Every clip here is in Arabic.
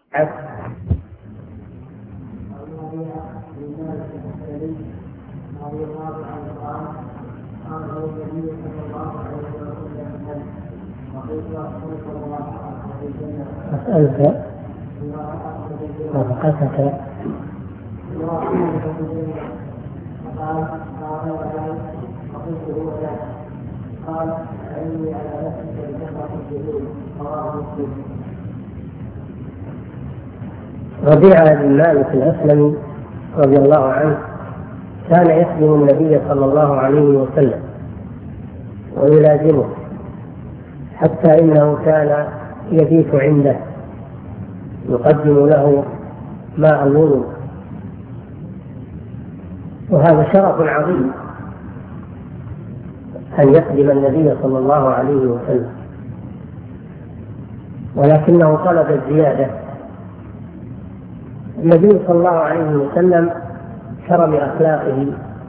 أسألك وفقتك قال علمي على نفسك بكثرة الجلود رواه مسلم. ربيعة بن مالك الأسلمي رضي الله عنه كان يخدم النبي صلى الله عليه وسلم ويلازمه، حتى إنه كان يبيت عنده يقدم له ماء الوضوء، وهذا شرف عظيم أن يخدم النبي صلى الله عليه وسلم، ولكنه طلب الزيادة. النبي صلى الله عليه وسلم كرم أخلاقه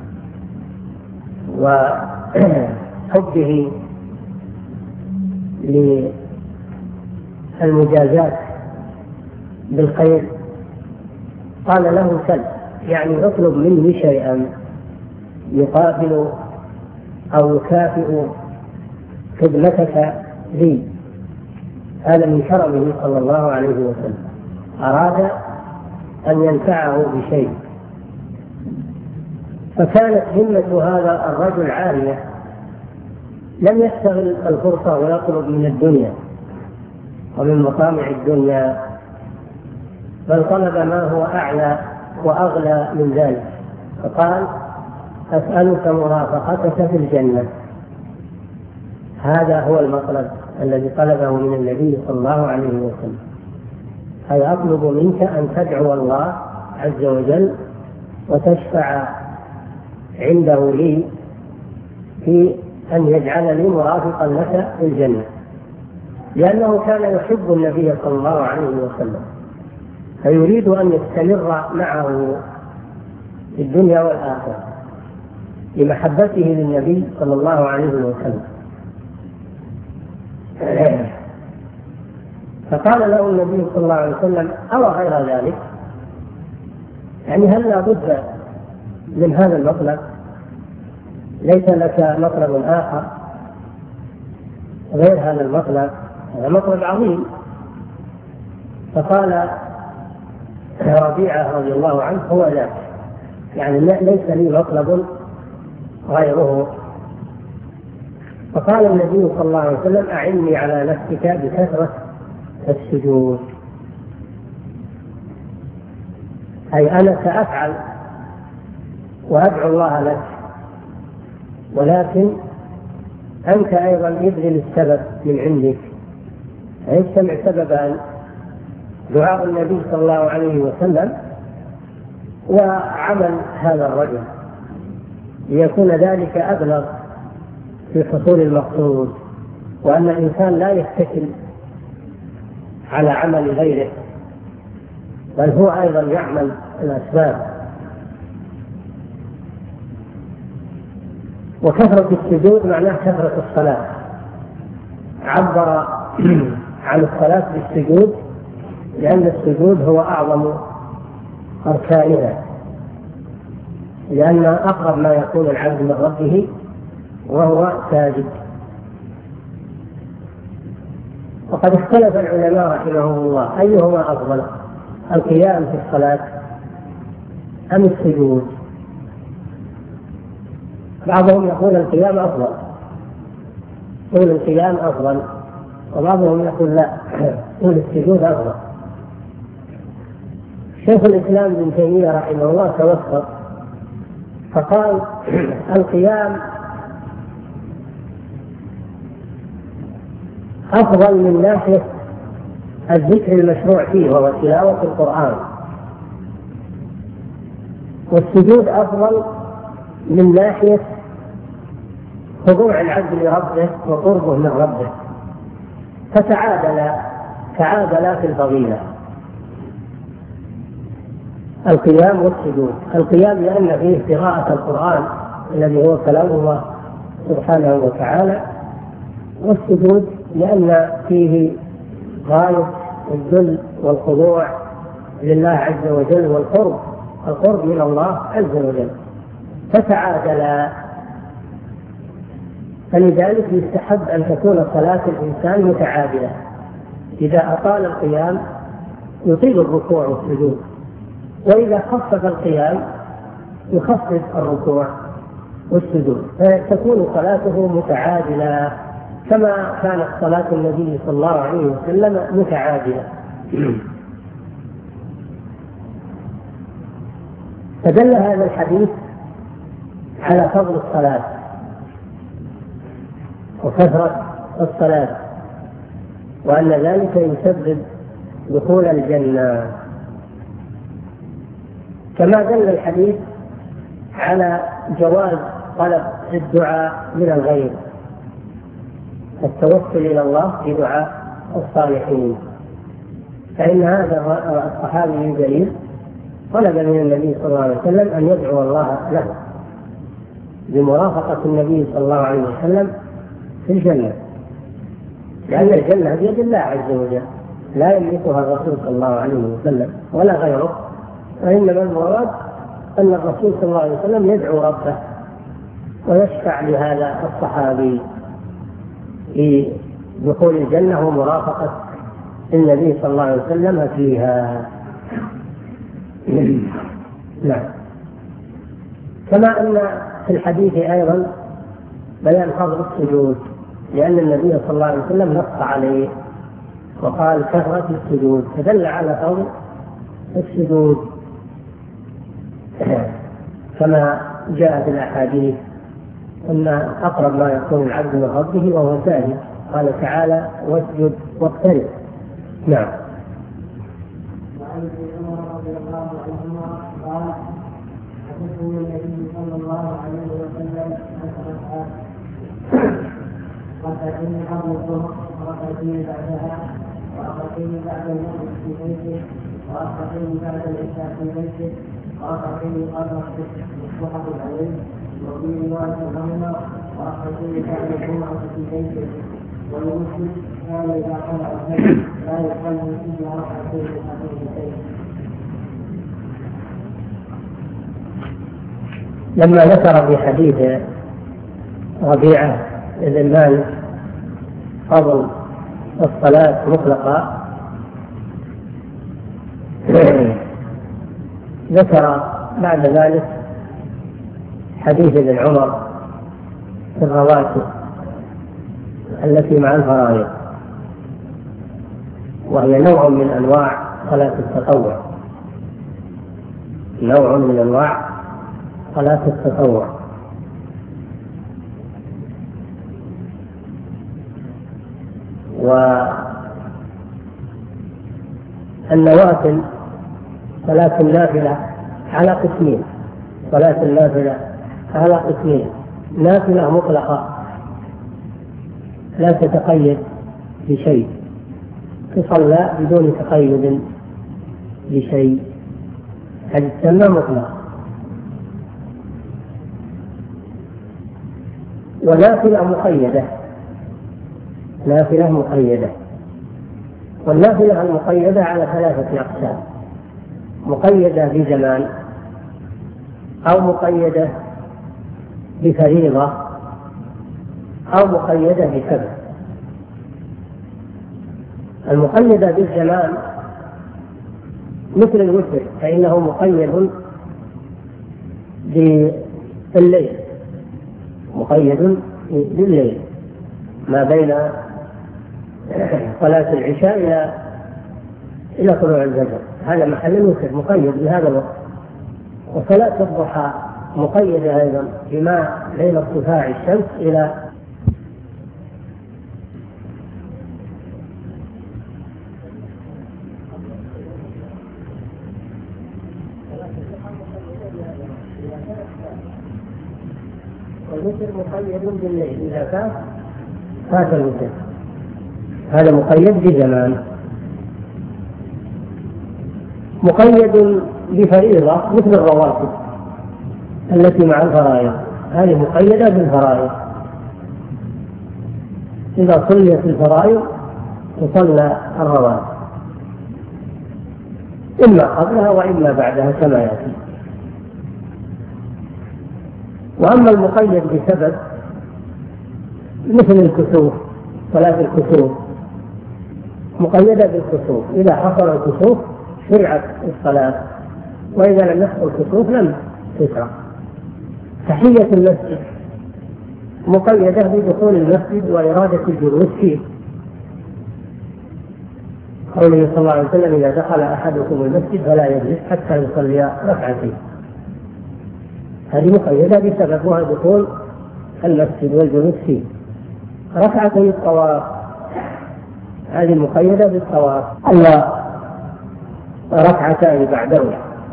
وحبه للمجازات بالخير قال له سل، يعني اطلب مني شيئا يقابل أو يكافئ خدمتك لي. هذا من كرمه صلى الله عليه وسلم، أراد أن ينفعه بشيء، فكانت همة هذا الرجل عالية، لم يستغل الفرصة ويطلب من الدنيا ومن مطامع الدنيا، بل طلب ما هو أعلى وأغلى من ذلك، فقال أسألك مرافقتك في الجنة. هذا هو المطلب الذي طلبه من النبي صلى الله عليه وسلم، أي أطلب منك أن تدعو الله عز وجل وتشفع عنده لي في أن يجعلني مرافقا لك في الجنة، لأنه كان يحب النبي صلى الله عليه وسلم، فيريد أن يستمر معه في الدنيا والآخرة لمحبته للنبي صلى الله عليه وسلم. فقال له النبي صلى الله عليه وسلم أو غير ذلك، يعني هل لا بد من هذا المطلب؟ ليس لك مطلب آخر غير هذا المطلب؟ هذا مطلب عظيم. فقال ربيعة رضي الله عنه هو ذاك، يعني ليس لي مطلب غيره. فقال النبي صلى الله عليه وسلم أعني على نفسك بكثرة السجود، أي أنا سأفعل وأدعو الله لك، ولكن أنت أيضا ابذل السبب من عندك، فيجتمع سببان: دعاء النبي صلى الله عليه وسلم وعمل هذا الرجل، ليكون ذلك أبلغ في حصول المقصود، وأن الإنسان لا يتكل على عمل غيره، بل هو أيضا يعمل الأسباب. وكثرة السجود معناه كثرة الصلاة، عبر عن الصلاة بالسجود لأن السجود هو أعظم أركانها، لأن أقرب ما يكون العبد من ربه وهو ساجد. وقد اختلف العلماء رحمهم الله أيهما أفضل، القيام في الصلاة أم السجود؟ بعضهم يقول القيام أفضل، يقول القيام أفضل، وبعضهم يقول لا، يقول السجود أفضل. شيخ الإسلام ابن تيمية رحمه الله توسط فقال القيام أفضل من ناحية الذكر المشروع فيه وهو تلاوة القرآن، والسجود أفضل من ناحية خضوع العبد لربه وقربه من ربه، فتعادلا في الفضيلة القيام والسجود. القيام لأن فيه قراءة القرآن الذي هو كلام الله سبحانه وتعالى، والسجود لأن فيه غاية الذل والخضوع لله عز وجل والقرب من الله عز وجل، فتعادلا. فلذلك يستحب أن تكون صلاة الإنسان متعادلة، إذا أطال القيام يطيل الركوع والسجود، وإذا خفف القيام يخفف الركوع والسجود، فتكون صلاته متعادلة كما كانت صلاة النبي صلى الله عليه وسلم متعادلة. فدل هذا الحديث على فضل الصلاة وكثرة الصلاة، وأن ذلك يسبب دخول الجنة. كما دل الحديث على جواز طلب الدعاء من الغير، التوسل إلى الله في دعاء الصالحين، فإن هذا الصحابي الجليل طلب من النبي صلى الله عليه وسلم أن يدعو الله له بمرافقة النبي صلى الله عليه وسلم في الجنة، لأن الجنة بيد الله عز وجل لا يملكها الرسول صلى الله عليه وسلم ولا غيره، وإنما المراد أن الرسول صلى الله عليه وسلم يدعو ربه ويشفع لهذا الصحابي في دخول الجنة ومرافقة النبي صلى الله عليه وسلم فيها. نعم. كما أن في الحديث أيضا بيان فضل السجود، لأن النبي صلى الله عليه وسلم نص عليه وقال كثرة السجود، فدل على فضل السجود كما جاء في الأحاديث أن أقرب ما يكون العبد من ربه وهو ساجد، قال تعالى واسجد واقترب. نعم. وعن ابن عمر رضي الله عنهما قال حدثني النبي صلى الله عليه وسلم ركعتين قبل الظهر وركعتين بعدها وركعتين بعد المغرب في بيته وركعتين بعد العشاء في بيته وركعتين قبل الصبح متفق عليه. وفي رواية عنهما وركعتين بعد الجمعة في بيته. ولمسلم كان إذا قرأ الفجر لا يصلي إلا ركعتين خفيفتين. لما ذكر في حديث ربيعة بن مالك فضل الصلاة مطلقا، ذكر بعد ذلك حديث ابن عمر في الرواتب التي مع الفرائض، وهي نوع من أنواع صلاة التطوع، نوع من أنواع صلاة التطوع. والنوافل صلاة النافلة على قسمين، صلاة النافلة على قسمين: نافلة مطلقة لا تتقيد بشيء، تصلى بدون تقيد بشيء، هذه تسمى مطلقة. ونافلة مقيدة، نافلة مقيدة. والنافلة المقيدة على ثلاثة أقسام: مقيدة بزمان، أو مقيدة بفريضة، أو مقيدة بسبب. المقيدة بالزمان مثل الوتر، فإنه مقيد بالليل، مقيد بالليل ما بين صلاة العشاء إلى طلوع الفجر، هذا محل الوتر مقيد بهذا الوقت. وصلاة الضحى مقيدة أيضا بما بين ارتفاع الشمس إلى والوتر مقيد بالليل، إذا فات الوتر هذا مقيد بزمان. مقيد بفريضة مثل الرواتب التي مع الفرائض، هذه مقيدة بالفرائض، إذا صليت الفرائض تصلى الرواتب. إما قبلها وإما بعدها كما يأتي. وأما المقيد بسبب مثل الكسوف، صلاة الكسوف مقيدة بالكسوف، إذا حصل الكسوف شرعت الصلاة، وإذا لم يحصل الكسوف لم تشرع. تحية المسجد مقيدة بدخول المسجد وإرادة الجلوس فيه، قوله صلى الله عليه وسلم: إذا دخل أحدكم المسجد فلا يجلس حتى يصلي ركعتين. هذه مقيدة بسبب، وهو دخول المسجد والجلوس فيه. ركعتي الطواف هذه مقيدة بالطواف، ألا ركعتان بعده.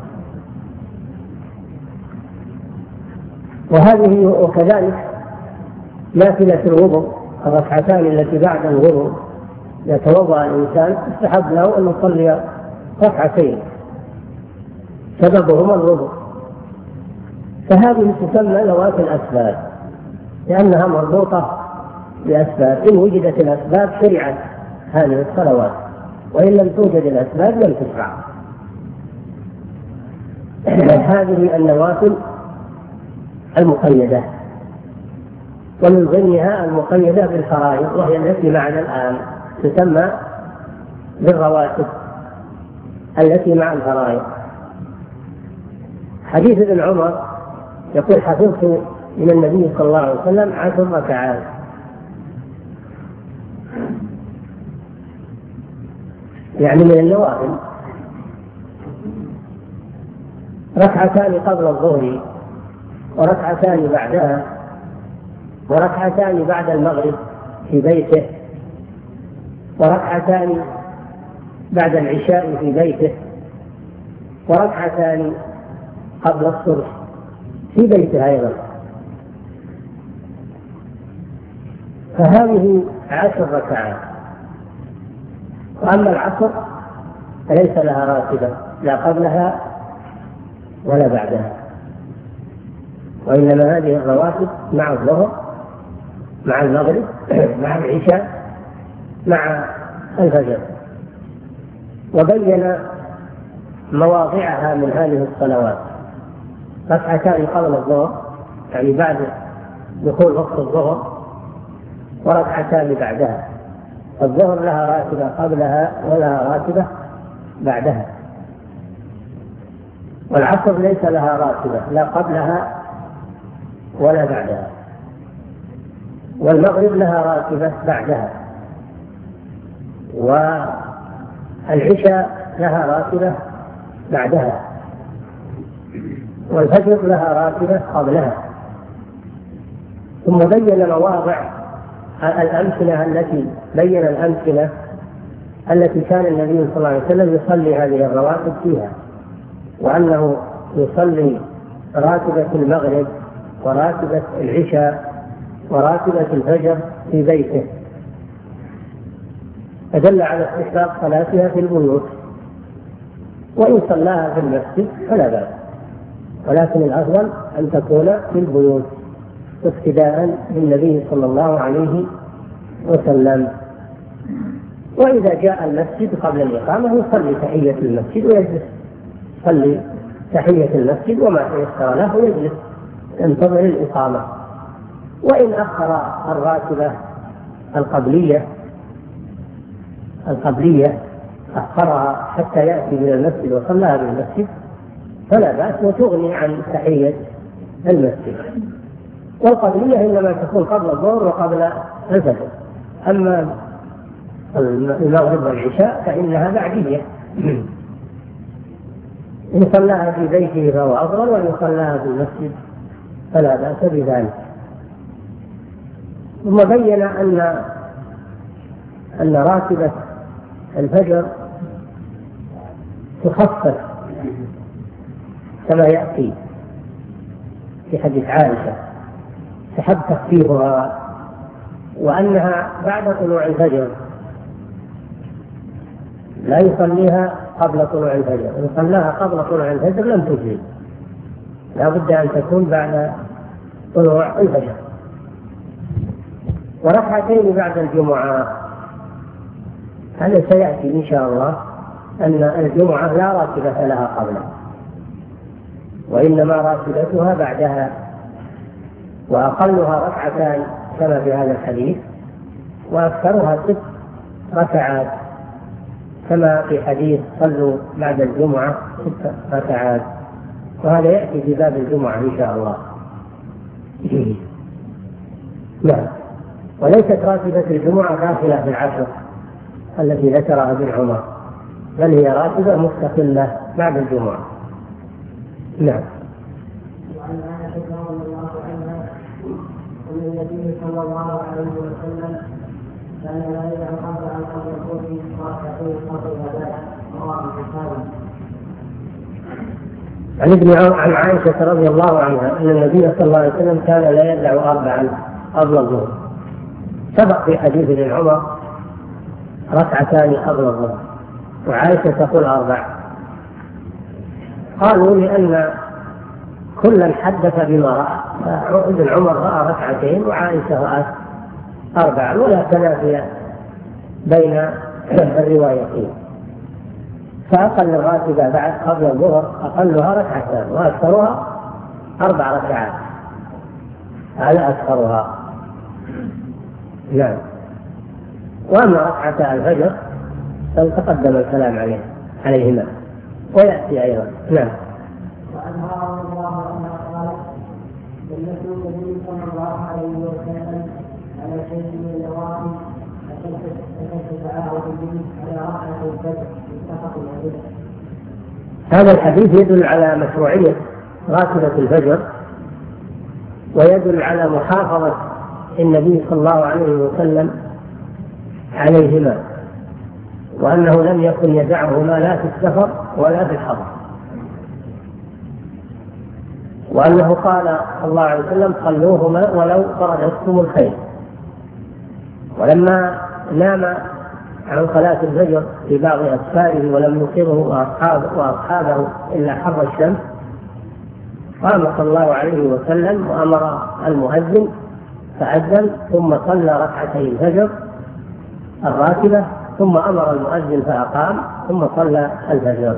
وهذه وكذلك نافلة الوضوء، الركعتان التي بعد الوضوء يتوضأ الإنسان يستحب له أن يصلي ركعتين سببهما الوضوء، فهذه تسمى ذوات الأسباب لأنها مربوطة بأسباب، إن وجدت الأسباب شرعت هذه الصلوات، وإن لم توجد الأسباب لم تشرع. هذه النوافل المقيدة، ومن ضمنها المقيدة بالفرائض، وهي التي معنا الآن تسمى بالرواتب التي مع الفرائض. حديث ابن عمر يقول: حفظت من النبي صلى الله عليه وسلم 10 ركعات، يعني من النوافل، ركعتان قبل الظهر، وركعتان بعدها، وركعتان بعد المغرب في بيته، وركعتان بعد العشاء في بيته، وركعتان قبل الصبح في بيته أيضا. فهذه 10 ركعات. وأما العصر فليس لها راتبة، لا قبلها ولا بعدها، وإنما هذه الرواتب مع الظهر، مع المغرب، مع العشاء، مع الفجر. وبين مواضعها من هذه الصلوات: ركعتان قبل الظهر يعني بعد دخول وقت الظهر، وركعتان بعدها. الظهر لها راتبة قبلها ولها راتبة بعدها، والعصر ليس لها راتبة لا قبلها ولا بعدها، والمغرب لها راتبة بعدها، والعشاء لها راتبة بعدها، والفجر لها راتبة قبلها. ثم بين مواضع الأمثلة التي كان النبي صلى الله عليه وسلم يصلي هذه الرواتب فيها، وأنه يصلي راتبة المغرب وراتبة العشاء وراتبة الفجر في بيته، فدل على استحباب صلاتها في البيوت، وإن صلاها في المسجد فلا بأس، ولكن الأفضل أن تكون في البيوت اقتداء بالنبي صلى الله عليه وسلم. وإذا جاء المسجد قبل الإقامة يصلي تحية المسجد ويجلس، يصلي تحية المسجد وما تيسر له ويجلس ينتظر الإقامة. وإن أخر الراتبة القبلية أخرها حتى يأتي إلى المسجد وصلىها بالمسجد فلا بأس، وتغني عن تحية المسجد. والقبلية إنما تكون قبل الظهر وقبل الفجر، أما المغرب والعشاء فإنها بعدية. إن صلاها في بيته فهو أفضل، وإن صلاها في المسجد فلا بأس بذلك. ثم بين أن راتبة الفجر تخفف كما يأتي في حديث عائشة، تحب تخفيفها، وأنها بعد طلوع الفجر لا يصليها قبل طلوع الفجر، إن صلاها قبل طلوع الفجر لم تجزي، لا بد أن تكون بعد طلوع الفجر. وركعتين بعد الجمعة هذا سيأتي إن شاء الله أن الجمعة لا راتبة لها قبله، وإنما راتبتها بعدها، وأقلها ركعتان كما في هذا الحديث، وأكثرها 6 ركعات كما في حديث صلوا بعد الجمعة 6 ركعات، وهذا يأتي في باب الجمعة إن شاء الله. نعم. وليست راتبة الجمعة داخلة في العشر التي ذكرها ابن عمر، بل هي راتبة مستقلة بعد الجمعة. نعم. وعن عائشة رضي الله عنها أن النبي صلى الله عليه وسلم كان لا يدع أربعا قبل الظهر وركعتين قبل الغداء، رواه البخاري. عن عائشة رضي الله عنها أن النبي صلى الله عليه وسلم كان لا يدع 4 قبل الظهر. سبق في حديث ابن عمر 2 قبل الظهر، وعائشة تقول 4. قالوا لأن كلا حدث بما رأى، ابن عمر رأى 2 وعائشة رأت 4، ولا تنافي بين الروايتين. فأقل الراتبة بعد قبل الظهر أقلها 2 وأكثرها 4 ركعات، هذا أكثرها. نعم. وأما 2 الفجر فلتقدم الكلام عليهما ويأتي أيضا. نعم. وعنها رضي الله عنها قالت: سمعت النبي صلى الله عليه وسلم على شيء من النوافل فكنت تعاهد به على ركعة الفجر، متفق عليه. هذا الحديث يدل على مشروعية راتبة الفجر، ويدل على محافظة النبي صلى الله عليه وسلم عليهما، وأنه لم يكن يدعهما لا في السفر ولا في الحضر، وأنه قال صلى الله عليه وسلم: صلوهما ولو فرجتكم الخير. ولما نام عن صلاة الفجر في بعض أسفاره ولم يصبه وأصحابه إلا حر الشمس، قام صلى الله عليه وسلم وأمر المؤذن فأذن، ثم صلى 2 الفجر الراتبة، ثم أمر المؤذن فأقام، ثم صلى الفجر،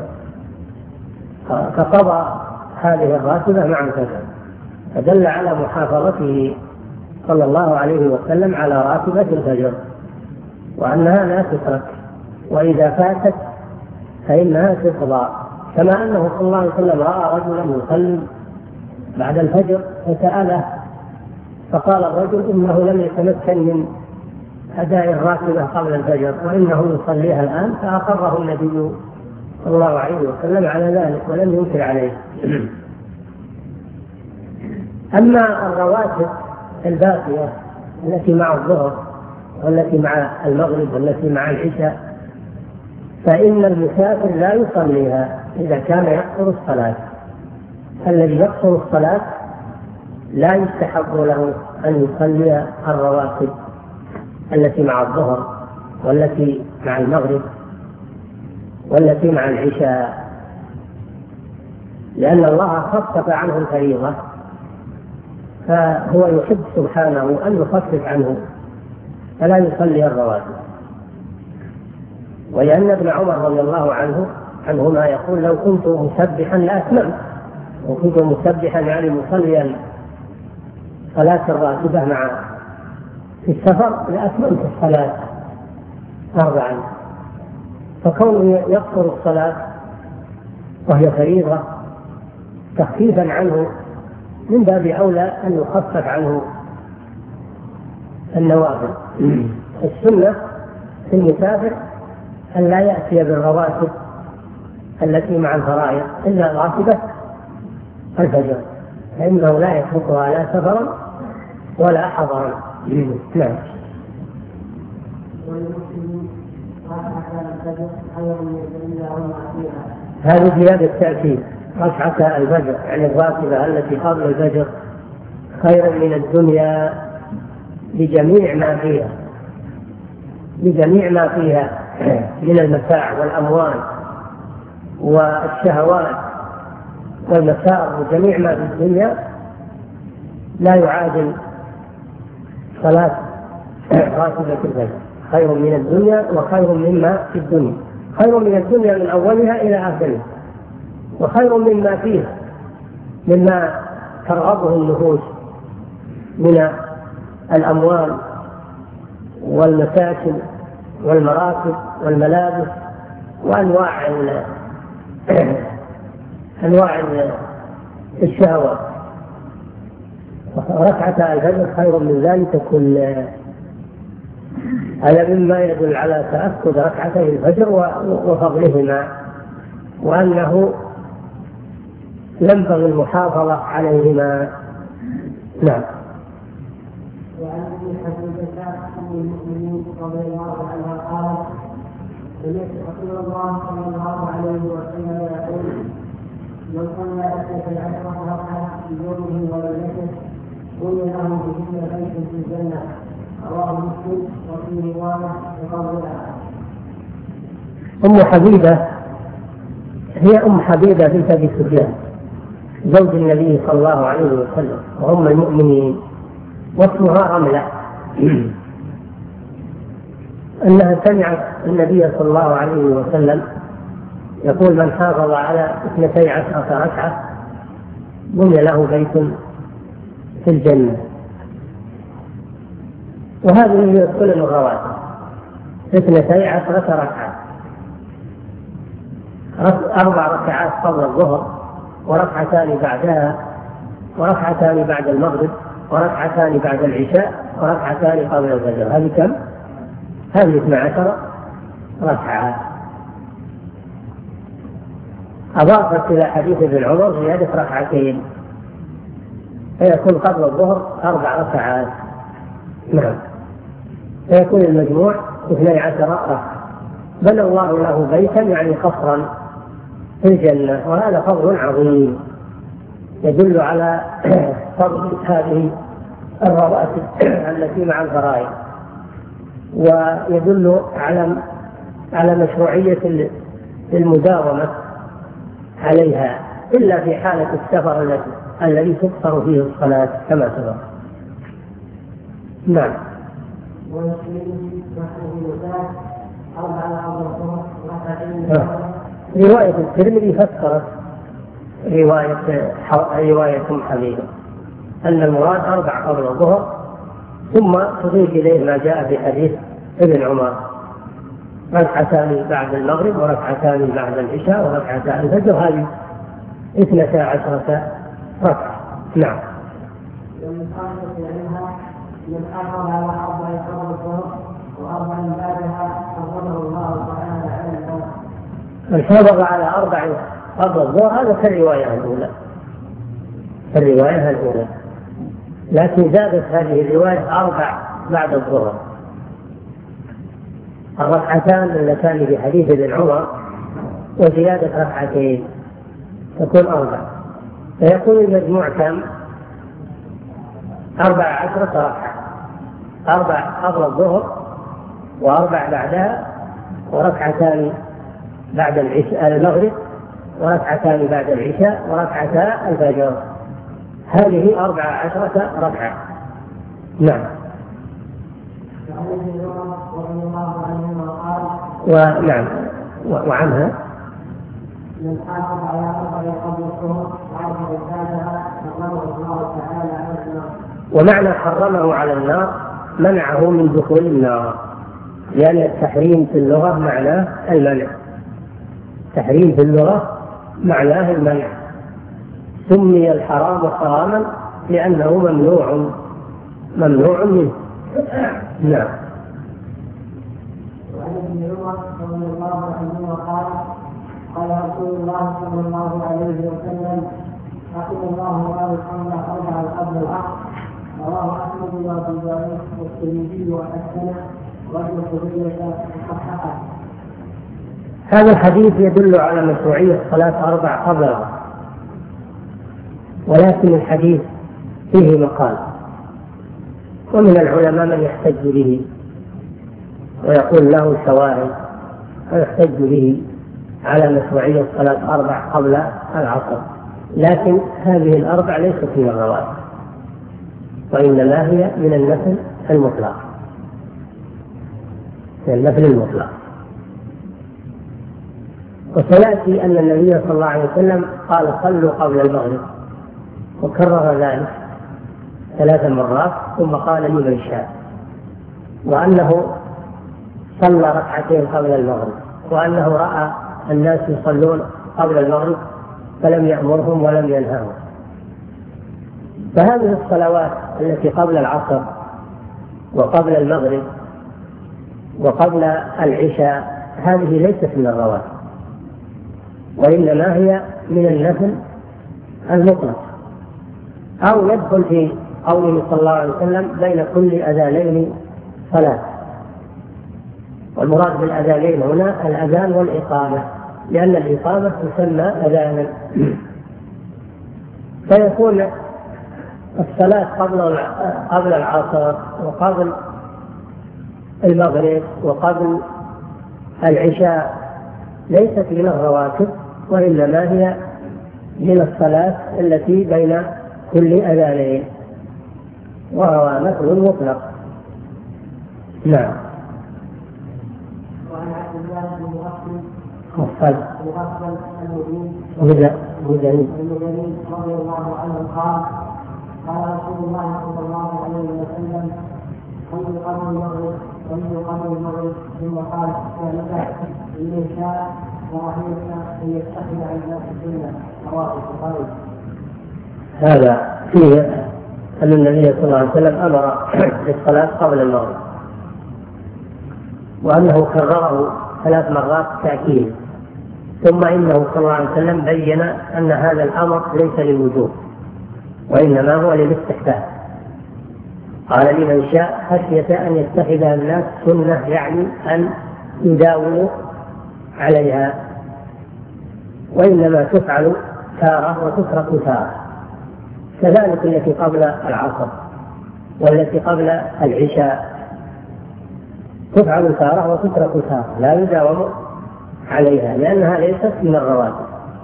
فقضى هذه الراتبة مع الفجر، فدل على محافظته صلى الله عليه وسلم على راتبة الفجر، وأنها لا تترك، وإذا فاتت فإنها تقضى. كما أنه صلى الله عليه وسلم رأى رجلا يصلي بعد الفجر فسأله، فقال الرجل: إنه لم يتمكن من أداء الراتبة قبل الفجر وإنه يصليها الآن، فأقره النبي صلى الله عليه وسلم على ذلك ولم ينكر عليه. أما الرواتب الباقية التي مع الظهر والتي مع المغرب والتي مع العشاء فإن المسافر لا يصليها إذا كان يقصر الصلاة. الذي يقصر الصلاة لا يستحب له أن يصلي الرواتب التي مع الظهر والتي مع المغرب والتي مع العشاء، لأن الله خفف عنه الفريضة، فهو يحب سبحانه أن يخفف عنه فلا يصلي الرواتب. ولأن ابن عمر رضي الله عنهما يقول: لو كنت مسبحا لأتممت، وكنت مسبحا يعني مصليا صلاة الراتبة في السفر لأتممت الصلاة 4. فكونه يقصر الصلاة وهي فريضة تخفيفا عنه من باب أولى أن يخفف عنه النوافل. السنة في المسافر أن لا يأتي بالرواتب التي مع الفرائض إلا راتبة الفجر، فإنه لا يتركها لا سفرا ولا حضرا. نعم. هذه زيادة تأكيد: 2 الفجر يعني الراتبة التي قبل الفجر خير من الدنيا بجميع ما فيها من المتاع والأموال والشهوات والمسائر، وجميع ما في الدنيا لا يعادل صلاة راتبة الفجر، خير من الدنيا وخير مما في الدنيا. خير من الدنيا من أولها إلى آخرها، وخير مما فيها مما ترغبه النفوس من الأموال والمساكن والمراكب والملابس وأنواع الشهوات. ركعة الفجر خير من ذلك كله. هذا مما يدل على تأكد ركعتي الفجر وفضلهما، وأنه ينبغي المحافظة عليهما. نعم. وعن ابي حنيفه ام المؤمنين رضي الله عنها قال سمعت رسول الله صلى الله عليه وسلم يقول من صلى 12 ركعه في يومه وليلته بني له بهن بيت في الجنه. رواه مسلم وفي روايه بفضلها. ام حبيبه هي ام حبيبه بنت ابي سفيان زوج النبي صلى الله عليه وسلم وام المؤمنين، واسمها رملة. أنها سمعت النبي صلى الله عليه وسلم يقول من حافظ على 12 ركعة بني له بيت في الجنة. وهذه هي السنن الرواتب 12 ركعة، 4 ركعات قبل الظهر، وركعتان بعدها، وركعتان بعد المغرب، وركعتان بعد العشاء، وركعتان قبل الفجر. هذه كم؟ هذه 12 ركعة. أضافت إلى حديث ابن عمر زيادة ركعتين، فيكون قبل الظهر 4 ركعات. نعم، فيكون المجموع 12 ركعة. بنى الله له بيتا يعني قصرا في الجنة، وهذا فضل عظيم يدل على فضل هذه الرواتب التي مع الفرائض، ويدل على مشروعية المداومة عليها إلا في حالة السفر الذي تقصر فيه الصلاة كما سبق. نعم. رواية الترمذي فسرت رواية أم حبيبة أن المراد 4 قبل الظهر، ثم تضيف إليه ما جاء في حديث ابن عمر 2 بعد المغرب، وركعتان بعد العشاء، وركعتان الفجر. هذه 12 ركعة. نعم. من حافظ على 4 قبل الظهر و4 بعدها فضله الله تعالى على الناس. من حافظ على 4 قبل الظهر هذا كالرواية الأولى، لكن زادت هذه الرواية 4 بعد الظهر. الركعتان اللتان في حديث ابن عمر وزيادة ركعتين تكون 4، فيكون المجموع كم؟ 14 ركعة، 4 قبل الظهر، و4 بعدها، وركعتان بعد المغرب، وركعتان بعد العشاء، وركعتا الفجر. هذه 14 ركعة. نعم. ونعم وعنها من حافظ على 4 قبل الظهر و4 بعدها فضله الله تعالى على النار. ومعنى حرمه على النار منعه من دخول النار، لأن التحريم في اللغة معناه المنع. تحريم في اللغة معناه المنع. سمي الحرام حراما لأنه ممنوع منه. نعم. وعن ابن عمر رضي الله عنهما قال رسول الله صلى الله عليه وسلم رحم الله والحمد 4 قبل العصر. رواه احمد وابو داود والترمذي وحسنه وابن خزيمه وصححه. هذا الحديث يدل على مشروعية صلاة 4 قبل العصر، ولكن الحديث فيه مقال، ومن العلماء من يحتج به ويقول له شواهد ويحتج به على مشروعية صلاة 4 قبل العصر، لكن هذه 4 ليست من الرواتب، وإنما هي من النفل المطلق. وسيأتي أن النبي صلى الله عليه وسلم قال صلوا قبل المغرب، وكرر ذلك 3 مرات، ثم قال لمن شاء، وأنه صلى ركعتين قبل المغرب، وأنه رأى الناس يصلون قبل المغرب فلم يأمرهم ولم ينهاهم. فهذه الصلوات التي قبل العصر وقبل المغرب وقبل العشاء هذه ليست من الرواتب، وإنما هي من النفل المطلق، أو يدخل في قوله صلى الله عليه وسلم بين كل أذانين صلاة. والمراد بالأذانين هنا الأذان والإقامة، لأن الإقامة تسمى أذانا. فيكون الصلاة قبل العصر وقبل المغرب وقبل العشاء ليست من الرواتب، وإنما هي من الصلاة التي بين كل أذانين، وهو نفل مطلق. نعم. وعن عبد الله بن مغفل المدني رضي الله عنه قال قال رسول الله صلى الله عليه وسلم صلوا قبل المغرب صلوا قبل المغرب، ثم قال ثالثا إن شاء ورحمتنا أن يتخذ عن الناس السنة. رواه البخاري. هذا فيه أن النبي صلى الله عليه وسلم أمر بالصلاة قبل المغرب، وأنه كرره 3 مرات تأكيد، ثم إنه صلى الله عليه وسلم بين أن هذا الأمر ليس للوجوب وإنما هو للاستحباب. قال لمن شاء خشية أن يتخذها الناس سنة، يعني أن يداوموا عليها، وإنما تفعل تارة وتترك تارة، كذلك التي قبل العصر والتي قبل العشاء تفعل تارة وتترك تارة، لا يداوم عليها لأنها ليست من الرواتب.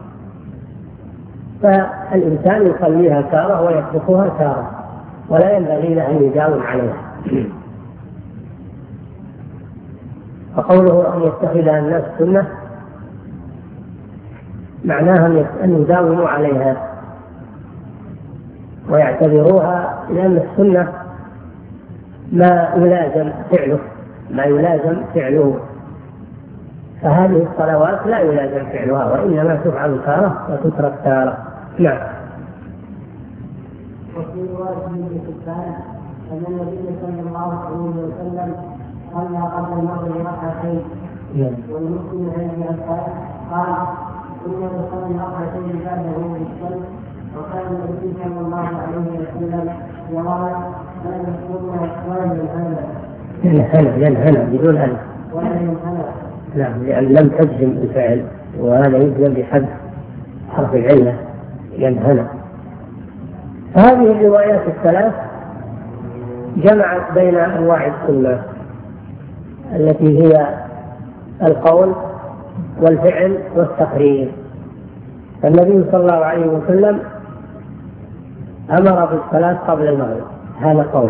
فالإنسان يصليها تارة ويتركها تارة، ولا ينبغي له أن يداوم عليها. فقوله أن يتخذها الناس سنة معناها أن يداوموا عليها ويعتبروها، لأن السنة ما يلازم فعله، فهذه الصلوات لا يلازم فعلها وإنما تفعل تارة وتترك تارة. نعم. وفي رواية ابن حبان أن النبي صلى الله عليه وسلم صلى قبل المغرب ركعتين، والمسلم عند الصلاة قال إنه صلى ركعتين بعده بالصلاة، وكان النبي صلى الله عليه وسلم يرى لا يذكرنا ولا ينهنا بدون ألف، نعم، لأن لم تجزم الفعل، وهذا يجزم بحذف حرف العلة ينهنا. هذه الروايات الثلاث جمعت بين أنواع السنة التي هي القول والفعل والتقرير. النبي صلى الله عليه وسلم أمر بالصلاة قبل المغرب، هذا قول،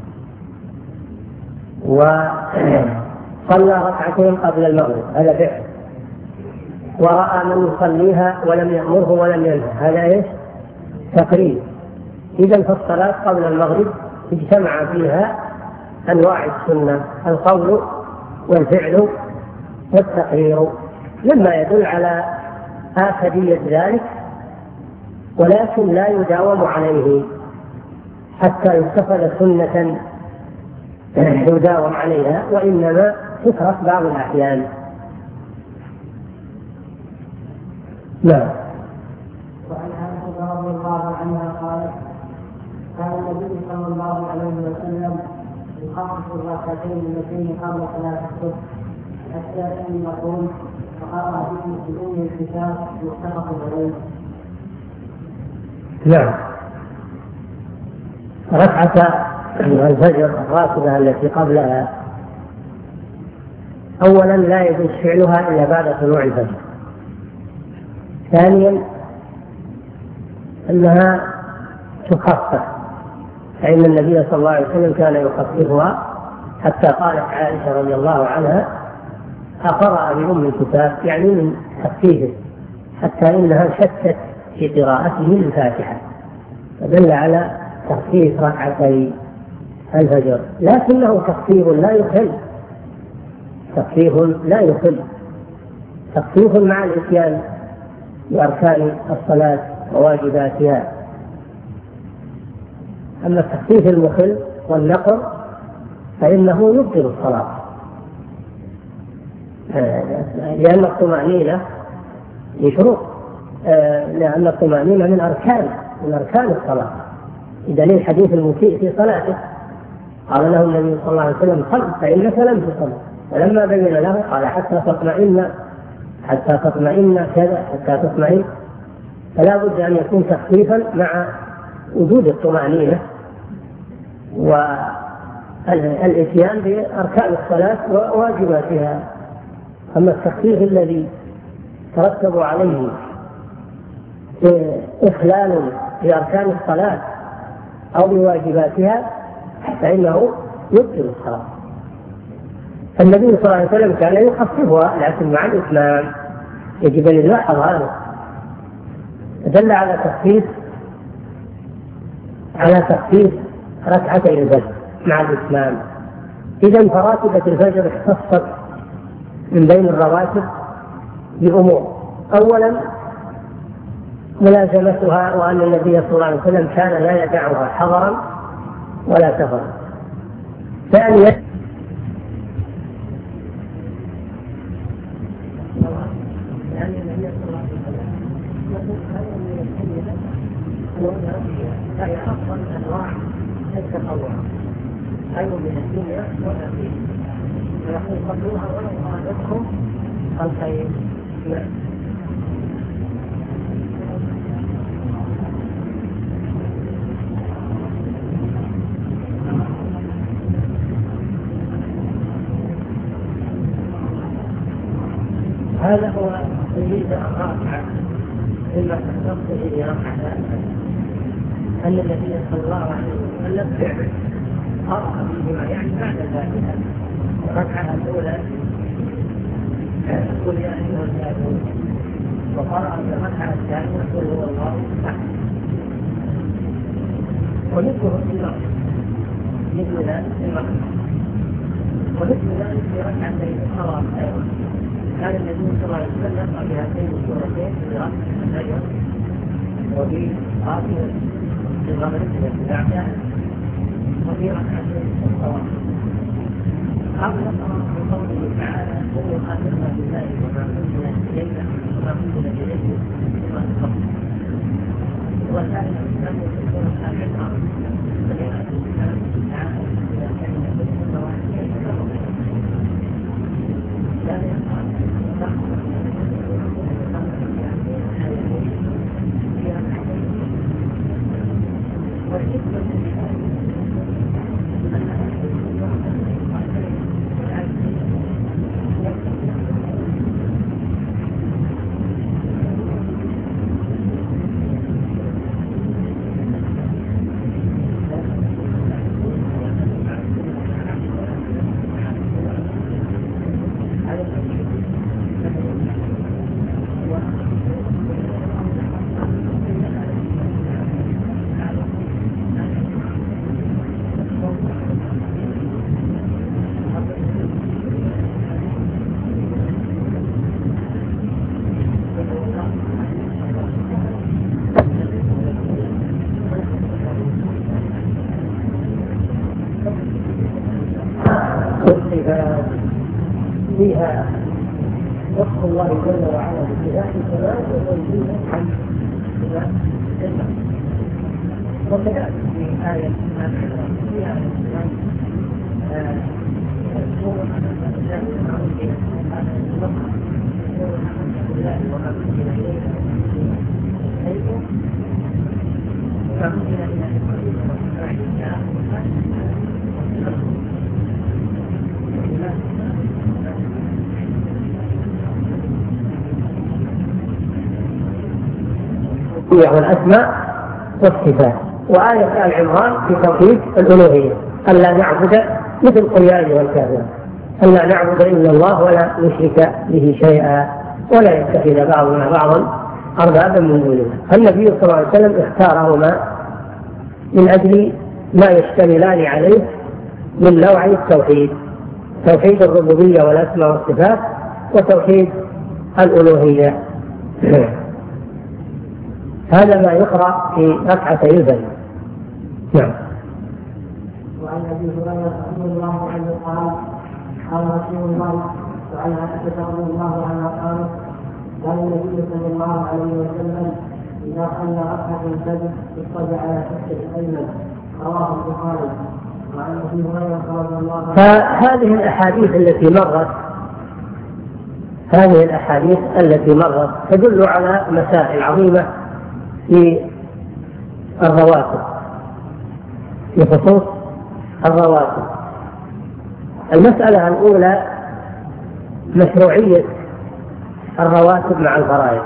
وصلى ركعتين قبل المغرب، هذا فعل، ورأى من يصليها ولم يأمره ولم ينهه، هذا ايش؟ تقرير. إذن فالصلاة قبل المغرب اجتمع فيها أنواع السنة، القول والفعل والتقرير، مما يدل على آكدية ذلك، ولكن لا يداوم عليه حتى يتخذ سنة يداوم عليها، وإنما تترك بعض الأحيان. نعم. وعن عائشة رضي الله عنها قالت كان النبي صلى الله عليه وسلم يخفف الركعتين اللتين قبل صلاة الصبح حتى أن يقول وقرأ به بأم الكتاب متفق عليه. نعم. ركعة الفجر الراتبة التي قبلها أولا لا يجوز فعلها إلا بعد طلوع الفجر. ثانيا أنها تخفف، فإن النبي صلى الله عليه وسلم كان يخففها، حتى قالت عائشة رضي الله عنها أقرأ بأم الكتاب، يعني من تخفيفه حتى إنها شتت في قراءته الفاتحة، فدل على تخفيف ركعتي الفجر، لكنه تخفيف لا يخل، تخفيف لا يخل، تخفيف مع الإتيان بأركان الصلاة وواجباتها. أما التخفيف المخل والنقر فإنه يبطل الصلاة، لأن الطمأنينة يشرط، لأن الطمأنينة من أركان الصلاة، بدليل حديث المسيء في صلاته قال له النبي صلى الله عليه وسلم صل فإنك لم تصل، ولما بين له قال حتى تطمئن كذا، حتى تطمئن. فلا بد أن يكون تخفيفا مع وجود الطمأنينة والإتيان بأركان الصلاة وواجباتها. أما التخفيف الذي ترتب عليه إخلال بأركان الصلاة أو بواجباتها فإنه يبطل الصلاة. النبي صلى الله عليه وسلم كان يخففها لكن مع الإتمام، يجب أن يلاحظ هذا، دل على تخفيف ركعتي الفجر مع الإتمام. إذن فراتبة الفجر اختصت من بين الرواتب بأمور: أولا ملازمتها، وأن النبي صلى الله عليه وسلم كان لا يدعها حضرا ولا سفرا. ثانيا هي أفضل أنواع التطوع، خير من الدنيا وما فيها، ونحن صلوها ولو أرادتكم الخير. هذا هو تجريد الرابعة مما تختص به ركعة أن النبي صلى الله عليه وسلم قرأ فيهما، يعني بعد ذلك الركعة الأولى قل يا أيها الكافرون، وقرأ في الركعة الثانية قل هو الله أحد. ومثله في مثل ذلك في الركعة، ومثل ذلك في ركعتين الصلاة أيضا كان النبي صلى الله عليه وسلم يقرأ بهاتين السورتين في ركعة الفجر وفي آخر المغرب بعدها وفي ركعتين الصلاة. قبل قوله تعالى قل آمنا بالله وما أنزل إلينا وما أنزل إليكم وما تقبل، وثانيا أنه في سورة آل عمران فليأت الإسلام تعالى إلى كلمة واحدة فيها وصف الله جل وعلا باتباع الكمال وتنزيه عن اتباع الكمال. وكذلك في آية فيها والأسماء والصفات. وآية آل عمران في توحيد الألوهية، ألا نعبد مثل قل يا أيها الكافرون، ألا نعبد إلا الله ولا نشرك به شيئا. ولا يتخذ بعضنا بعضا أربابا من دون الله. فالنبي صلى الله عليه وسلم اختارهما من أجل ما يشتملان عليه من نوع التوحيد، توحيد الربوبية والأسماء والصفات وتوحيد الألوهية. هذا ما يقرأ في ركعتي الفجر. نعم. وعن ابي هريره رضي الله عنه قال رسول الله وعن عائشه رضي الله عنها قالت كان النبي صلى الله عليه وسلم اذا صلى ركعه الفجر اضطجع على شقه الايمن، رواه البخاري. وعن ابي هريره رضي الله عنه. فهذه الاحاديث التي مرت تدل على مسائل عظيمه في الرواتب، في خصوص الرواتب. المسألة الأولى مشروعية الرواتب مع الفرائض،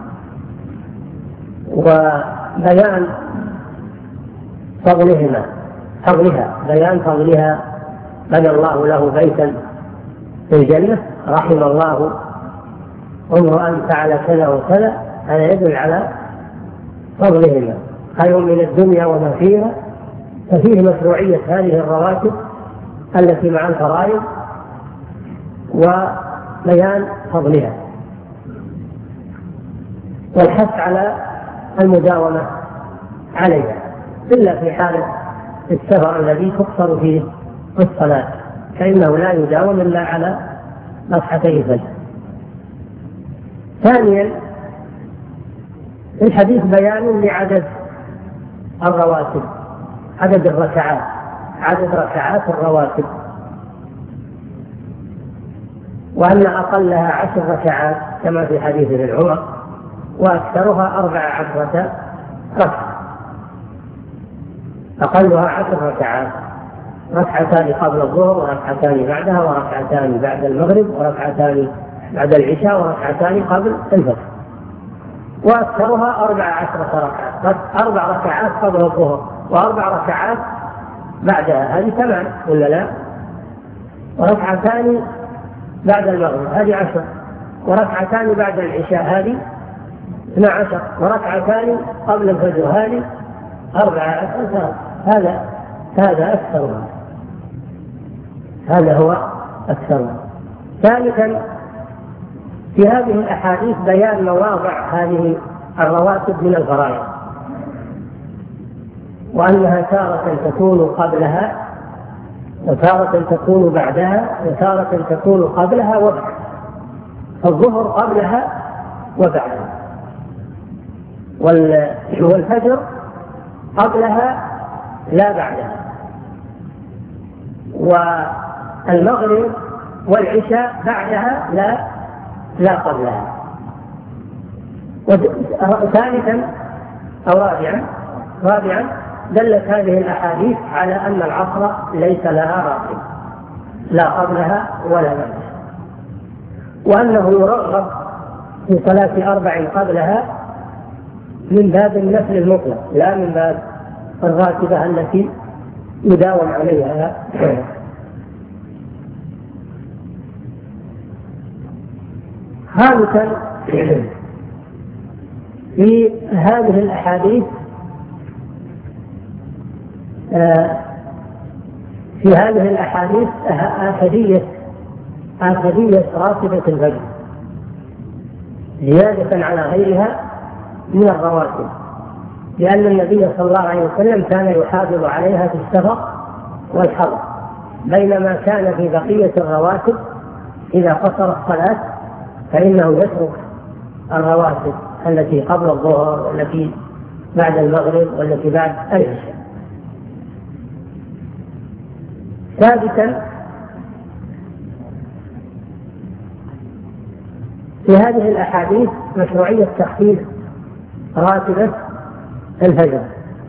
وبيان بيان فضلها. بنى الله له بيتا في الجنة، رحم الله امرأ فعل كذا وكذا، هذا يدل على فضلهما، خير من الدنيا وما فيها. ففيه مشروعية هذه الرواتب التي مع الفرائض وبيان فضلها، والحث على المداومة عليها إلا في حالة السفر الذي تقصر فيه الصلاة، فإنه لا يداوم إلا على ركعتي الفجر. ثانيا في الحديث بيان لعدد الرواتب، عدد ركعات الرواتب، وأن أقلها 10 ركعات كما في حديث ابن عمر، وأكثرها 14 ركعة. أقلها 10 ركعات، ركعتان قبل الظهر وركعتان بعدها وركعتان بعد المغرب وركعتان بعد العشاء وركعتان قبل الفجر، وأكثرها 14 ركعة، 4 ركعات قبل الظهر و4 ركعات بعدها، هذه 8 ولا لا؟ وركعتان بعد المغرب هذه 10، وركعتان بعد العشاء هذه 12، وركعتان قبل الفجر هذه 14. هذا أكثرها، هذا هو أكثرها. ثالثا في هذه الأحاديث بيان مواضع هذه الرواتب من الفرائض، وأنها تارة تكون قبلها وتارة تكون بعدها وتارة تكون قبلها وبعدها. الظهر قبلها وبعدها، والفجر قبلها لا بعدها، والمغرب والعشاء بعدها لا قبلها. ثالثا أو رابعا دلت هذه الأحاديث على أن العصر ليس لها راتب لا قبلها ولا بعدها، وأنه يرغب في صلاة 4 قبلها من باب النفل المطلق لا من باب الراتبة التي يداوم عليها. خامسا في هذه الأحاديث آكدية راتبة الفجر زيادة على غيرها من الرواتب، لأن النبي صلى الله عليه وسلم كان يحافظ عليها في السفر والحضر، بينما كان في بقية الرواتب إذا قصر الصلاة فإنه يترك الرواتب التي قبل الظهر والتي بعد المغرب والتي بعد العشاء. سادسا في هذه الأحاديث مشروعية تخفيف راتبة الفجر،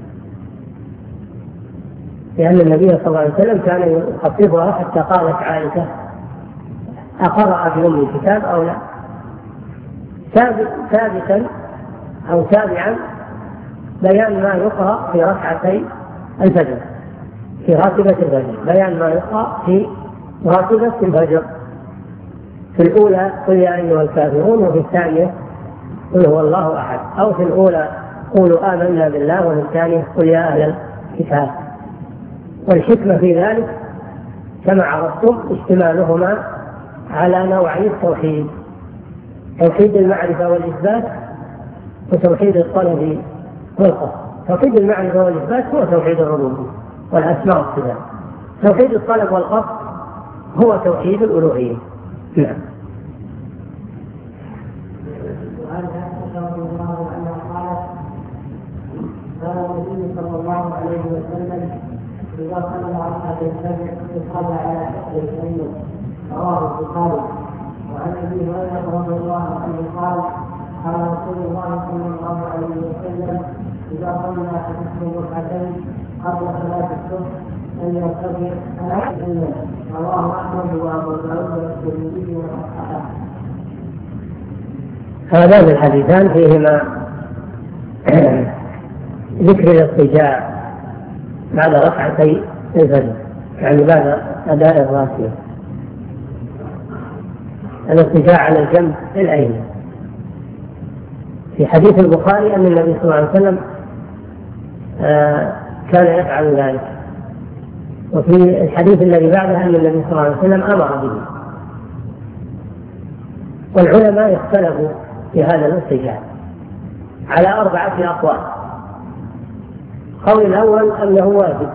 لأن النبي صلى الله عليه وسلم كان يخففها حتى قالت عائشة أقرأ في أم الكتاب أو لا. سادسا أو سابعا بيان ما يقرأ في ركعتي الفجر في راتبة الفجر، بيان ما يقرأ في راتبة الفجر. في الأولى قل يا أيها الكافرون، وفي الثانية قل هو الله أحد، أو في الأولى قولوا آمنا بالله، وفي الثانية قل يا أهل الكتاب. والحكمة في ذلك كما عرفتم اشتمالهما على نوعي التوحيد: توحيد المعرفة والإثبات وتوحيد الطلب والقصد. توحيد المعرفة والإثبات هو توحيد الربوبية والأسماء والصفات، توحيد الطلب والقصد هو توحيد الألوهية. نعم. قال النبي صلى الله عليه وسلم: إذا صلى على الفجر صلى على حسب الأيمن، رواه البخاري. وعن أبي هريرة رضي الله عنه قال: قال رسول الله صلى الله عليه وسلم: إذا صلى أحدكم ركعتين قبل صلاة الصبح فليرتفع على الأيمن، رواه أحمد وأبو داود والترمذي وصححه. هذان الحديثان فيهما ذكر الاضطجاع بعد ركعتي الفجر، يعني بعد أداء الراتبة، الاضطجاع على الجنب الأيمن. في حديث البخاري أن النبي صلى الله عليه وسلم كان يفعل ذلك، وفي الحديث الذي بعده أن النبي صلى الله عليه وسلم أمر به. والعلماء اختلفوا في هذا الاضطجاع على 4 أقوال. القول الأول أنه واجب،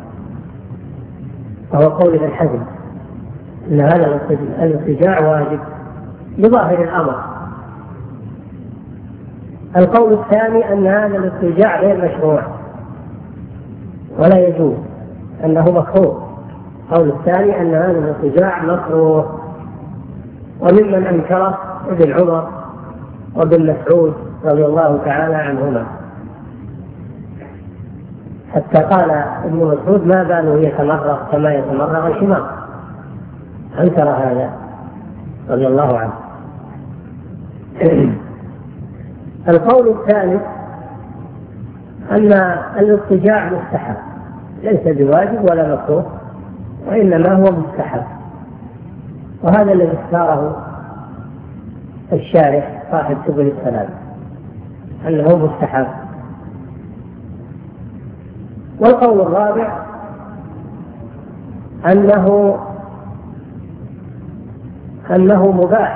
وهو قول ابن حزم أن هذا الاضطجاع واجب لظاهر الأمر. القول الثاني أن هذا الاضطجاع غير مشروع ولا يجوز، أنه مكروه. القول الثاني أن هذا الاضطجاع مكروه. وممن أنكره ابن عمر وابن مسعود رضي الله تعالى عنهما، حتى قال ابن مسعود: ما باله يتمرغ كما يتمرغ الحمار. أنكر هذا رضي الله عنه. القول الثالث أن الاضطجاع مستحب، ليس بواجب ولا مكروه، وإنما هو مستحب. وهذا الذي اختاره الشارح صاحب سبل السلام، أنه مستحب. والقول الرابع أنه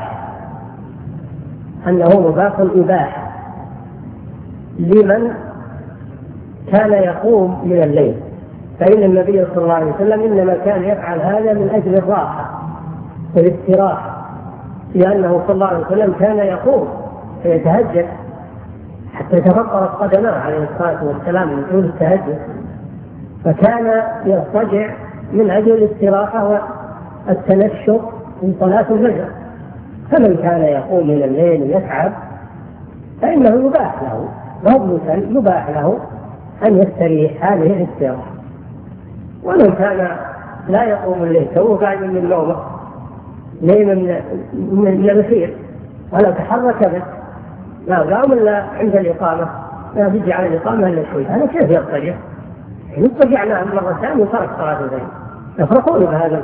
مباح الإباحة لمن كان يقوم من الليل، فإن النبي صلى الله عليه وسلم إنما كان يفعل هذا من أجل الراحة والاستراحة، لأنه صلى الله عليه وسلم كان يقوم فيتهجد حتى تفطرت قدماه عليه الصلاة والسلام من طول التهجد، فكان يضطجع من أجل الاستراحة والتنشط من صلاة الفجر. فمن كان يقوم من الليل يتعب فإنه يباح له، يباح له أن يستريح هذه الاستراحة. ومن كان لا يقوم الليل فهو قاعد من نومه نيما من الخير ولو تحرك به لا قام إلا عند الإقامة، لا بيجي على الإقامة إلا شوي، هذا كيف يضطجع؟ يضطجع مرة ثانية وترك صلاة الليل. يفرحون بهذا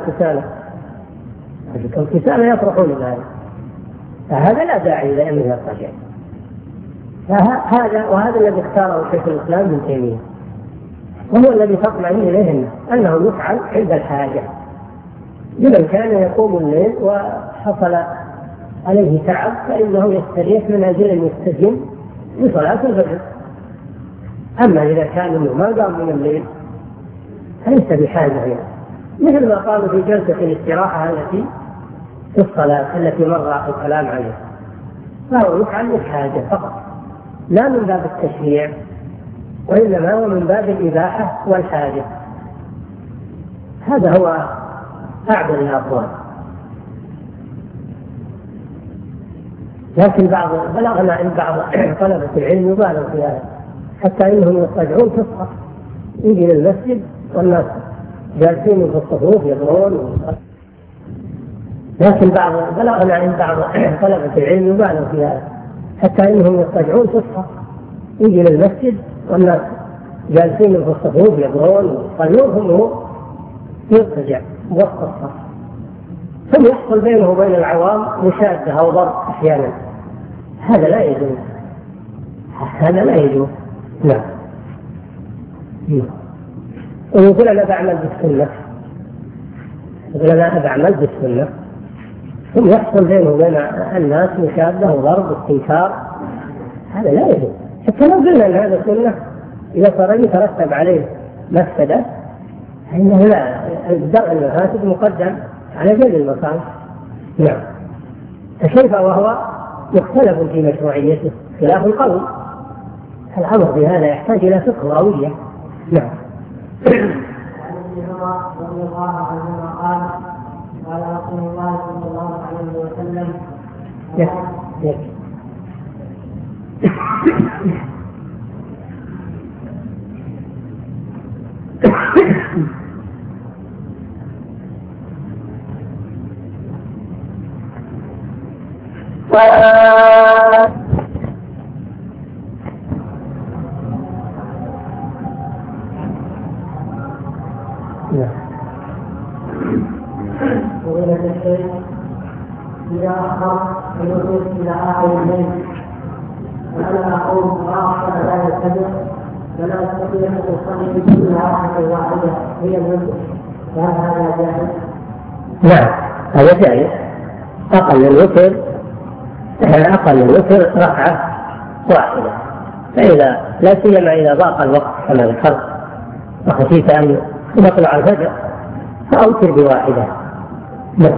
الكسالى يفرحون بهذا، فهذا لا داعي لأنه يضطجع. وهذا الذي اختاره شيخ الإسلام ابن تيمية، وهو الذي تطمئن إليه أنه يفعل عند الحاجة لمن كان يقوم الليل وحصل عليه تعب، فإنه يستريح من أجل أن يستجم لصلاة الفجر. أما إذا كان ما قام من الليل فليس بحاجة له، مثل ما قالوا في جلسة الاستراحة التي في الصلاة التي مر الكلام عليها، فهو يفعل للحاجة فقط، لا من باب التشريع، وإنما هو من باب الإباحة والحاجة. هذا هو أعدل الأقوال. لكن بلغنا عند بعض طلبة العلم يبالغ في هذا، حتى إنهم يضطجعون في الصف، يجي للمسجد والناس جالسين في الصفوف يقرون. لكن بلغنا عند بعض طلبة العلم يبالغ في هذا، حتى إنهم يضطجعون في الصف، يجي للمسجد والناس جالسين في الصفوف يقرون ويصلون، هم يضطجع وسط الصف. ثم يحصل بينه وبين العوام مشادة أو ضرب أحيانا، هذا لا يجوز، هذا لا يجوز. نعم. ويقول أنا بعمل بالسنة، يقول أنا بعمل بالسنة، ثم يحصل بينه وبين الناس مشادة وضرب واستنكار، هذا لا يجوز. حتى لو قلنا أن هذا سنة إذا صار يترتب عليه مفسدة فإنه لا، الدرء المفاسد مقدم على جلب المصالح. نعم. فكيف وهو مختلف في مشروعيته خلاف القول؟ الأمر بهذا يحتاج إلى فقه وروية. نعم. رضي الله عنهما قال رسول الله صلى الله عليه وسلم فضيلة الشيخ إذا أخر الوصول إلى آخر الليل وأنا أقوم راحة لا يتبع فلا أستطيع أن أصلي بكل راحة واحدة هي المنزل، فهل هذا جائز؟ نعم هذا جائز. أقل الوتر ركعة واحدة، فإذا لا سيما إذا ضاق الوقت كما ذكرت وخشيت أن يطلع الفجر فأوتر بواحدة. نعم.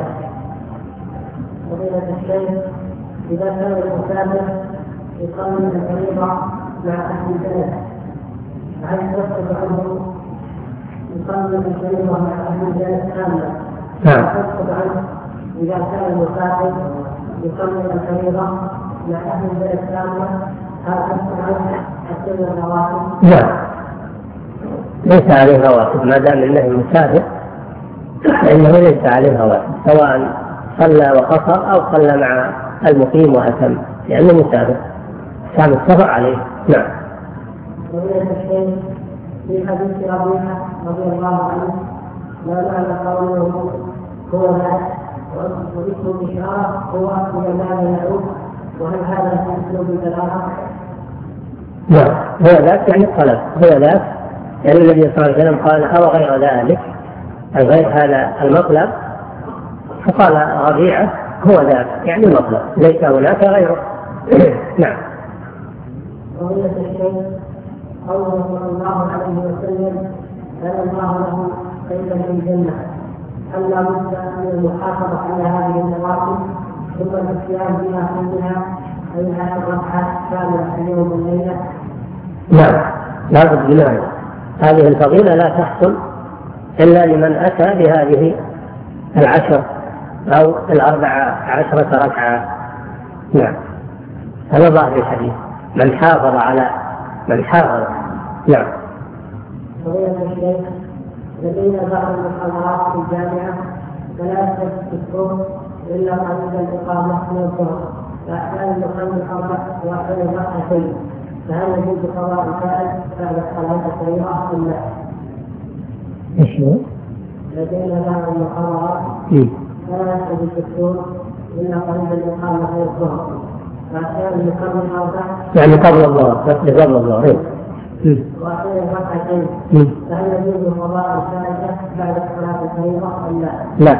فضيلة الشيخ إذا كان المسافر يصلي الفريضة مع أهل البلد هل يسقط عنه يصلي الفريضة مع أهل البلد كاملة؟ نعم. يسقط عنه إذا كان المسافر يصلي الفريضة مع أهل البلد كاملة هل يسقط عنه السنة الرواتب؟ نعم ليس عليه رواتب ما دام انه مسافر، فإنه ليس عليه رواتب سواء صلى وقصر أو صلى مع المقيم وأتم، لأنه مسافر كان السفر عليه. نعم. فضيلة الشيخ في حديث ربيعة رضي الله عنه ما معنى قوله هو ذاك واسم الإشارة هو إلى ما يعود، وهل هذا في أسلوب البلاغة؟ نعم هو ذاك يعني الطلب، هو ذاك يعني النبي صلى الله عليه وسلم قال أو غير ذلك غير هذا المطلب، فقال ربيعة هو ذاك يعني المطلب ليس هناك غيره. نعم. فضيلة الشيخ قوله صلى الله عليه وسلم كان الله له بيتا في الجنة، هل لا بد من المحافظة على هذه النوافل ثم الاتيان بها كلها أي هذه الركعات كاملة اليوم والليلة؟ نعم لا بد من هذه الفضيلة لا تحصل إلا لمن أتى بهذه 10 أو 14 ركعة. نعم هذا ظاهر الحديث من حافظ على من حافظ. نعم. فضيلة الشيخ لدينا بعض المحاضرات في الجامعة فلا تذكر إلا عند الإقامة من الظهر، فأحيانا نقيم الأربع وأحيانا ركعتين، فهل يجوز قضاء الفائت بعد الصلاة الفريضة أم لا؟ ايش هو؟ لدينا بعض المحاضرات فلا يخرج الدكتور إلا قريب الإقامة من الظهر، فأحيانا نقيم الأربع يعني قبل الظهر وأحيانا ركعتين، فهل يجوز قضاء الفائت بعد الصلاة الفريضة أم لا؟ لا،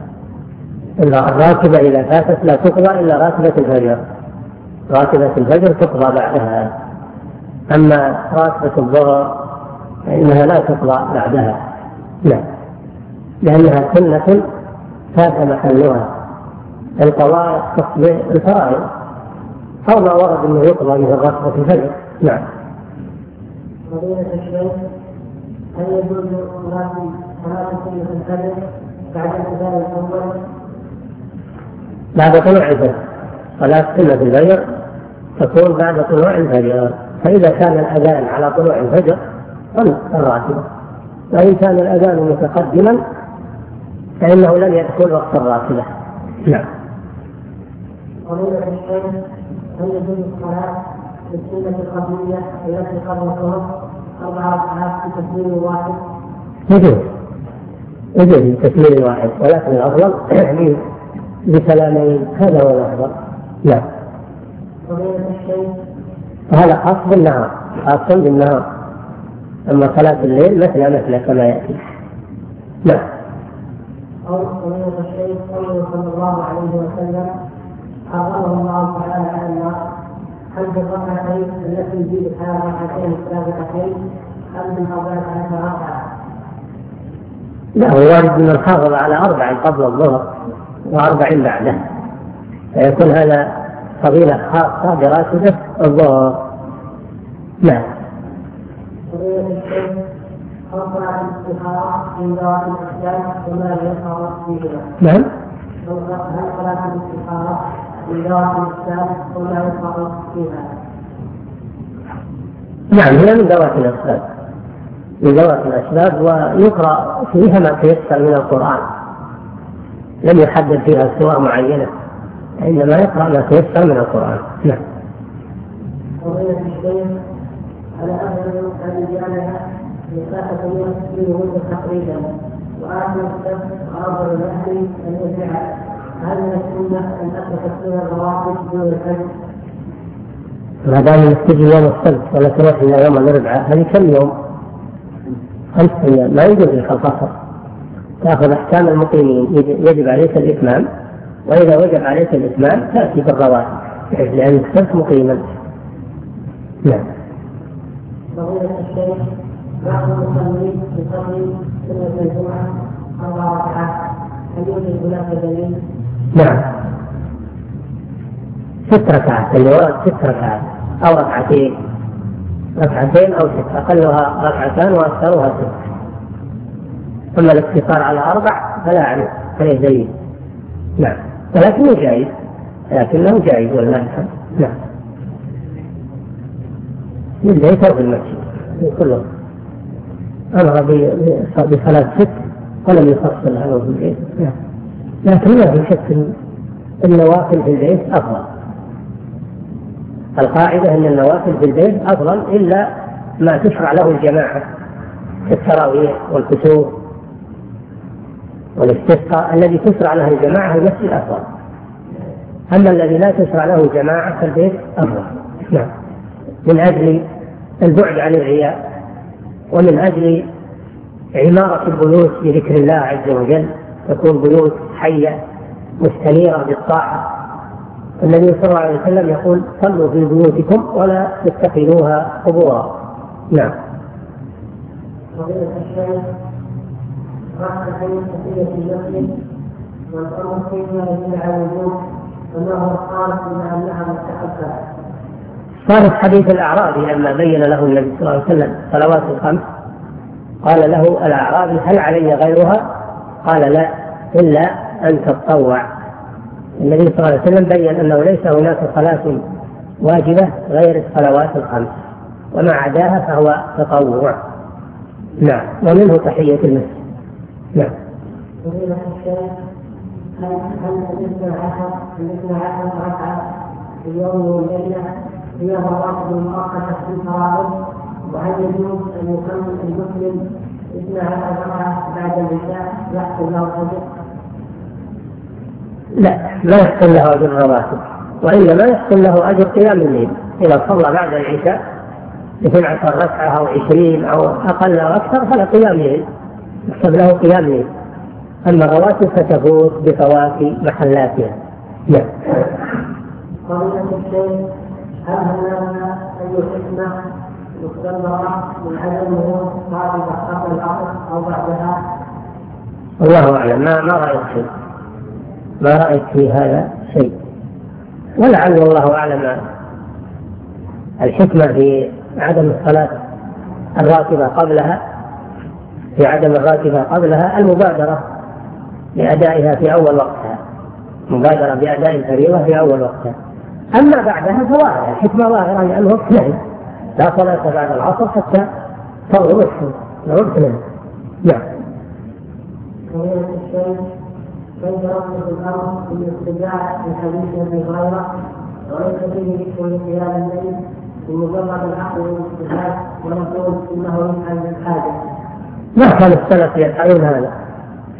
إلا الراتبة إذا فاتت لا تقضى إلا راتبة الفجر، راتبة الفجر تقضى بعدها، أما راتبة الظهر فإنها لا تقضى بعدها. لا، لأنها سنة فات محلها، القضاء يختص بالفرائض أو ما ورد أنه يقضى من راتبة الفجر. نعم. فضيلة الشيخ هل يجوز صلاة سنة الفجر بعد الأذان الأول؟ بعد طلوع الفجر، صلاة سنة الفجر تكون بعد طلوع الفجر، فإذا كان الأذان على طلوع الفجر صل الراتبة، وإن كان الأذان متقدما فإنه لم يدخل وقت الراتبة. نعم. فضيلة الشيخ هل يجوز الصلاة بالسنة القبلية التي قبل الظهر 4 ركعات في تسليم واحد؟ يجوز تكبير واحد، ولكن الأفضل بكلامين، هذا هو الأفضل. نعم. هذا خاص بالنهار، خاص بالنهار. أما صلاة الليل مثل كما يأتي. نعم. قوله الشيخ صلى الله عليه وسلم حرمه الله تعالى على النار، هل بالركعتين التي فيها ركعتين السابقتين أم من 14 ركعة؟ لا، هو وارد من الحافظ على 4 قبل الظهر و4 بعده، فيكون هذا فضيلة خاصة براتبة الظهر. نعم. أوقع الاستخارة من ذوات الأحكام وما يقع فيها. نعم. هل صلاة الاستخارة من ذوات الأحكام وما يقع فيها؟ نعم، هي من ذوات الأسباب، من ذوات الأسباب، ويقرأ فيها ما تيسر من القرآن، لم يحدد فيها سور معينة، إنما يقرأ ما تيسر من القرآن. نعم. قضية الشيخ على أهل أن جعلها مساحة من مدة تقريبا، وآخر السبت وأفضل الأهل أن يرجع، هل من السنة أن أترك السنة الرواتب دون الفجر؟ ما دام يستجي يوم السبت ولا تروح إلى يوم الأربعاء، هذه كم يوم؟ 5 أيام، ما يجوز لك القصر، تأخذ أحكام المقيمين، يجب عليك الإتمام، وإذا وجب عليك الإتمام تأتي بالرواتب لأنك صرت مقيما. نعم. فضيلة الشيخ بعض المصلين يصلي سنة الجمعة 4 ركعات، هل يوجد هناك دليل؟ نعم، 6 ركعات، اللي ورد 6 ركعات أو ركعتين أو 6، أقلها 2 وأكثرها 6. أما الاقتصار على 4 فلا أعرف فليس دليل. نعم، ولكنه جائز والله الحمد. نعم. للبيت أو في المسجد كله أمر بصلاة 6 ولم يفصل هذا في البيت. نعم. لكن لا في شك النوافل في البيت أفضل. القاعدة أن النوافل في البيت أفضل إلا ما تشرع له الجماعة كالتراويح والكسوف والاستسقاء، الذي تشرع له الجماعة في المسجد أفضل، أما الذي لا تشرع له الجماعة فالبيت أفضل. نعم. من أجل البعد عن الرياء، ومن أجل عمارة البيوت بذكر الله عز وجل، تكون بيوت حية مستنيرة بالطاعة. النبي صلى الله عليه وسلم يقول: صلوا في بيوتكم ولا تتخذوها قبورا. نعم. فضيلة الشيخ ركعتين تحية المسجد والأمر فيما يدل على الوجوب، فما هو الصالح إلا أنها مستحبة؟ صارت حديث الأعرابي لما بين له النبي صلى الله عليه وسلم صلوات الخمس، قال له الأعرابي: هل علي غيرها؟ قال: لا، إلا أن تتطوع. النبي صلى الله عليه وسلم بين أنه ليس هناك صلاة واجبة غير الصلوات الخمس، وما عداها فهو تطوع. نعم. ومنه تحية المسجد. نعم. فضيلة الشيخ هل 12 ركعة في اليوم والليلة هي رواتب مؤقتة في الفرائض، وهل يجوز أن يكمل المسلم 12 ركعة بعد العشاء يحصل له أجر؟ لا، لا يحصل له أجر الرواتب، وإنما يحصل له أجر قيام الليل. إذا صلى بعد العشاء 12 ركعة أو 20 أو أقل أو أكثر فلا قيام الليل، يحسب له قيام الليل. أما الرواتب فتفوت بفوات محلاتها. نعم. فضيلة الشيخ هل هناك أي حكمة مستمرة من عدم وجود صلاة قبل العصر أو بعدها؟ الله أعلم، ما رأيت في هذا شيء، ولعل الله أعلم الحكمة في عدم الصلاة الراتبة قبلها، المبادرة بأدائها في أول وقتها، مبادرة بأداء الفريضة في أول وقتها. أما بعدها فظاهرة الحكمة ظاهرة، لأنه وقت نهي، لا صلاة بعد العصر حتى تغرب الشمس. نعم. فضيلة الشيخ كيف يصلح الأمر بالاستدعاء في حديث أبي هريرة وليس فيه ذكر لقيام الليل بمجرد العقل والاستدعاء ونقول إنه يفعل بالحاجة؟ ما كان السلف يفعلون هذا،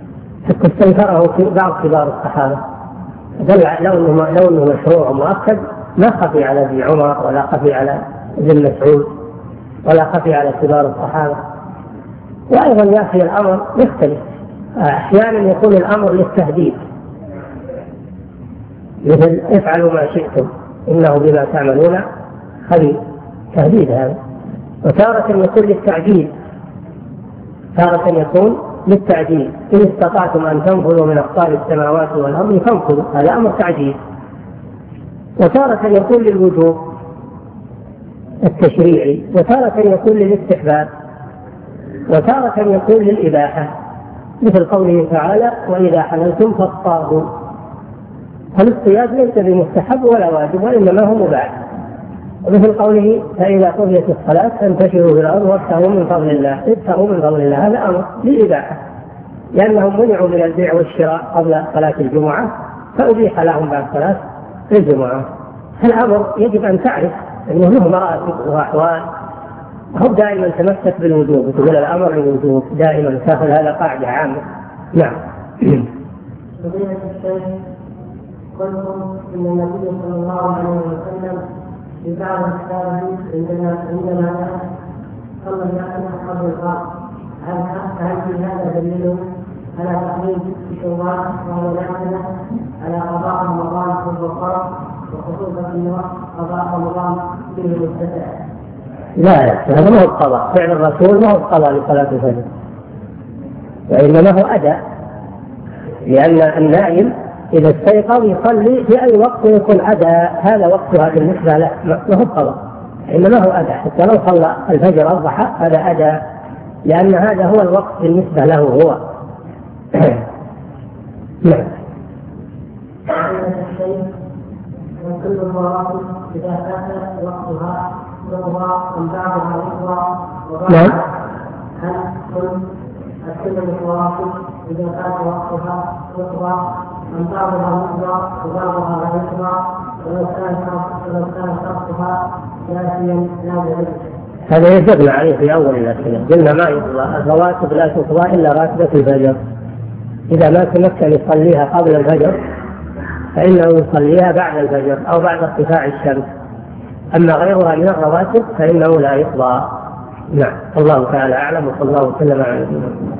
استنكره في بعض كبار الصحابة، لو أنه مشروع ومؤكد ما خفي على ابن عمر ولا خفي على ابن مسعود ولا خفي على كبار الصحابة. وأيضا يا أخي الأمر يختلف، أحيانا يكون الأمر للتهديد، مثل افعلوا ما شئتم إنه بما تعملون خبير، تهديد هذا. وتارة يكون للتعجيل، تارة يكون للتعجيل، إن استطعتم أن تنفذوا من أقطار السماوات والأرض فانفذوا، هذا أمر تعجيل. وتارة يكون للوجوب التشريعي، وتارة يكون للاستحباب، وتارة يكون للإباحة، مثل قوله تعالى وإذا حللتم فاصطادوا. فالاصطياد ليس بمستحب ولا واجب وإنما هو مباح. ومثل قوله فإذا قضيت الصلاة فانتشروا في الأرض وابتغوا من فضل الله، ابتغوا من فضل الله، هذا أمر للإباحة، لأنهم منعوا من البيع والشراء قبل صلاة الجمعة فأبيح لهم بعد صلاة الجمعة. الأمر يجب أن تعرف أنه له مراتب وأحوال، هو دائما تمسك بالوجوب، تقول الأمر للوجوب دائما، تأخذ هذا قاعدة عامة. نعم. فضيلة الشيخ، قلتم إن النبي صلى الله عليه وسلم في بعض الأحكام عندما صلى الناس قبل الفرض، هل في هذا دليل على تقليد في شوال وهو نافلة على قضاء رمضان في الفرض، وخصوصا أن قضاء رمضان فيه متسع؟ لا، هذا ما هو القضاء، فعل الرسول ما هو القضاء لصلاة الفجر، وإنما هو أداء، لأن النائم إذا استيقظ يصلي في أي وقت يكون أداء، هذا وقتها بالنسبة له ما هو قضاء، إنما هو أداء. حتى لو صلى الفجر الضحى هذا أداء، لأن هذا هو الوقت بالنسبة له هو. نعم. كل المراتب إذا فات وقتها يقضى من بعدها يقضى وبعدها، هل كل المراتب إذا فات وقتها يقضى من بعضها يقضى وبعضها لا يقضى، ولو كان شرطها ناسيا لا يجوز؟ هذا يجبنا عليه في أول الأسئلة، قلنا ما يقضى الرواتب لا تقضى إلا راتبة الفجر، إذا ما تمكن يصليها قبل الفجر فإنه يصليها بعد الفجر أو بعد ارتفاع الشمس، أما غيرها من الرواتب فإنه لا يقضى. نعم. الله تعالى أعلم، وصلى الله وسلم على نبينا محمد.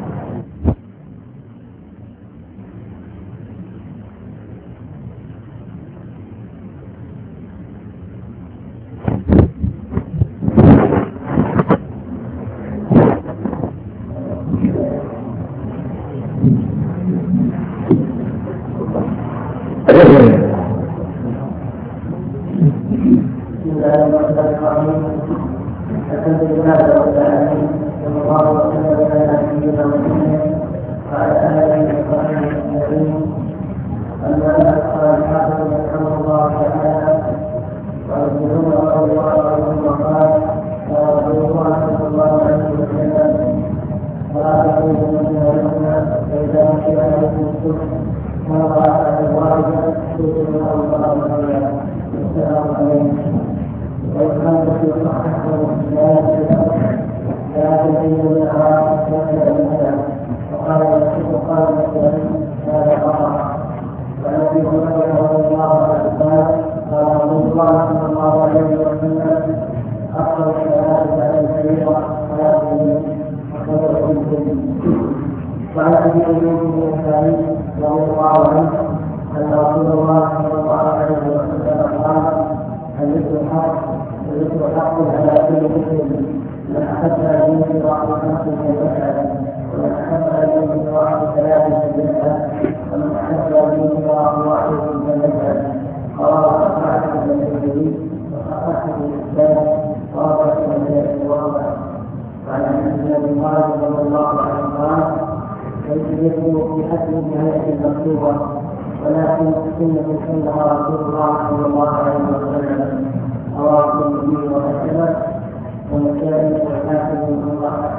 ولكن سنة سنها رسول الله صلى الله عليه وسلم أوامر النبي وأحسنه ومسائل والحاكم من الله.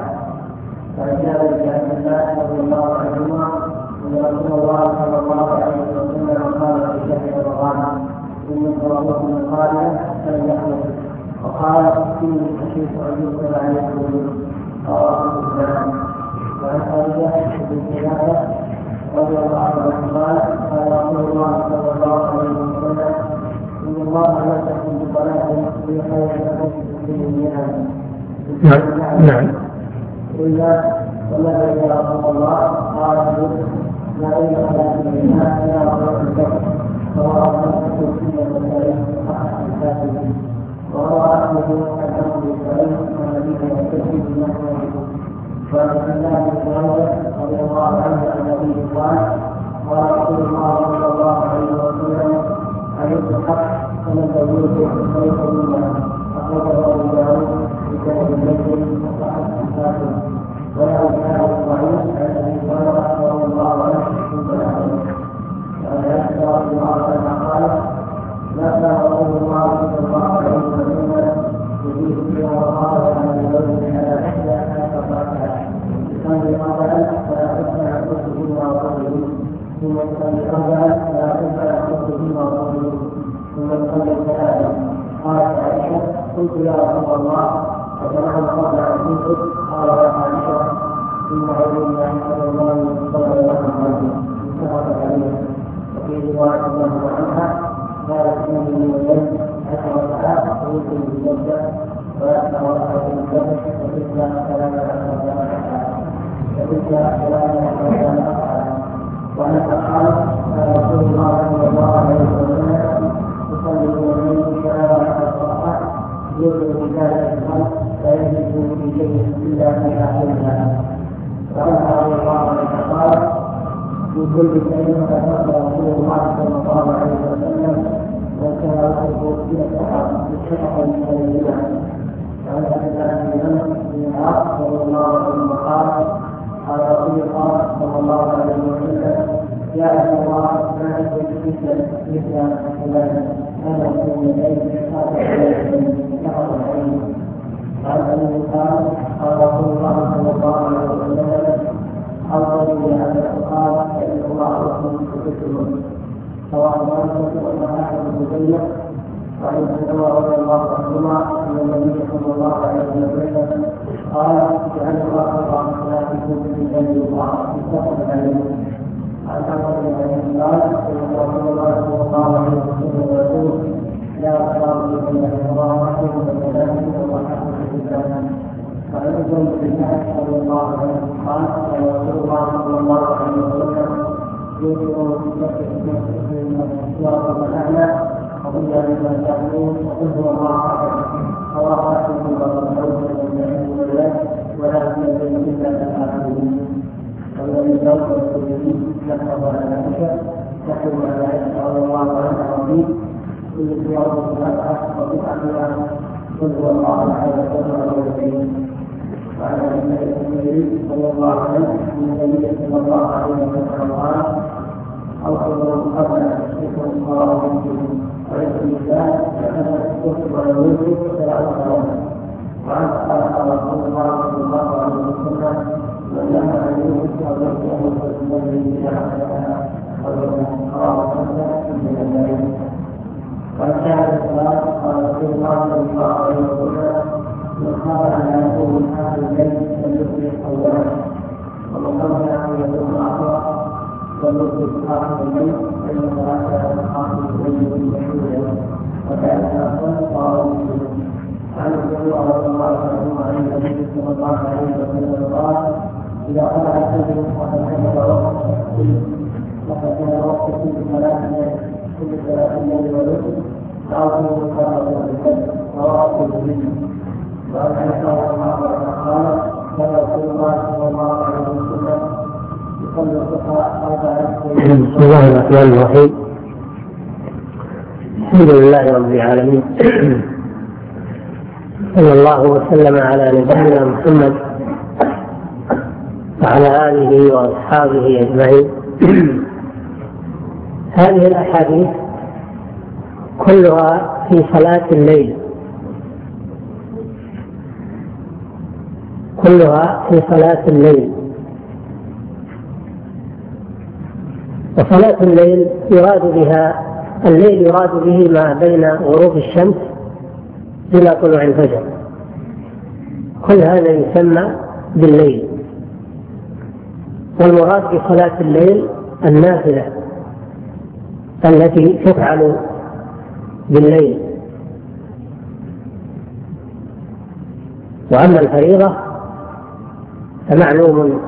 فأجاب بأن الله رضي الله عنهما أن رسول الله صلى الله عليه وسلم قال في شهر رمضان إن صلاتكم قال فليحمد، وقال إني خشيت أن يكتب عليكم رواه مسلم. وعن خالد بن سنانة رضي الله عنه قال قال رسول الله صلى الله عليه وسلم ان الله لا تكون بصلاه في خير نعم. قلنا وماذا يا رسول الله؟ قال ما بين صلاه الناس الى ركوع الفجر فرواه مسلم في البخاري وروى احمد حدثه بالصحيح عن ابي بكر بن مسعود وعن عبد الله بن عمر رضي الله عنه عن ابيه قال قال رسول الله صلى الله عليه وسلم عليك الحق فمن تزوجه فليس منا اخرجه ابو داود بسند المسلم وصححه الحاكم وله كان ضعيف عن ابي هريره رضي الله عنه وعن عائشه رضي الله عنها قالت ما كان رسول الله صلى الله عليه وسلم يجيب فيها وقال عن الزوج على احدى عشرة ركعه يصلي ركعه فلا تسمع صوته وصوته ثم يصلي ركعه فلا تسمع صوته وصوته ثم يصلي ثلاثه. قالت عائشه قلت يا رسول الله فسمعت قبل ان تنفذ قال يا عائشه ان عيني الله صلى الله عليه وسلم انتهت عليه. وفي روايه الله عنها قالت اني من الليل 10 ساعات ويمكن بالجده ويأتى ورقه الجبل وتتلى 13 ركعه وعنها قالت قال رسول الله صلى الله عليه وسلم يصلي من الليل 13 ركعه يؤمن بذلك الخلق لا يجد في شيء الا في اخرها. وعنها رضي الله عنها قالت في كل شيء ذكر رسول الله صلى الله عليه وسلم وكان يحب الى السحر بالشفقه الكريمه. وعن عبد الله بن عمرو بن العاص رضي الله عنه قال قال رسول الله صلى الله عليه وسلم يا اهل الله ما عندك مثل فلان انا في الليل قال عن ابي قال رسول الله صلى الله عليه وسلم أفضل إلى أن القرآن فإن الله رسول كتبه سواء ذلك وما أحد بينه. وعن عمر رضي الله عنهما أن النبي صلى الله عليه وسلم قال جعل الله صلاتكم في بين الله متفق عليه. عن عمر بن قال إن رسول الله صلى الله عليه وسلم يقول لا صلاة إلا الله وحده وكذلك وحده بالله. وعن ابن عباس رضي الله عنه قال قال رسول الله صلى الله عليه وسلم يذكر في الصراط الاعلى وقل يا ايها الكافرون وقل هو الله احد رواه احمد وابو داود ولا يؤمن الا بالكافرين. والذي داود الترمذي نحفظ على عائشه تحكم على عائشه رضي الله عنها رضي كل صور الفتحه وقطعها قل هو الله احد وقل وعن النبي صلى الله عليه وسلم النبي صلى الله عليه وسلم قال أوصل قبل أن تشركوا الله ومسلمين وليس بالله فأنا أشرك ويموت فلا أصل. وعن قال رسول الله صلى الله عليه وسلم من لم يموت أو يموت فالذي شرعها أو رواه مسلم من الليل. وعن شاهد الصلاة قال رسول الله صلى الله عليه وسلم من خاف ان يكون من اهل البيت فليصلح اولا ومن خاف ان يكون اخر فليصلح اخر البيت فان صلاته اخر البيت مشهوره وكان اخر قال مسلم. عن ابي رضي الله عنه عن النبي صلى الله عليه وسلم قال اذا طلع الفجر وقد حدث وقد كان وقت كل ثلاث ليل وليله فاعطوا صلاه الفجر رواه مسلم. وعن عائشة رضي الله عنها قالت كان رسول الله صلى الله عليه وسلم يصلي الضحى 4 بسم الله الرحمن الرحيم. الحمد لله رب العالمين صلى الله وسلم على نبينا محمد وعلى آله وأصحابه أجمعين. هذه الأحاديث كلها في صلاة الليل، كلها في صلاة الليل. وصلاة الليل يراد بها الليل يراد به ما بين غروب الشمس إلى طلوع الفجر، كل هذا يسمى بالليل. والمراد بصلاة الليل النافلة التي تفعل بالليل. وأما الفريضة فمعلوم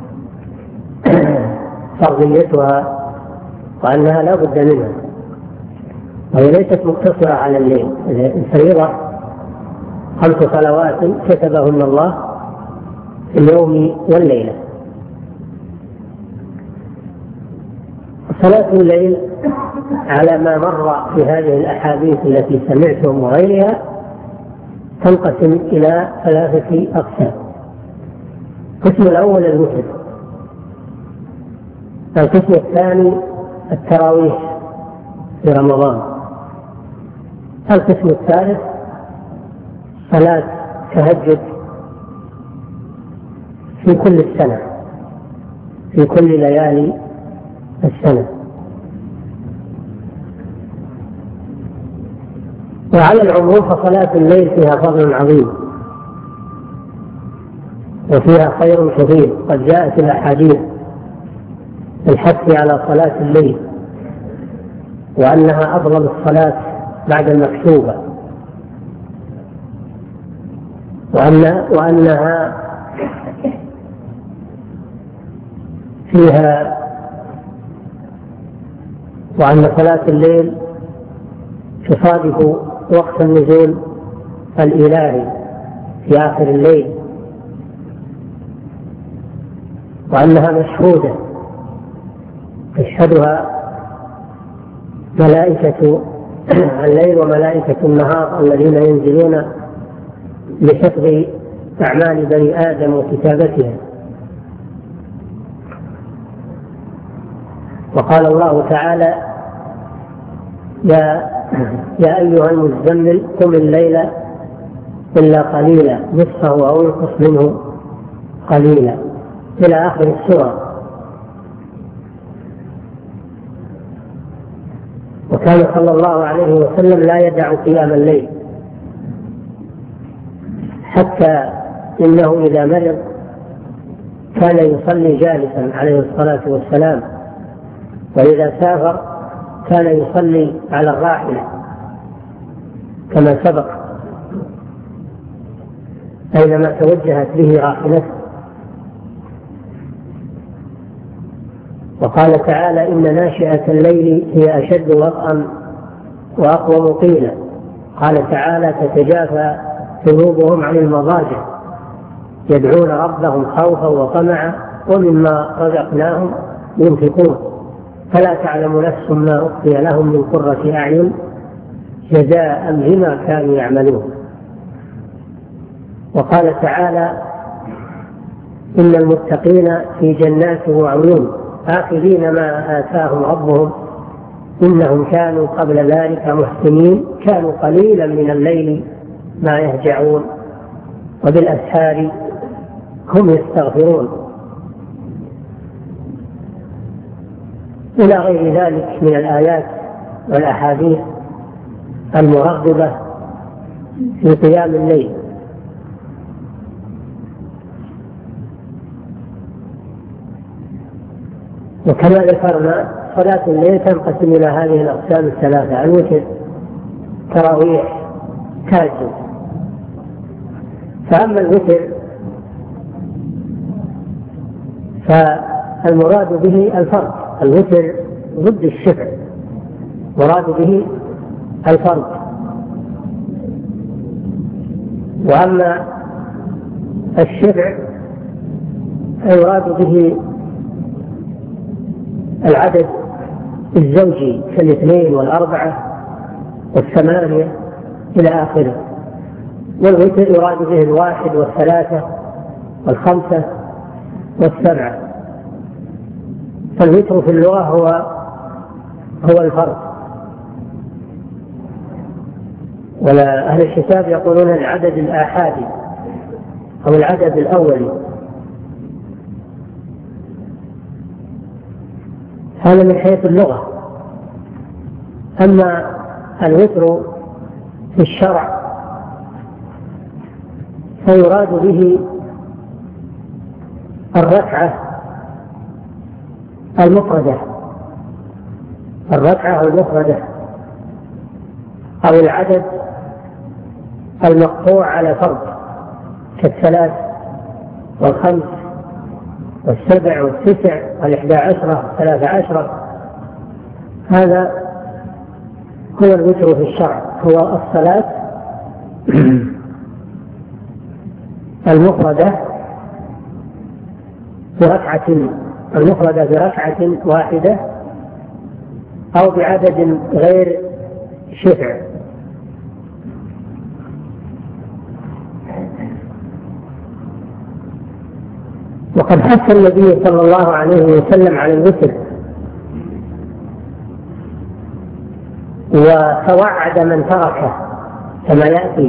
فرضيتها وأنها لا بد منها، وهي ليست مقتصرة على الليل. الفريضة 5 صلوات كتبهن الله في اليوم والليلة. صلاة الليل على ما مر في هذه الأحاديث التي سمعتم وغيرها تنقسم إلى 3 أقسام. القسم الأول الوتر، القسم الثاني التراويح في رمضان، القسم الثالث صلاة تهجد في كل السنة، في كل ليالي السنة. وعلى العموم فصلاة الليل فيها فضل عظيم وفيها خير كثير، قد جاءت الأحاديث الحث على صلاة الليل وأنها أفضل الصلاة بعد المكتوبة، وأنها فيها، وأن صلاة الليل تصادف وقت النزول الإلهي في آخر الليل، وأنها مشهودة تشهدها ملائكة الليل وملائكة النهار الذين ينزلون لحفظ أعمال بني آدم وكتابتها. وقال الله تعالى: يا أيها المزمل قم الليل إلا قليلا نصفه أو انقص منه قليلا، إلى آخر السورة. وكان صلى الله عليه وسلم لا يدع قيام الليل، حتى إنه إذا مرض كان يصلي جالسا عليه الصلاة والسلام، وإذا سافر كان يصلي على الراحلة كما سبق أينما توجهت به راحلته. وقال تعالى: إن ناشئة الليل هي أشد وطئا وأقوم قيلا. قال تعالى: تتجافى جنوبهم عن المضاجع يدعون ربهم خوفا وطمعا ومما رزقناهم ينفقون فلا تعلم نفس ما أخفي لهم من قرة أعين جزاء بما كانوا يعملون. وقال تعالى: إن المتقين في جنات وعيون آخذين ما آتاهم ربهم إنهم كانوا قبل ذلك محسنين كانوا قليلا من الليل ما يهجعون وبالأسحار هم يستغفرون، إلى غير ذلك من الآيات والأحاديث المرغبة في قيام الليل. وكما ذكرنا صلاة الليل تنقسم إلى هذه الأقسام 3: الوتر، تراويح، تهجد. فأما الوتر فالمراد به الفرد، الوتر ضد الشفع، مراد به الفرد. وأما الشفع فيراد به العدد الزوجي كالاثنين والأربعة والثمانية إلى آخره. والوتر يراد به 1 و3 و5 و7. فالوتر في اللغة هو الفرد. ولا أهل الكتاب يقولون العدد الآحادي أو العدد الأولي. هذا من حيث اللغة. أما الوتر في الشرع فيراد به الركعة المفردة، الركعة المفردة، أو العدد المقطوع على فرض كالثلاث والخمس والسبع والتسع والإحدى عشرة والثلاث عشرة. هذا هو الوتر في الشرع، هو الصلاة المفردة بركعة واحدة أو بعدد غير شفع. وقد حث النبي صلى الله عليه وسلم على الوتر، وتوعد من تركه كما يأتي،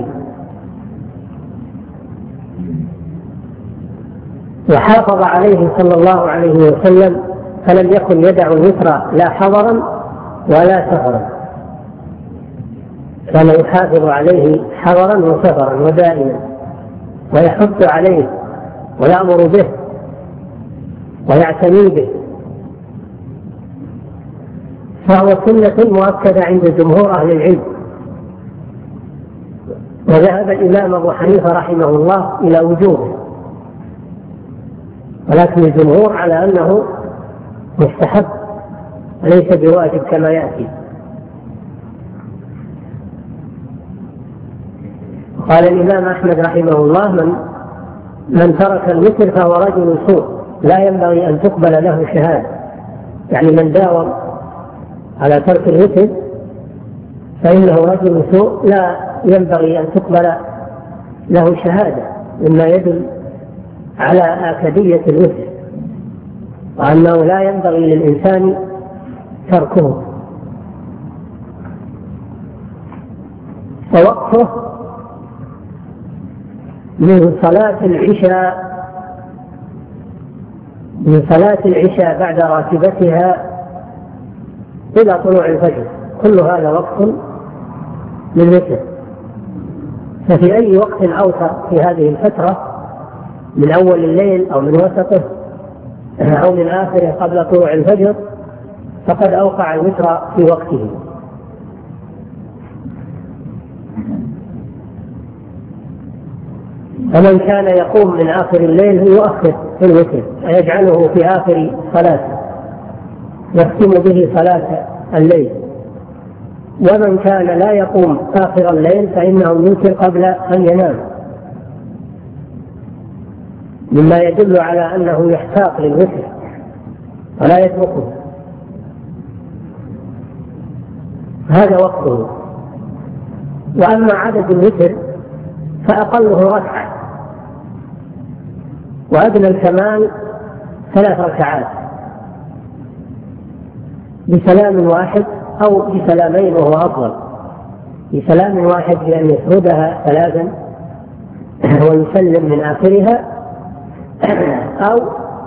وحافظ عليه صلى الله عليه وسلم، فلم يكن يدع الوتر لا حضرا ولا سفرا، كان يحافظ عليه حضرا وسفرا ودائما، ويحث عليه ويأمر به ويعتني به، فهو سنة مؤكدة عند جمهور أهل العلم. وذهب الإمام أبو حنيفة رحمه الله إلى وجوبه، ولكن الجمهور على أنه مستحب وليس بواجب كما يأتي. قال الإمام أحمد رحمه الله: من ترك الوتر فهو رجل سوء لا ينبغي أن تقبل له شهادة. يعني من داوم على ترك الوتر فإنه رجل سوء لا ينبغي أن تقبل له شهادة، مما يدل على آكدية الوتر وأنه لا ينبغي للإنسان تركه. ووقفه من صلاة العشاء بعد راتبتها إلى طلوع الفجر، كل هذا وقت للوتر. ففي أي وقت أوتر في هذه الفترة من أول الليل أو من وسطه أو من آخره قبل طلوع الفجر فقد أوقع الوتر في وقته. فمن كان يقوم من آخر الليل يؤخر في الوتر ويجعله في آخر صلاته يختم به صلاة الليل، ومن كان لا يقوم آخر الليل فإنه يوتر قبل أن ينام، مما يدل على أنه يحتاط للوتر ولا يتركه. هذا وقته. وأما عدد الوتر فأقله ركعة، وأدنى الكمال 3 ركعات بسلام واحد أو بسلامين وهو أفضل. بسلام واحد بأن يسردها 3 ويسلم من آخرها، أو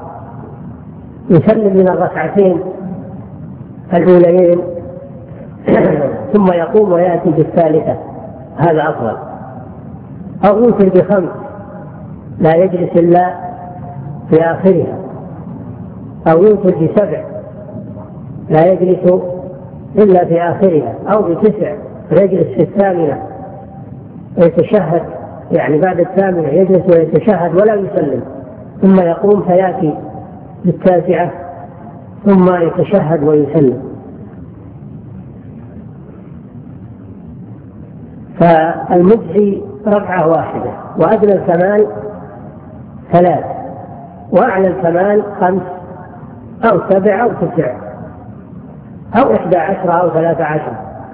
يسلم من الركعتين الأوليين ثم يقوم ويأتي بالثالثة، هذا أفضل. أو يوتر ب5 لا يجلس إلا في آخرها، أو يوتر ب7 لا يجلس إلا في آخرها، أو ب9 يجلس في الثامنة ويتشهد، يعني بعد الثامنة يجلس ويتشهد ولا يسلم، ثم يقوم فيأتي بالتاسعة ثم يتشهد ويسلم. فالمجزي ركعة واحدة، وأدنى الكمال 3، وأعلى الكمال 5 أو 7 أو 9 أو 11 أو 13.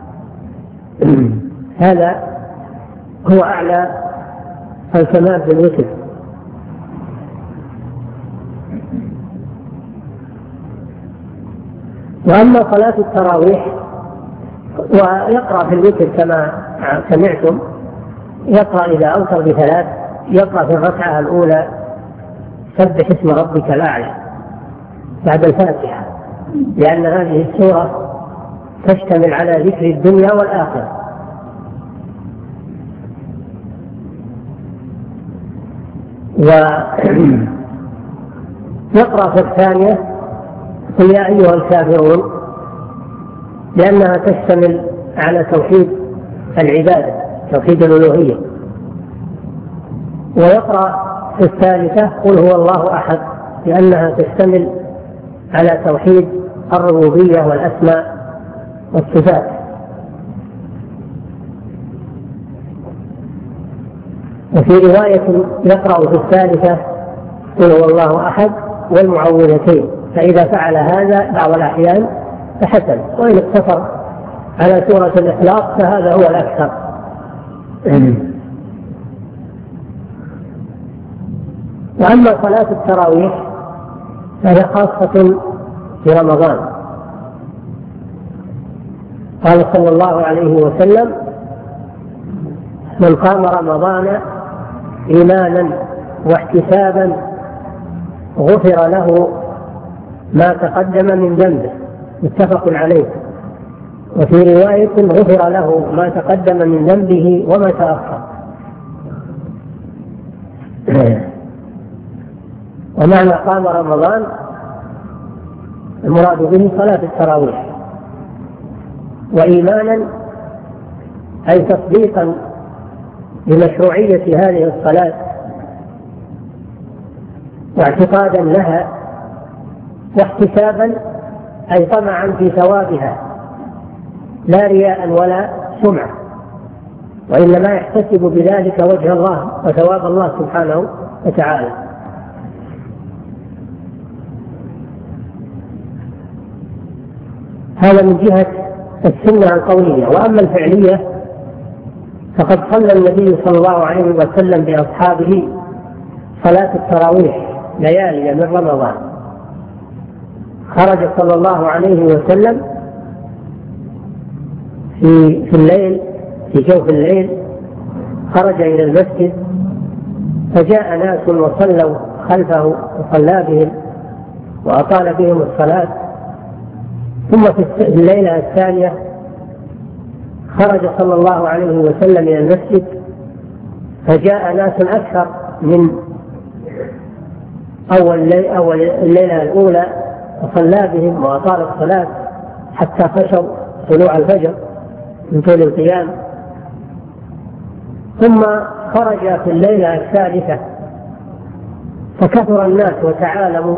هذا هو أعلى الكمال بالوتر. وأما صلاة التراويح ويقرأ في الوتر كما سمعتم، يقرأ إذا أوتر ب3 يقرأ في الركعة الأولى سبح اسم ربك الأعلى بعد الفاتحة، لأن هذه السورة تشتمل على ذكر الدنيا والآخرة. ويقرأ في الثانية قل يا أيها الكافرون، لأنها تشتمل على توحيد العبادة، توحيد الألوهية. ويقرأ في الثالثة قل هو الله أحد، لأنها تشتمل على توحيد الربوبية والأسماء والصفات. وفي رواية يقرأ في الثالثة قل هو الله أحد والمعوذتين، فإذا فعل هذا بعض الأحيان فحسن، وإن اقتصر على سورة الإخلاص فهذا هو الأكثر. وأما صلاة التراويح فهي خاصة في رمضان. قال صلى الله عليه وسلم: من قام رمضان إيمانا واحتسابا غفر له ما تقدم من ذنبه، متفق عليه. وفي رواية غفر له ما تقدم من ذنبه وما تأخر. ومعنى قام رمضان المراد به صلاة التراويح. وإيمانا أي تصديقا بمشروعية هذه الصلاة واعتقادا لها، واحتسابا أي طمعا في ثوابها لا رياء ولا سمعة، وإنما يحتسب بذلك وجه الله وثواب الله سبحانه وتعالى. هذا من جهة السنة القولية. وأما الفعلية فقد صلى النبي صلى الله عليه وسلم بأصحابه صلاة التراويح ليالي من رمضان. خرج صلى الله عليه وسلم في الليل، في جوف الليل، خرج إلى المسجد فجاء ناس وصلوا خلفه وصلى بهم وأطال بهم الصلاة. ثم في الليلة الثانية خرج صلى الله عليه وسلم إلى المسجد فجاء ناس أكثر من أول الليلة الأولى وصلى بهم وأطال الصلاة حتى خشوا طلوع الفجر من طول القيام. ثم خرج في الليلة الثالثة فكثر الناس وتعالموا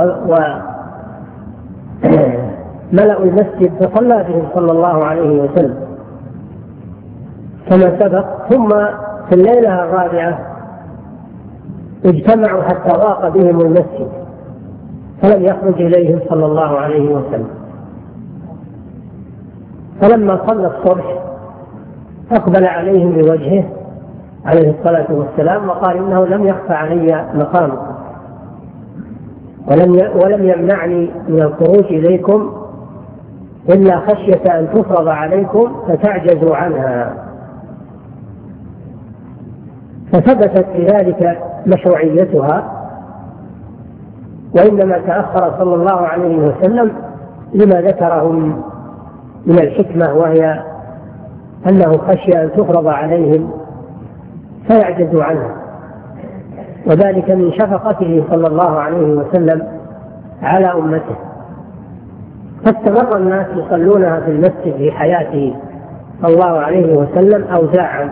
ملأوا المسجد فصلى بهم صلى الله عليه وسلم كما سبق. ثم في الليلة الرابعة اجتمعوا حتى ضاق بهم المسجد فلم يخرج إليهم صلى الله عليه وسلم. فلما صلى الصبح أقبل عليهم بوجهه عليه الصلاة والسلام وقال: إنه لم يخفى علي مقامكم ولم يمنعني من الخروج إليكم إلا خشية أن تفرض عليكم فتعجزوا عنها. فثبتت بذلك مشروعيتها، وإنما تأخر صلى الله عليه وسلم لما ذكره من الحكمة، وهي أنه خشي أن تفرض عليهم فيعجزوا عنها، وذلك من شفقته صلى الله عليه وسلم على أمته. فاستمر الناس يصلونها في المسجد في حياته صلى الله عليه وسلم أوزاعا،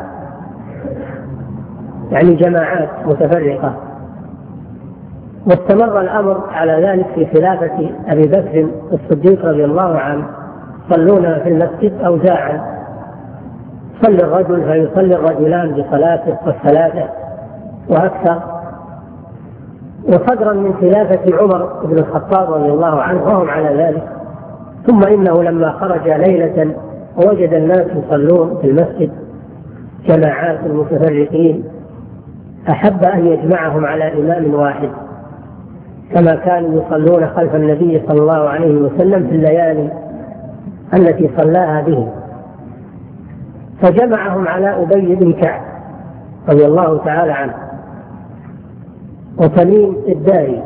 يعني جماعات متفرقة. واستمر الأمر على ذلك في خلافة أبي بكر الصديق رضي الله عنه، يصلونها في المسجد أوزاعا، يصلي الرجل فيصلي الرجلان بصلاته والثلاثة وأكثر. وصدرا من خلافة عمر بن الخطاب رضي الله عنه وهم على ذلك. ثم إنه لما خرج ليلة ووجد الناس يصلون في المسجد جماعات المتفرقين أحب أن يجمعهم على إمام واحد كما كانوا يصلون خلف النبي صلى الله عليه وسلم في الليالي التي صلاها به. فجمعهم على أبي بن كعب رضي الله تعالى عنه وتميم الداري،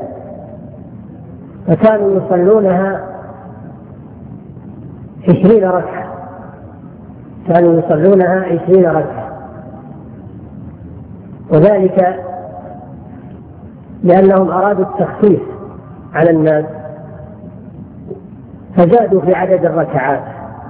فكانوا يصلونها 20 ركعة، كانوا يصلونها 20 ركعة، وذلك لأنهم أرادوا التخفيف على الناس فزادوا في عدد الركعات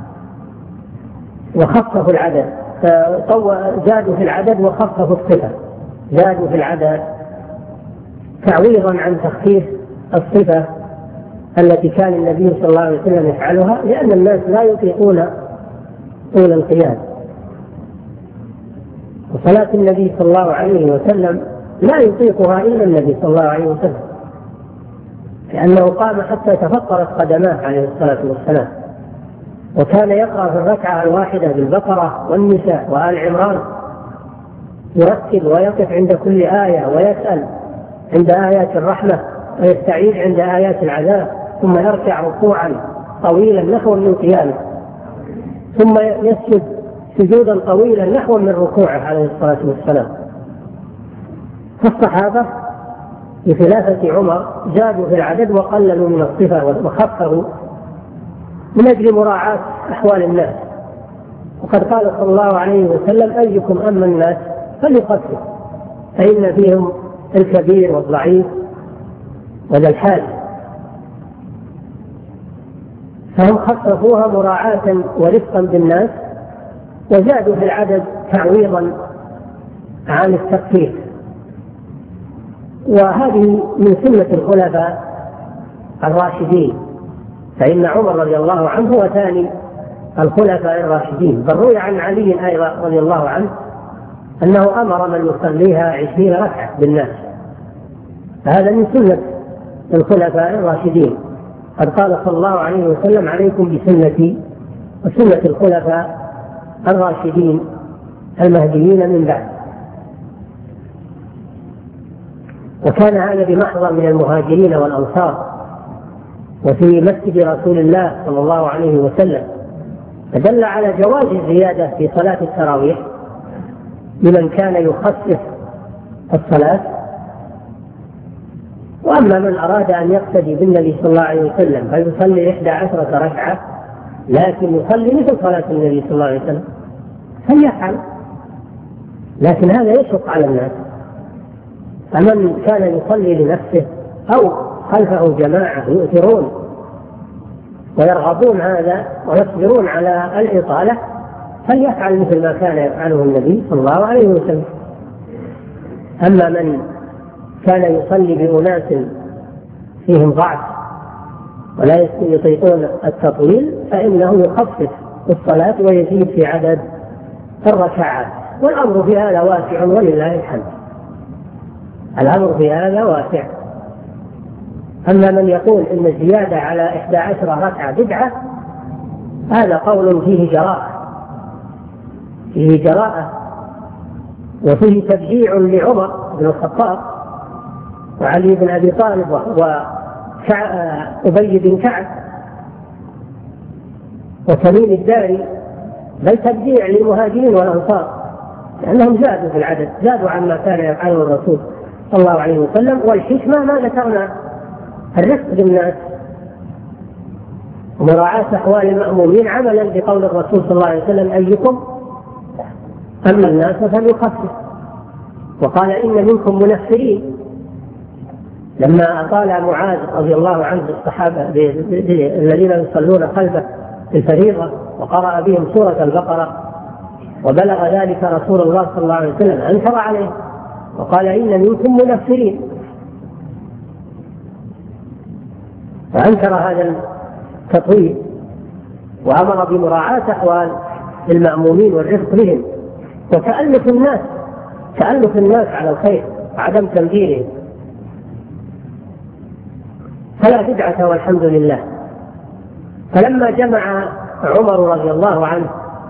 وخففوا العدد، زادوا في العدد وخففوا الصفة، زادوا في العدد تعويضا عن تخفيف الصفة التي كان النبي صلى الله عليه وسلم يفعلها، لأن الناس لا يطيقون طول القيام. وصلاة النبي صلى الله عليه وسلم لا يطيقها إلا النبي صلى الله عليه وسلم، لأنه قام حتى تفطرت قدماه عليه الصلاة والسلام، وكان يقرأ في الركعة الواحدة بالبقرة والنساء وآل عمران، يرتب ويقف عند كل آية، ويسأل عند آيات الرحمة، ويستعيذ عند آيات العذاب، ثم يركع ركوعا طويلا نحو من قيامه، ثم يسجد سجودا طويلا نحو من ركوعه عليه الصلاة والسلام. فالصحابة بخلافة عمر زادوا في العدد وقللوا من الصفة وخففوا من أجل مراعاة أحوال الناس. وقد قال صلى الله عليه وسلم: أيكم أما الناس فليخفف، فإن فيهم الكبير والضعيف وذا الحاجة. فهم خففوها مراعاة ورفقا بالناس، وزادوا في العدد تعويضا عن التخفيف. وهذه من سنة الخلفاء الراشدين، فإن عمر رضي الله عنه هو ثاني الخلفاء الراشدين. بل روي عن علي أيضا رضي الله عنه أنه أمر من يصليها 20 ركعة بالناس. هذا من سنة الخلفاء الراشدين. قد قال صلى الله عليه وسلم: عليكم بسنتي وسنة الخلفاء الراشدين المهديين من بعد. وكان هذا بمحضر من المهاجرين والأنصار، وفي مسجد رسول الله صلى الله عليه وسلم، فدل على جواز الزيادة في صلاة التراويح لمن كان يخفف الصلاة. وأما من أراد أن يقتدي بالنبي صلى الله عليه وسلم فيصلي 11 ركعة، لكن يصلي مثل صلاة النبي صلى الله عليه وسلم فليفعل، لكن هذا يشق على الناس. فمن كان يصلي لنفسه أو خلفه جماعة يؤثرون ويرغبون هذا ويصبرون على الإطالة فليفعل مثل ما كان يفعله النبي صلى الله عليه وسلم. أما من كان يصلي بأناس فيهم ضعف ولا يطيقون التطويل فإنه يخفف الصلاة ويزيد في عدد الركعات. والأمر في هذا واسع ولله الحمد، الأمر في هذا واسع. أما من يقول إن الزيادة على 11 ركعة بدعة، هذا قول فيه جراءة وفيه تبجيع لعمر بن الخطاب وعلي بن أبي طالب وأبي بن كعب وتميم الداري، بل تبجيع للمهاجرين والأنصار، لأنهم زادوا في العدد، زادوا عما كان يفعله الرسول صلى الله عليه وسلم. والحكمة ما ذكرنا الرفق بالناس ومراعاة أحوال المأمومين عملا بقول الرسول صلى الله عليه وسلم: أيكم أما الناس فليخفف. وقال: إن منكم منفرين، لما أطال معاذ رضي الله عنه الصحابة الذين يصلون خلفه في الفريضة وقرأ بهم سورة البقرة وبلغ ذلك رسول الله صلى الله عليه وسلم أنكر عليه وقال: إن منكم منفرين، فأنكر هذا التطويل وأمر بمراعاة أحوال المأمومين والرفق بهم وتألف الناس على الخير وعدم تنفيرهم. فلا بدعة والحمد لله. فلما جمع عمر رضي الله عنه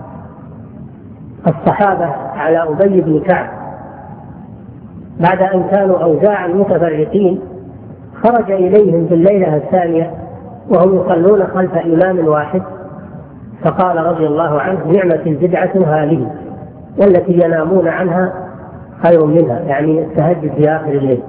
الصحابة على أبي بن كعب بعد أن كانوا أوزاعا متفرقين، خرج إليهم في الليلة الثانية وهم يصلون خلف إمام واحد، فقال رضي الله عنه: نعمة البدعة هذه، والتي ينامون عنها خير منها، يعني التهجد في آخر الليل.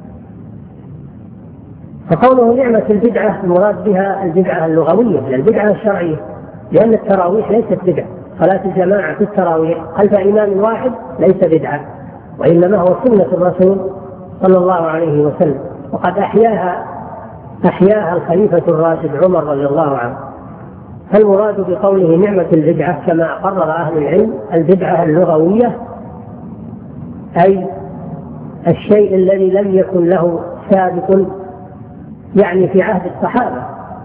فقوله نعمة البدعة المراد بها البدعة اللغوية لا البدعة الشرعية، لأن التراويح ليست بدعة، صلاة الجماعة في التراويح خلف إمام واحد ليس بدعة، وإنما هو سنة الرسول صلى الله عليه وسلم، وقد أحياها أحياها الخليفة الراشد عمر رضي الله عنه. فالمراد بقوله نعمة البدعة كما قرر أهل العلم البدعة اللغوية، أي الشيء الذي لم يكن له سابق يعني في عهد الصحابة،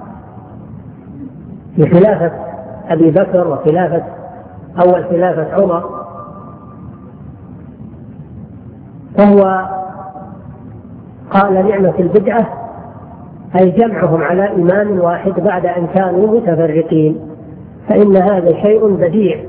في خلافة أبي بكر وخلافة أول خلافة عمر. فهو قال نعمة البدعة أي جمعهم على إمام واحد بعد أن كانوا متفرقين، فإن هذا شيء بديع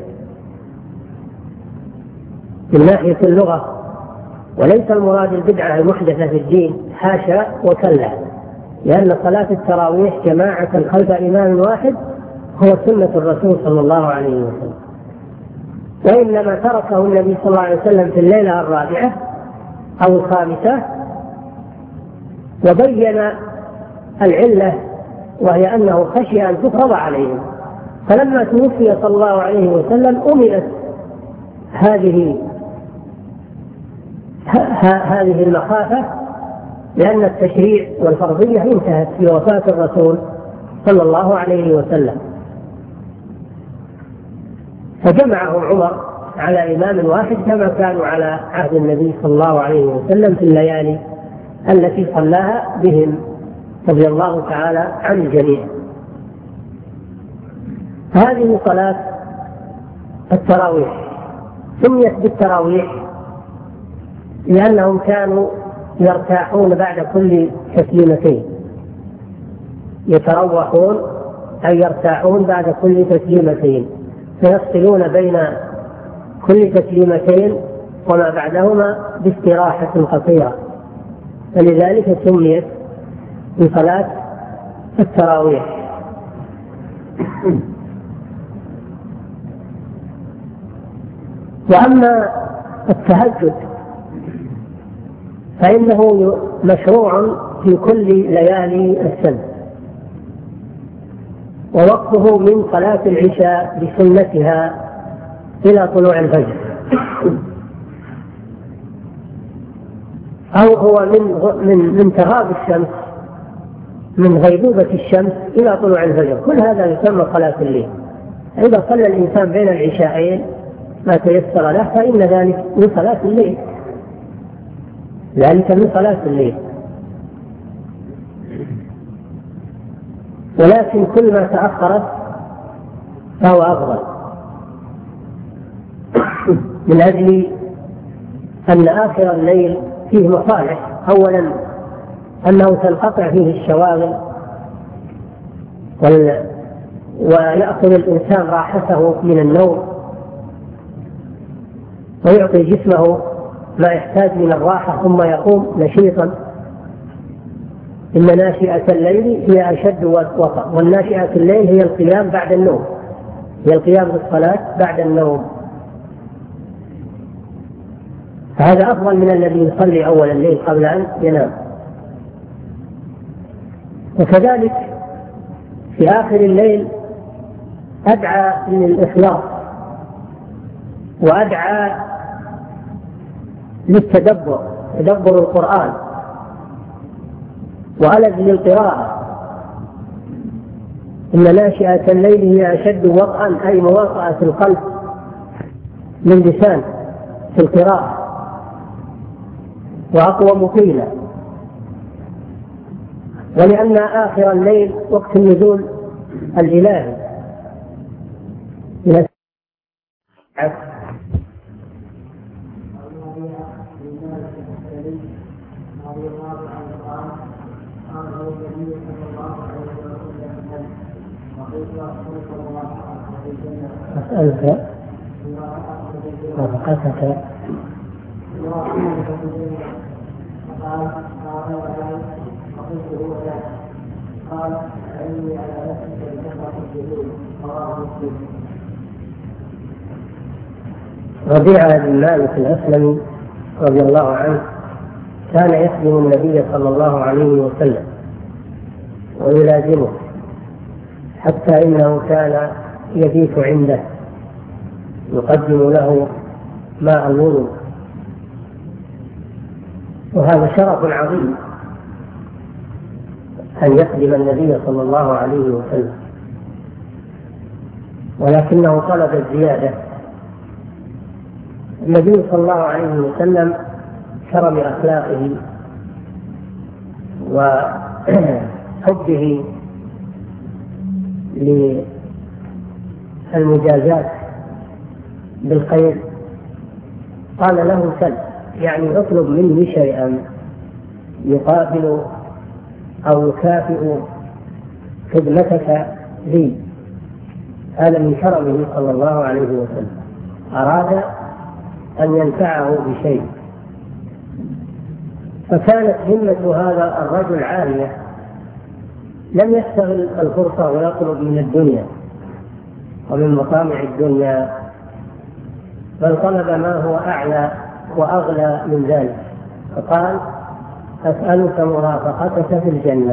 من ناحية اللغة، وليس المراد البدعة المحدثة في الدين، حاشا وكلا، لأن صلاة التراويح جماعة خلف إمام واحد هو سنة الرسول صلى الله عليه وسلم، وإنما تركه النبي صلى الله عليه وسلم في الليلة الرابعة أو الخامسة، وبين العلة وهي أنه خشي أن تفرض عليهم. فلما توفي صلى الله عليه وسلم أمنت هذه المخافة، لأن التشريع والفرضية انتهت في وفاة الرسول صلى الله عليه وسلم، فجمعهم عمر على إمام واحد كما كانوا على عهد النبي صلى الله عليه وسلم في الليالي التي صلاها بهم رضي الله تعالى عن الجميع. هذه صلاة التراويح سميت بالتراويح لأنهم كانوا يرتاحون بعد كل تسليمتين، يتروحون أي يرتاحون بعد كل تسليمتين، فيفصلون بين كل تسليمتين وما بعدهما باستراحة قصيرة، فلذلك سميت بصلاة التراويح. وأما التهجد فإنه مشروع في كل ليالي السنة، ووقته من صلاة العشاء بسنتها إلى طلوع الفجر، أو هو من تغاب الشمس، من غيبوبة الشمس إلى طلوع الفجر، كل هذا يسمى صلاة الليل. إذا صلى الإنسان بين العشاءين ما تيسر له فإن ذلك من صلاة الليل، ذلك من صلاة الليل. ولكن كل ما تأخرت فهو أفضل، من أجل أن آخر الليل فيه مصالح. أولا أنه تنقطع فيه الشواغل ويأخذ الإنسان راحته من النوم، ويعطي جسمه ما يحتاج من الراحة، ثم يقوم نشيطا. إن ناشئة الليل هي أشد وطأ، والناشئة الليل هي القيام بعد النوم، هي القيام بالصلاة بعد النوم. فهذا أفضل من الذي يصلي أول الليل قبل أن ينام. وكذلك في آخر الليل أدعى للإخلاص، وأدعى للتدبر، تدبر القرآن، وألذ للقراءة. إن ناشئة الليل هي أشد وطئا أي مواطأة القلب للسان في القراءة، وأقوم قيلا. ولأن آخر الليل وقت النزول الإلهي إلى أسألك وفقتك قال أني على نفسك بكثرة الجهود رواه مسلم. ربيعة بن مالك الأسلمي رضي الله عنه كان يخدم النبي صلى الله عليه وسلم ويلازمه، حتى إنه كان يبيت عنده يقدم له ماء الوضوء، وهذا شرف عظيم أن يخدم النبي صلى الله عليه وسلم، ولكنه طلب الزيادة. النبي صلى الله عليه وسلم كرم أخلاقه وحبه للمجازات بالخير قال له سل، يعني اطلب مني شيئا يقابل أو يكافئ خدمتك لي. هذا من كرمه صلى الله عليه وسلم، أراد أن ينفعه بشيء. فكانت همة هذا الرجل عالية، لم يستغل الفرصة ويطلب من الدنيا ومن مطامع الدنيا، بل طلب ما هو أعلى وأغلى من ذلك، فقال أسألك مرافقتك في الجنة.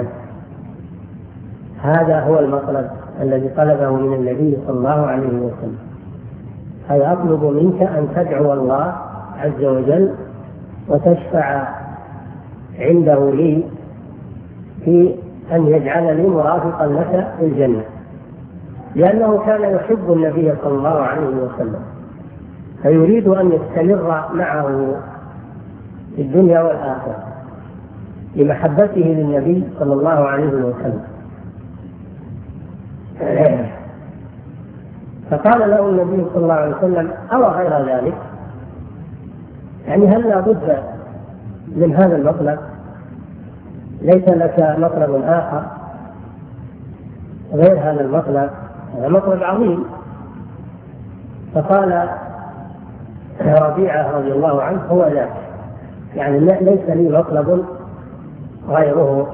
هذا هو المطلب الذي طلبه من النبي صلى الله عليه وسلم، أي أطلب منك أن تدعو الله عز وجل وتشفع عنده لي في أن يجعل لي مرافقا لك في الجنة، لأنه كان يحب النبي صلى الله عليه وسلم، فيريد أن يستمر معه في الدنيا والآخرة لمحبته للنبي صلى الله عليه وسلم. فقال له النبي صلى الله عليه وسلم أرى غير ذلك، يعني هل لا بد من هذا المطلب؟ ليس لك مطلب آخر غير هذا المطلب؟ هذا مطلب عظيم. فقال ربيعة رضي الله عنه هو ذاك، يعني ليس لي مطلب غيره.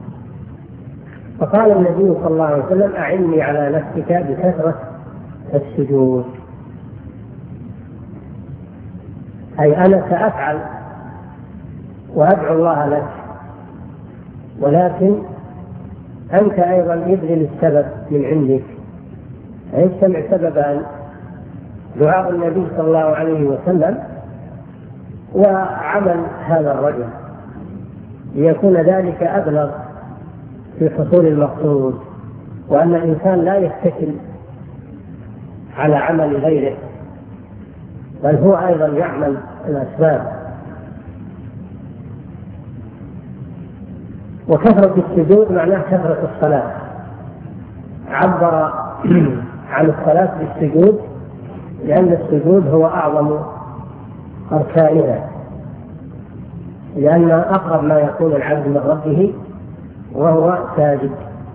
فقال النبي صلى الله عليه وسلم أعني على نفسك بكثرة السجود، أي أنا سأفعل وأدعو الله لك، ولكن أنت أيضا ابذل السبب من عندك. يجتمع سببان: دعاء النبي صلى الله عليه وسلم وعمل هذا الرجل، ليكون ذلك أبلغ في حصول المقصود، وأن الإنسان لا يتكل على عمل غيره، بل هو أيضا يعمل الأسباب. وكثرة السجود معناه كثرة الصلاة. عبر عن الصلاة بالسجود لأن السجود هو أعظم أركانها، لأن أقرب ما يكون العبد من ربه وهو ساجد.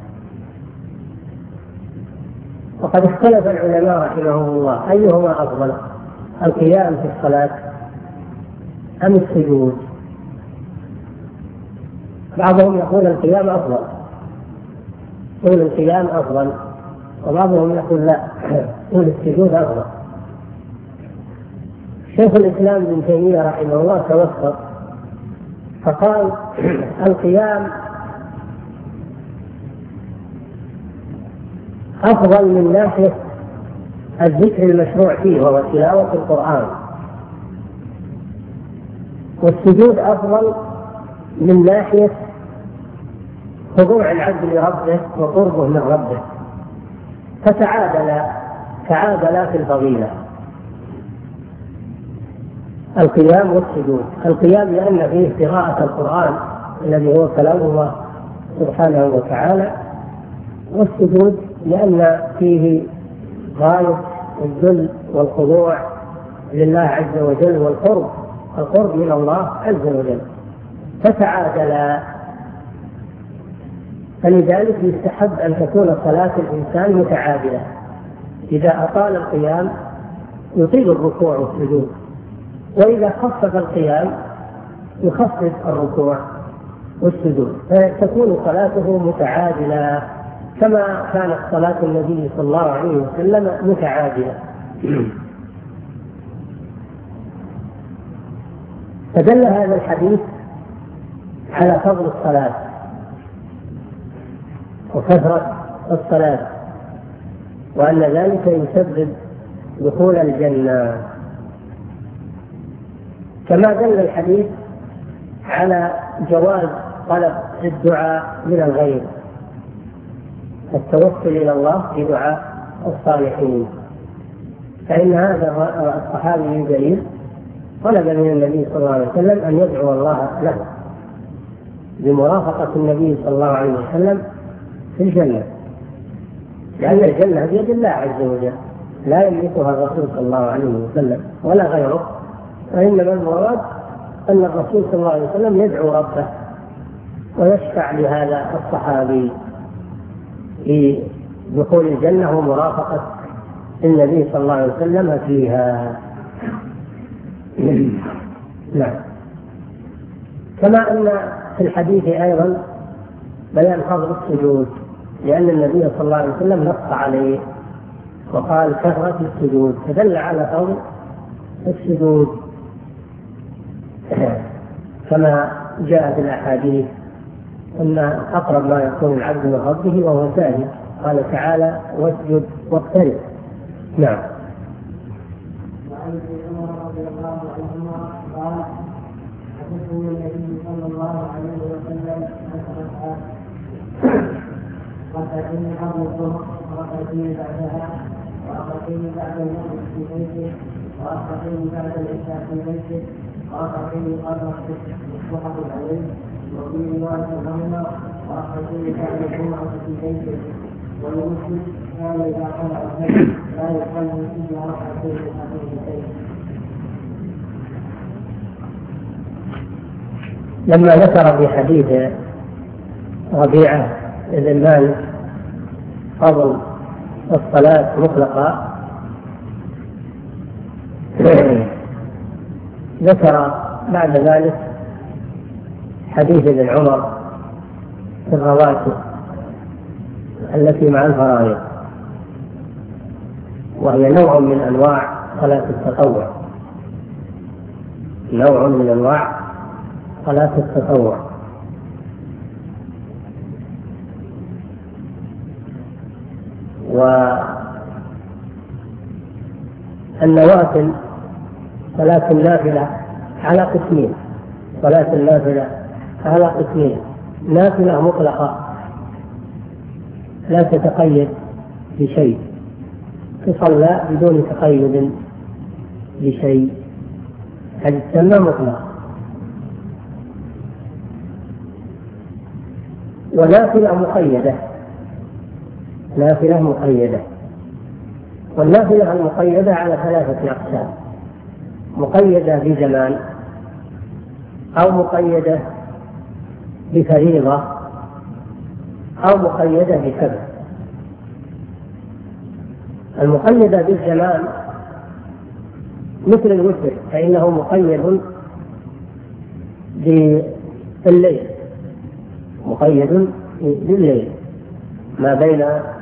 وقد اختلف العلماء رحمهم الله أيهما أفضل، القيام في الصلاة أم السجود؟ بعضهم يقول القيام أفضل، يقول القيام أفضل، وبعضهم يقول لا، يقول السجود أفضل. شيخ الإسلام ابن تيمية رحمه الله توسط فقال القيام أفضل من ناحية الذكر المشروع فيه وهو تلاوة القرآن، والسجود أفضل من ناحية خضوع العبد لربه وقربه من ربه، فتعادلا في الفضيلة القيام والسجود. القيام لأن فيه قراءة القرآن الذي هو كلام الله سبحانه وتعالى، والسجود لأن فيه غاية الذل والخضوع لله عز وجل والقرب من الله عز وجل، فتعادلا. فلذلك يستحب أن تكون صلاة الإنسان متعادلة، إذا أطال القيام يطيل الركوع والسجود، وإذا خفف القيام يخفف الركوع والسجود، فتكون صلاته متعادلة كما كانت صلاة النبي صلى الله عليه وسلم متعادلة. فدل هذا الحديث على فضل الصلاة وكثرة الصلاة، وأن ذلك يسبب دخول الجنة. كما دل الحديث على جواز طلب الدعاء من الغير، التوسل إلى الله في دعاء الصالحين. فإن هذا الصحابي الجليل طلب من النبي صلى الله عليه وسلم أن يدعو الله له بمرافقة النبي صلى الله عليه وسلم في الجنة، لأن الجنة بيد الله عز وجل لا يملكها الرسول صلى الله عليه وسلم ولا غيره، وإنما المراد أن الرسول صلى الله عليه وسلم يدعو ربه ويشفع لهذا الصحابي في دخول الجنة ومرافقة النبي صلى الله عليه وسلم فيها. نعم. كما أن في الحديث أيضا بيان فضل السجود، لأن النبي صلى الله عليه وسلم نص عليه وقال كثرة السجود، فدل على فضل السجود كما جاء في الأحاديث أن أقرب ما يكون العبد من ربه وهو ساجد، قال تعالى واسجد واقترب. نعم. وعن عمر رضي الله عنهما قال حدثني النبي صلى الله عليه وسلم ركعتين قبل الظهر وركعتين بعدها وركعتين بعد المغرب في بيته وركعتين بعد العشاء في بيته وركعتين قبل الصبح عليه وفي رواية عنهما وركعتين بعد الجمعة في بيته. والمسلم كان إذا طلع الفجر لا يصلي إلا ركعتين خفيفتين. لما ذكر في حديث ربيعة بن مالك فضل الصلاة مطلقة، ذكر بعد ذلك حديث ابن عمر في الرواتب التي مع الفرائض، وهي نوع من أنواع صلاة التطوع، نوع من أنواع صلاة التطوع. والنوافل صلاة النافلة على قسمين، صلاة النافلة على قسمين: نافلة مطلقة لا تتقيد بشيء، تصلى بدون تقيد بشيء، هذه تسمى مطلقة. ونافلة مقيدة، نافلة مقيدة. والنافلة المقيدة على ثلاثة أقسام: مقيدة بزمان، أو مقيدة بفريضة، أو مقيدة بسبب. المقيدة بالزمان مثل الوتر، فإنه مقيد بالليل، مقيد بالليل ما بين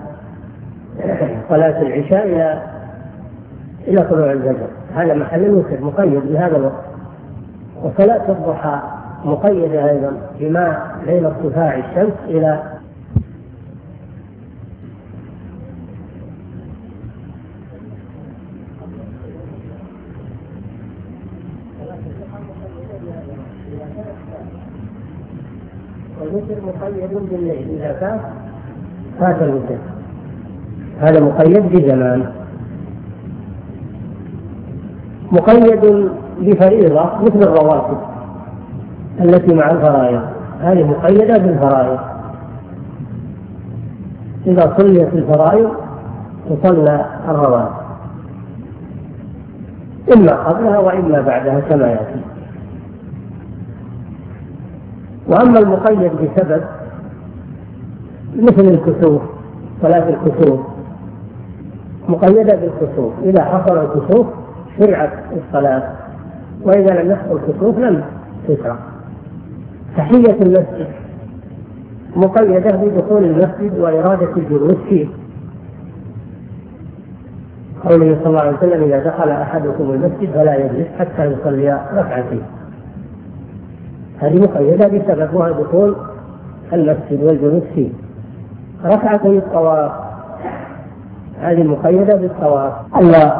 صلاة العشاء إلى طلوع الفجر، هذا محل الوتر مقيد بهذا الوقت. وصلاة الضحى مقيدة أيضا بما بين ارتفاع الشمس إلى والوتر مقيد بالليل، إذا فات الوتر هذا مقيد بزمان. مقيد بفريضة مثل الرواتب التي مع الفرائض، هذه مقيدة بالفرائض، إذا صليت الفرائض تصلى الرواتب إما قبلها وإما بعدها كما يأتي. وأما المقيد بسبب مثل الكسوف، صلاة الكسوف مقيدة بالكسوف، إذا حصل الكسوف شرعت الصلاة، وإذا لم يحصل الكسوف لم تشرع. تحية المسجد مقيدة بدخول المسجد وإرادة الجلوس فيه، قوله صلى الله عليه وسلم: إذا دخل أحدكم المسجد فلا يجلس حتى يصلي ركعتين. هذه مقيدة بسبب، وهو دخول المسجد والجلوس فيه. ركعتي الطواف هذه مقيدة بالطواف، ألا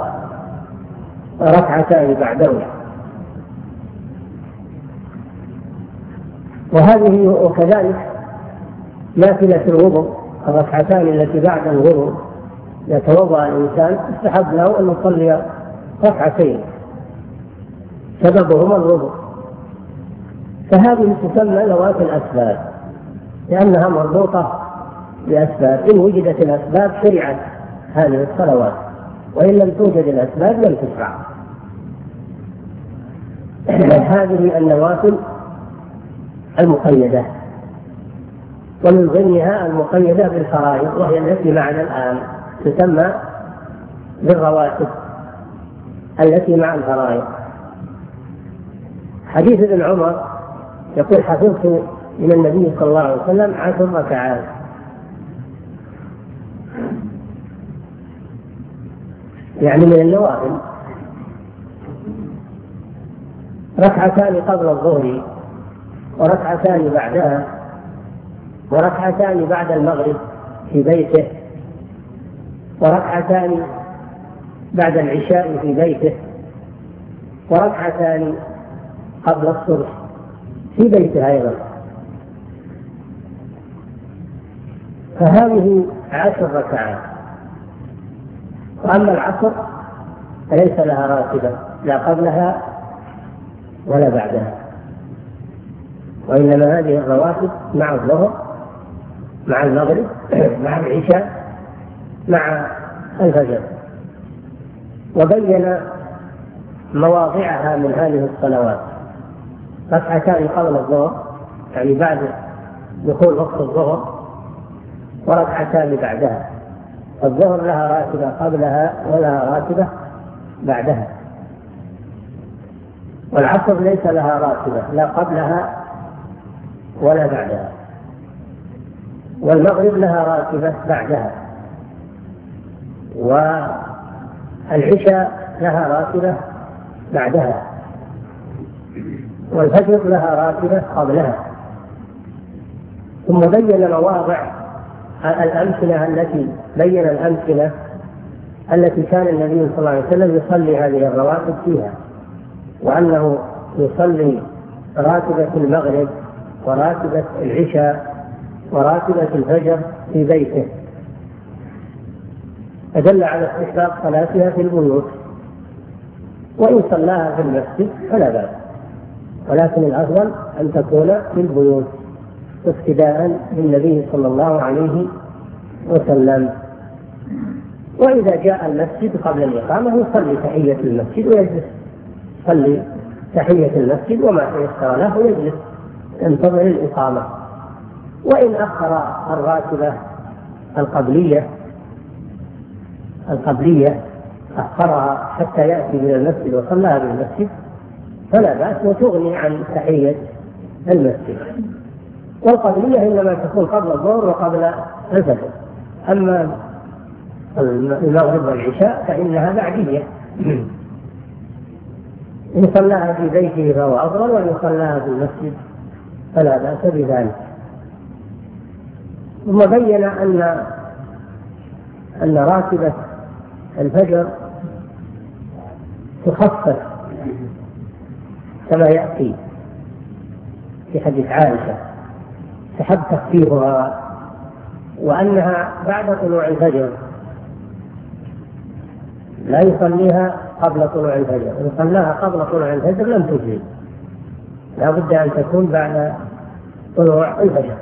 ركعتان بعده. وهذه وكذلك نافلة الوضوء الركعتان التي بعد الوضوء يتوضأ الإنسان يستحب له أن يصلي ركعتين سببهما الوضوء، فهذه تسمى ذوات الأسباب لأنها مربوطة بأسباب، إن وجدت الأسباب شرعت هذه الصلوات، وإن لم توجد الأسباب لم تشرع. هذه النوافل المقيدة، ومن ضمنها المقيدة بالفرائض وهي التي معنا الآن تسمى بالرواتب التي مع الفرائض. حديث ابن عمر يقول حفظت من النبي صلى الله عليه وسلم 10 ركعات، يعني من النوافل، ركعتان قبل الظهر وركعتان بعدها وركعتان بعد المغرب في بيته وركعتان بعد العشاء في بيته وركعتان قبل الصبح في بيته أيضا. فهذه 10 ركعات. وأما العصر فليس لها راتبة لا قبلها ولا بعدها، وإنما هذه الرواتب مع الظهر مع المغرب مع العشاء مع الفجر. وبين مواضعها من هذه الصلوات: ركعتان قبل الظهر يعني بعد دخول وقت الظهر، وركعتان بعدها. الظهر لها راتبة قبلها ولها راتبة بعدها، والعصر ليس لها راتبة لا قبلها ولا بعدها، والمغرب لها راتبة بعدها، والعشاء لها راتبة بعدها، والفجر لها راتبة قبلها. ثم بين مواضع الأمثلة التي كان النبي صلى الله عليه وسلم يصلي هذه الرواتب فيها، وأنه يصلي راتبة المغرب وراتبة العشاء وراتبة الفجر في بيته، فدل على استحباب صلاتها في البيوت، وإن صلاها في المسجد فلا بأس، ولكن الأفضل أن تكون في البيوت اقتداء بالنبي صلى الله عليه وسلم. وإذا جاء المسجد قبل الإقامة يصلي تحية المسجد ويجلس، يصلي تحية المسجد وما تيسر له ويجلس ينتظر الإقامة. وإن أخر الراتبة القبلية أخرها حتى يأتي من المسجد وصلىها بالمسجد فلا بأس، وتغني عن تحية المسجد. والقبلية إنما تكون قبل الظهر وقبل الفجر، أما المغرب والعشاء فإنها بعدية. إن صلاها في بيته فهو أفضل، وإن صلاها في المسجد فلا بأس بذلك. ثم بين أن راتبة الفجر تخفف كما يأتي في حديث عائشة، تحب تخفيفها، وأنها بعد طلوع الفجر لا يصليها قبل طلوع الفجر، إن صلاها قبل طلوع الفجر لم تجزي، لا بد أن تكون بعد طلوع الفجر.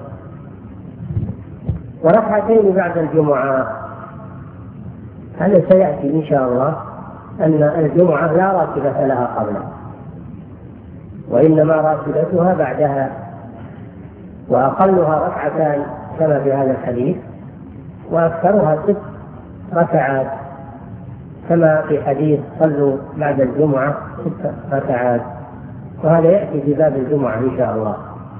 وركعتين بعد الجمعة، هذا سيأتي إن شاء الله أن الجمعة لا راتبة لها قبلها، وإنما راتبتها بعدها، وأقلها ركعتان كما في هذا الحديث، وأكثرها 6 ركعات كما في حديث صلوا بعد الجمعة 6 ركعات، وهذا يأتي في باب الجمعة إن شاء الله.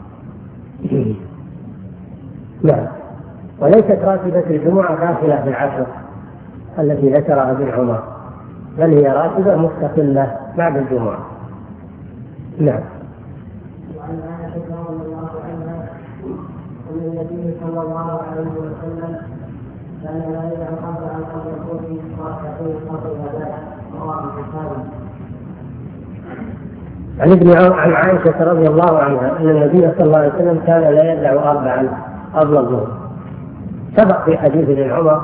نعم. وليست راتبة الجمعة داخلة في العشر التي ذكرها ابن عمر، بل هي راتبة مستقلة بعد الجمعة. نعم. وعن عائشة رضي الله عنها أن النبي صلى الله عليه وسلم كان لا يدع قبل أن يكون ركعتين قبل الغداء، رواه البخاري. عن عائشة رضي الله عنها أن النبي صلى الله عليه وسلم كان لا يدع 4 قبل الظهر. سبق في حديث ابن عمر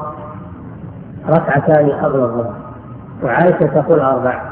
2 قبل الظهر، وعائشة تقول 4.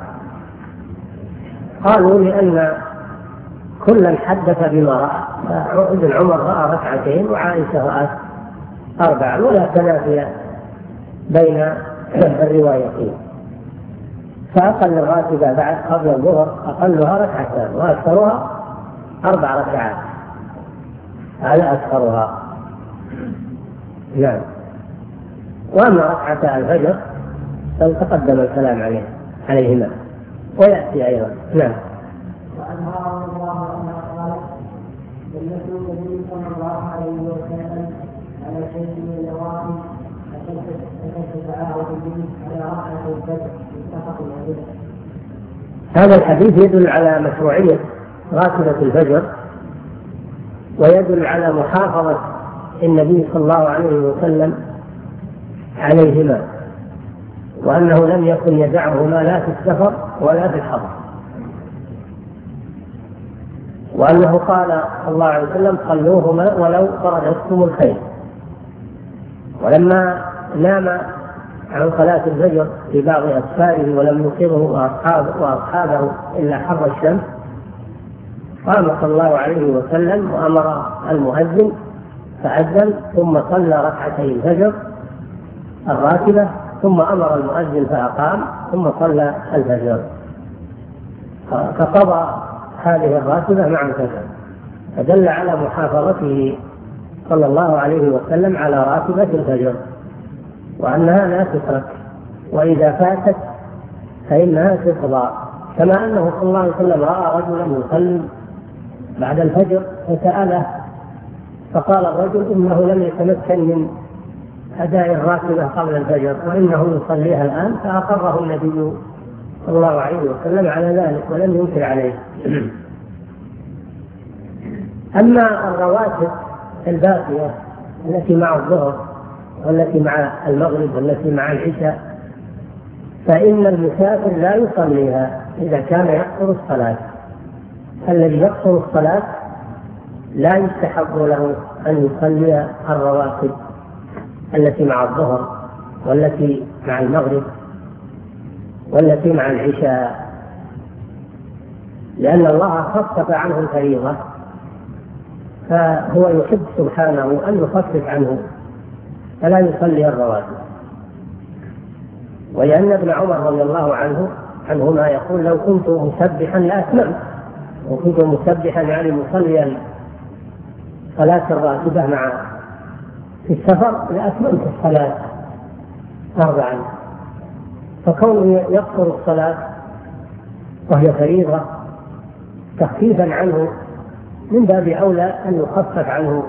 قالوا لأن كلا حدث بما رأى، ابن عمر رأى 2 وعائشة رأت 4، ولا تنافي بين الروايتين. فأقل الراتبة بعد قبل الظهر أقلها 2 وأكثرها 4 ركعات، هذا أكثرها. نعم. وأما 2 الفجر فلتقدم الكلام عليهما ويأتي أيضا. نعم. وأنها رضي الله عنها قالت: سنة النبي صلى الله عليه وسلم على شيء من النوافل فتتعاهد به على ركعة الفجر متفق عليه. هذا الحديث يدل على مشروعية راتبة الفجر، ويدل على محافظة النبي صلى الله عليه وسلم عليهما، وأنه لم يكن يدعهما لا في السفر ولا في الحضر، وأنه قال صلى الله عليه وسلم: صلوهما ولو طردتكم الخيل. ولما نام عن صلاة الفجر في بعض أسفاره ولم يصبه وأصحابه إلا حر الشمس، قام صلى الله عليه وسلم وأمر المؤذن فأذن، ثم صلى 2 الفجر الراتبة، ثم أمر المؤذن فأقام، ثم صلى الفجر، فقضى هذه الراتبة مع الفجر، فدل على محافظته صلى الله عليه وسلم على راتبة الفجر، وأنها لا تترك، وإذا فاتت فإنها تقضى. كما أنه صلى الله عليه وسلم رأى رجلا يصلي بعد الفجر فسأله، فقال الرجل: إنه لم يتمكن من أداء الراتبة قبل الفجر وإنه يصليها الآن، فأقره النبي صلى الله عليه وسلم على ذلك ولم ينكر عليه. أما الرواتب الباقية التي مع الظهر والتي مع المغرب والتي مع العشاء فإن المسافر لا يصليها إذا كان يقصر الصلاة. الذي يقصر الصلاة لا يستحب له أن يصلي الرواتب التي مع الظهر والتي مع المغرب والتي مع العشاء، لأن الله خفف عنه الفريضة، فهو يحب سبحانه أن يخفف عنه فلا يصلي الرواتب. ولأن ابن عمر رضي الله عنهما يقول: لو كنت مسبحا لأتممت، وكنت مسبحا يعني مصليا صلاة الراتبة في السفر لأتممت الصلاة 4. فكونه يقصر الصلاة وهي فريضة تخفيفا عنه من باب أولى أن يخفف عنه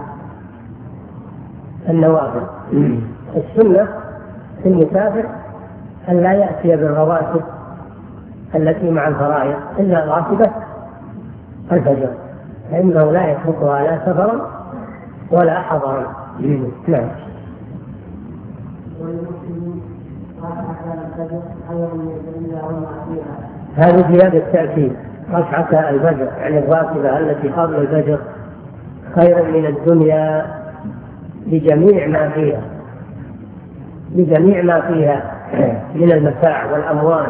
النوافل. السنة في المسافر أن لا يأتي بالرواتب التي مع الفرائض إلا راتبة الفجر، فإنه لا يتركها لا سفرا ولا حضرا. نعم. هذه زيادة تأكيد: 2 الفجر يعني الراتبة التي قبل الفجر خير من الدنيا بجميع ما فيها من المتاع والأموال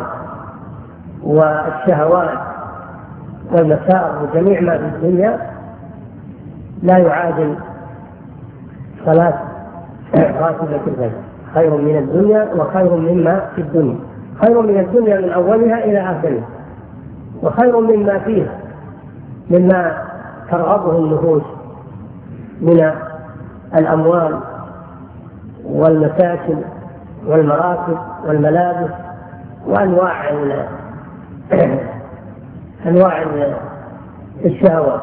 والشهوات والمسار، وجميع ما في الدنيا لا يعادل صلاة راتبة الفجر. خير من الدنيا وخير مما في الدنيا، خير من الدنيا من أولها إلى آخرها، وخير مما فيها مما ترغبه النفوس من الأموال والمساكن والمراكب والملابس وأنواع الشهوات.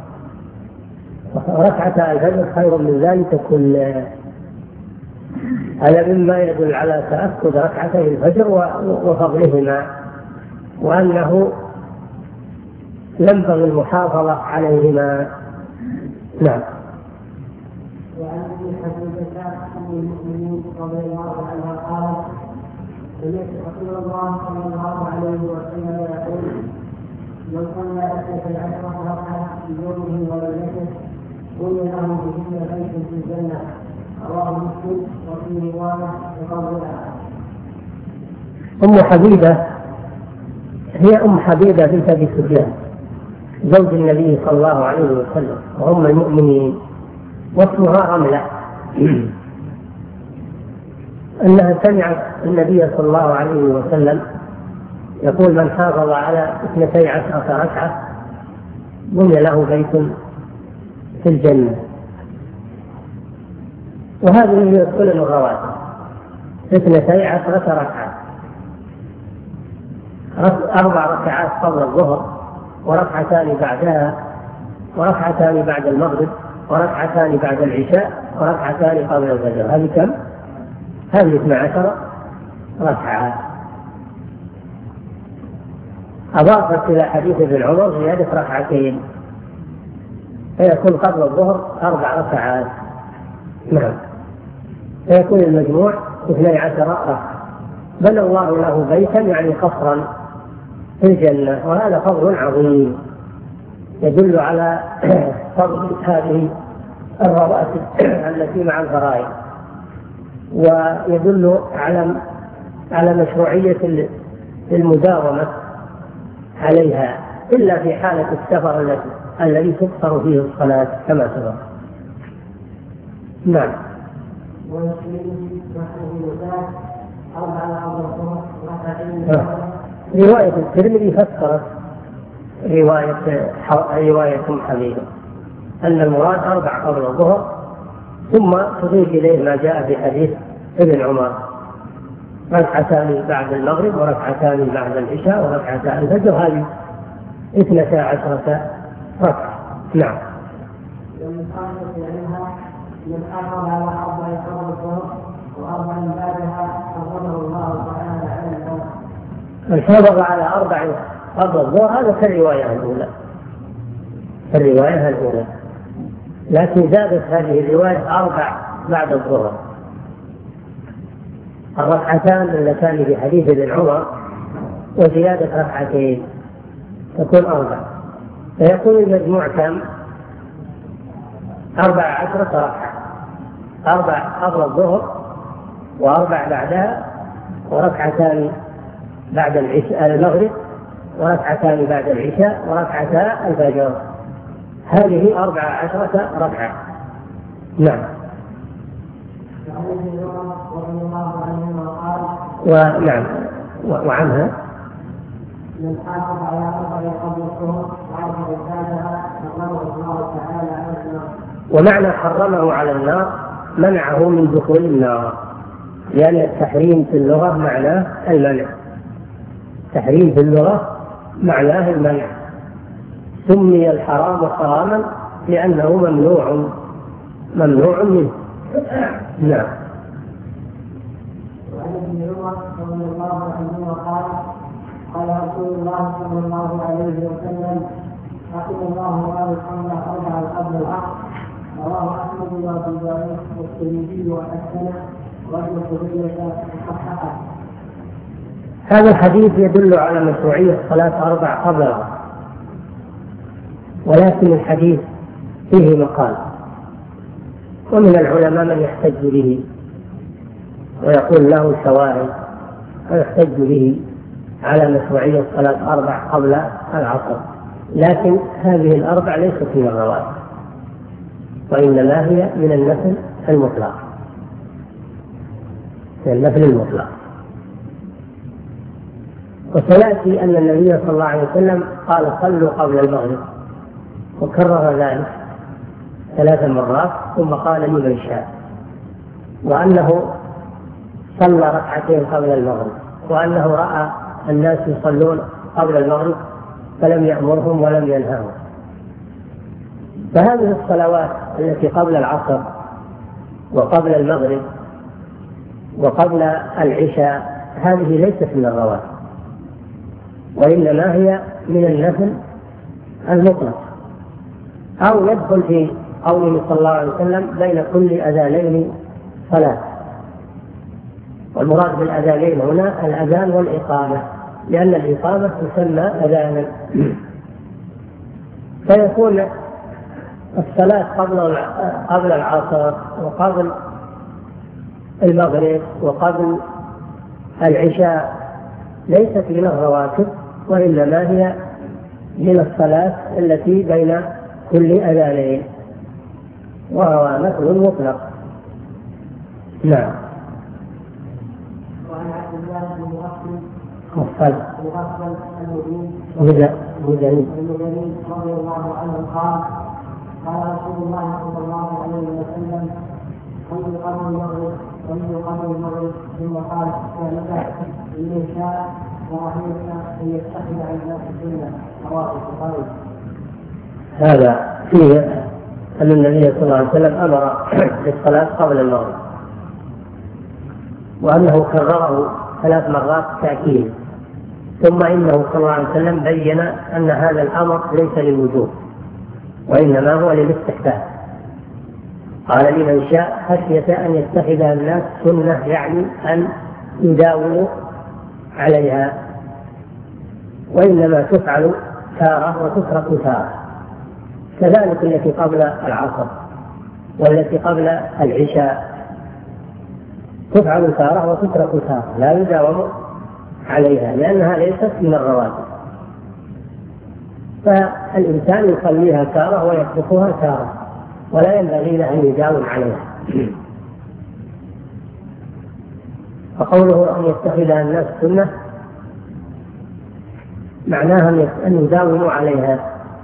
2 الفجر خير من ذلك كله. هذا مما يدل على تأكد 2 الفجر وفضلهما، وأنه ينبغي المحافظة عليهما. نعم. وعن ابي حنيفه ام المؤمنين رضي الله عنها قالت: سمعت رسول الله صلى الله عليه وسلم يقول: من صلى 12 ركعة في يومه وليلته بني له بهن بيت في الجنة. رواه مسلم وفي رواية بقولها. أم حبيبة هي أم حبيبة بنت أبي سفيان زوج النبي صلى الله عليه وسلم وأم المؤمنين، واسمها رملة، أنها سمعت النبي صلى الله عليه وسلم يقول: من حافظ على 12 ركعة بني له بيت في الجنة. وهذه هي كل الرواتب 12 ركعة، 4 ركعات قبل الظهر، وركعتان بعدها، وركعتان بعد المغرب، وركعتان بعد العشاء، وركعتان قبل الفجر. هذه كم؟ هذه 12 ركعة. أضافت إلى حديث ابن عمر زيادة ركعتين، فيكون قبل الظهر 4 ركعات. نعم، فيكون المجموع 12 ركعة. بنى الله له بيتا يعني قصرا في الجنة، وهذا فضل عظيم يدل على فضل هذه الرواتب التي مع الفرائض، ويدل على مشروعية المداومة عليها إلا في حالة السفر الذي تقصر فيه الصلاة كما سبق. نعم. رواية الترمذي فسرت رواية أم حبيبة أن المراد 4 قبل الظهر، ثم تضيف إليه ما جاء في حديث ابن عمر: ركعتان بعد المغرب، وركعتان بعد العشاء، وركعتان الفجر. هذه 12 ركعة. نعم. من حافظ على 4 قبل الظهر و4 بعدها فضله الله تعالى على الناس. من حافظ على 4 قبل الظهر هذا كالرواية الأولى، لكن زادت هذه الرواية 4 بعد الظهر. الركعتان اللتان في حديث ابن عمر وزيادة ركعتين تكون 4، فيكون المجموع كم؟ 14 ركعة، 4 قبل الظهر، و4 بعدها، وركعتان بعد المغرب، وركعتان بعد العشاء، وركعتا الفجر. هذه 14 ركعة. نعم. ونعم. وعنها من حافظ على 4 قبل الظهر و4 بعدها فضله الله تعالى على النار. ومعنى حرمه على النار منعه من دخول النار، لأن التحريم في اللغة معناه المنع. التحريم في اللغة معناه المنع. سمي الحرام حراما لأنه ممنوع منه. نعم. وعن ابن عمر رضي الله عنهما قال رسول الله صلى الله عليه وسلم: رحم الله والقول 4 قبل العصر. رواه أحمد وأبو داود والترمذي وحسنه وابن خزيمة وصححه. هذا الحديث يدل على مشروعية صلاة 4 قبل العصر، ولكن الحديث فيه مقال، ومن العلماء من يحتج به ويقول له شواهد ويحتج به على مشروعية صلاة 4 قبل العصر، لكن هذه 4 ليست من الرواتب، وإنما هي من النفل المطلق. وسيأتي أن النبي صلى الله عليه وسلم قال: صلوا قبل المغرب، وكرر ذلك 3 مرات، ثم قال: لمن شاء. وأنه صلى 2 قبل المغرب، وأنه رأى الناس يصلون قبل المغرب فلم يأمرهم ولم ينههم. فهذه الصلوات التي قبل العصر وقبل المغرب وقبل العشاء هذه ليست من الرواتب، وإنما هي من النفل المطلق، أو يدخل في قوله صلى الله عليه وسلم: بين كل أذانين صلاة. والمراد بالأذانين هنا الأذان والإقامة، لأن الإقامة تسمى أذانا، فيكون الصلاة قبل العصر وقبل المغرب وقبل العشاء ليست من الرواتب، وإنما هي من الصلاة التي بين كل أذانين، وهو نفل مطلق. نعم. وعن عبد الله بن مغفل المدني رضي الله عنه قال قال رسول الله صلى الله عليه وسلم صلوا قبل المغرب ثم قال إن شاء ورحمتنا أن يتخذ عن الناس السنة رواه البخاري. هذا فيه أن النبي صلى الله عليه وسلم أمر بالصلاة قبل المغرب، وأنه كرره 3 مرات تأكيد، ثم إنه صلى الله عليه وسلم بين أن هذا الأمر ليس للوجوب وإنما هو للاستحباب. قال لمن شاء خشية أن يتخذ الناس سنة، يعني أن يداوموا عليها، وإنما تفعل تارة وتترك تارة، كذلك التي قبل العصر والتي قبل العشاء تفعل تارة وتترك تارة، لا يداوم عليها لأنها ليست من الرواتب، فالإنسان يصليها تارة ويتركها تارة، ولا ينبغي له أن يداوم عليها. فقوله أن يتخذها الناس سنة معناها أن يداوموا عليها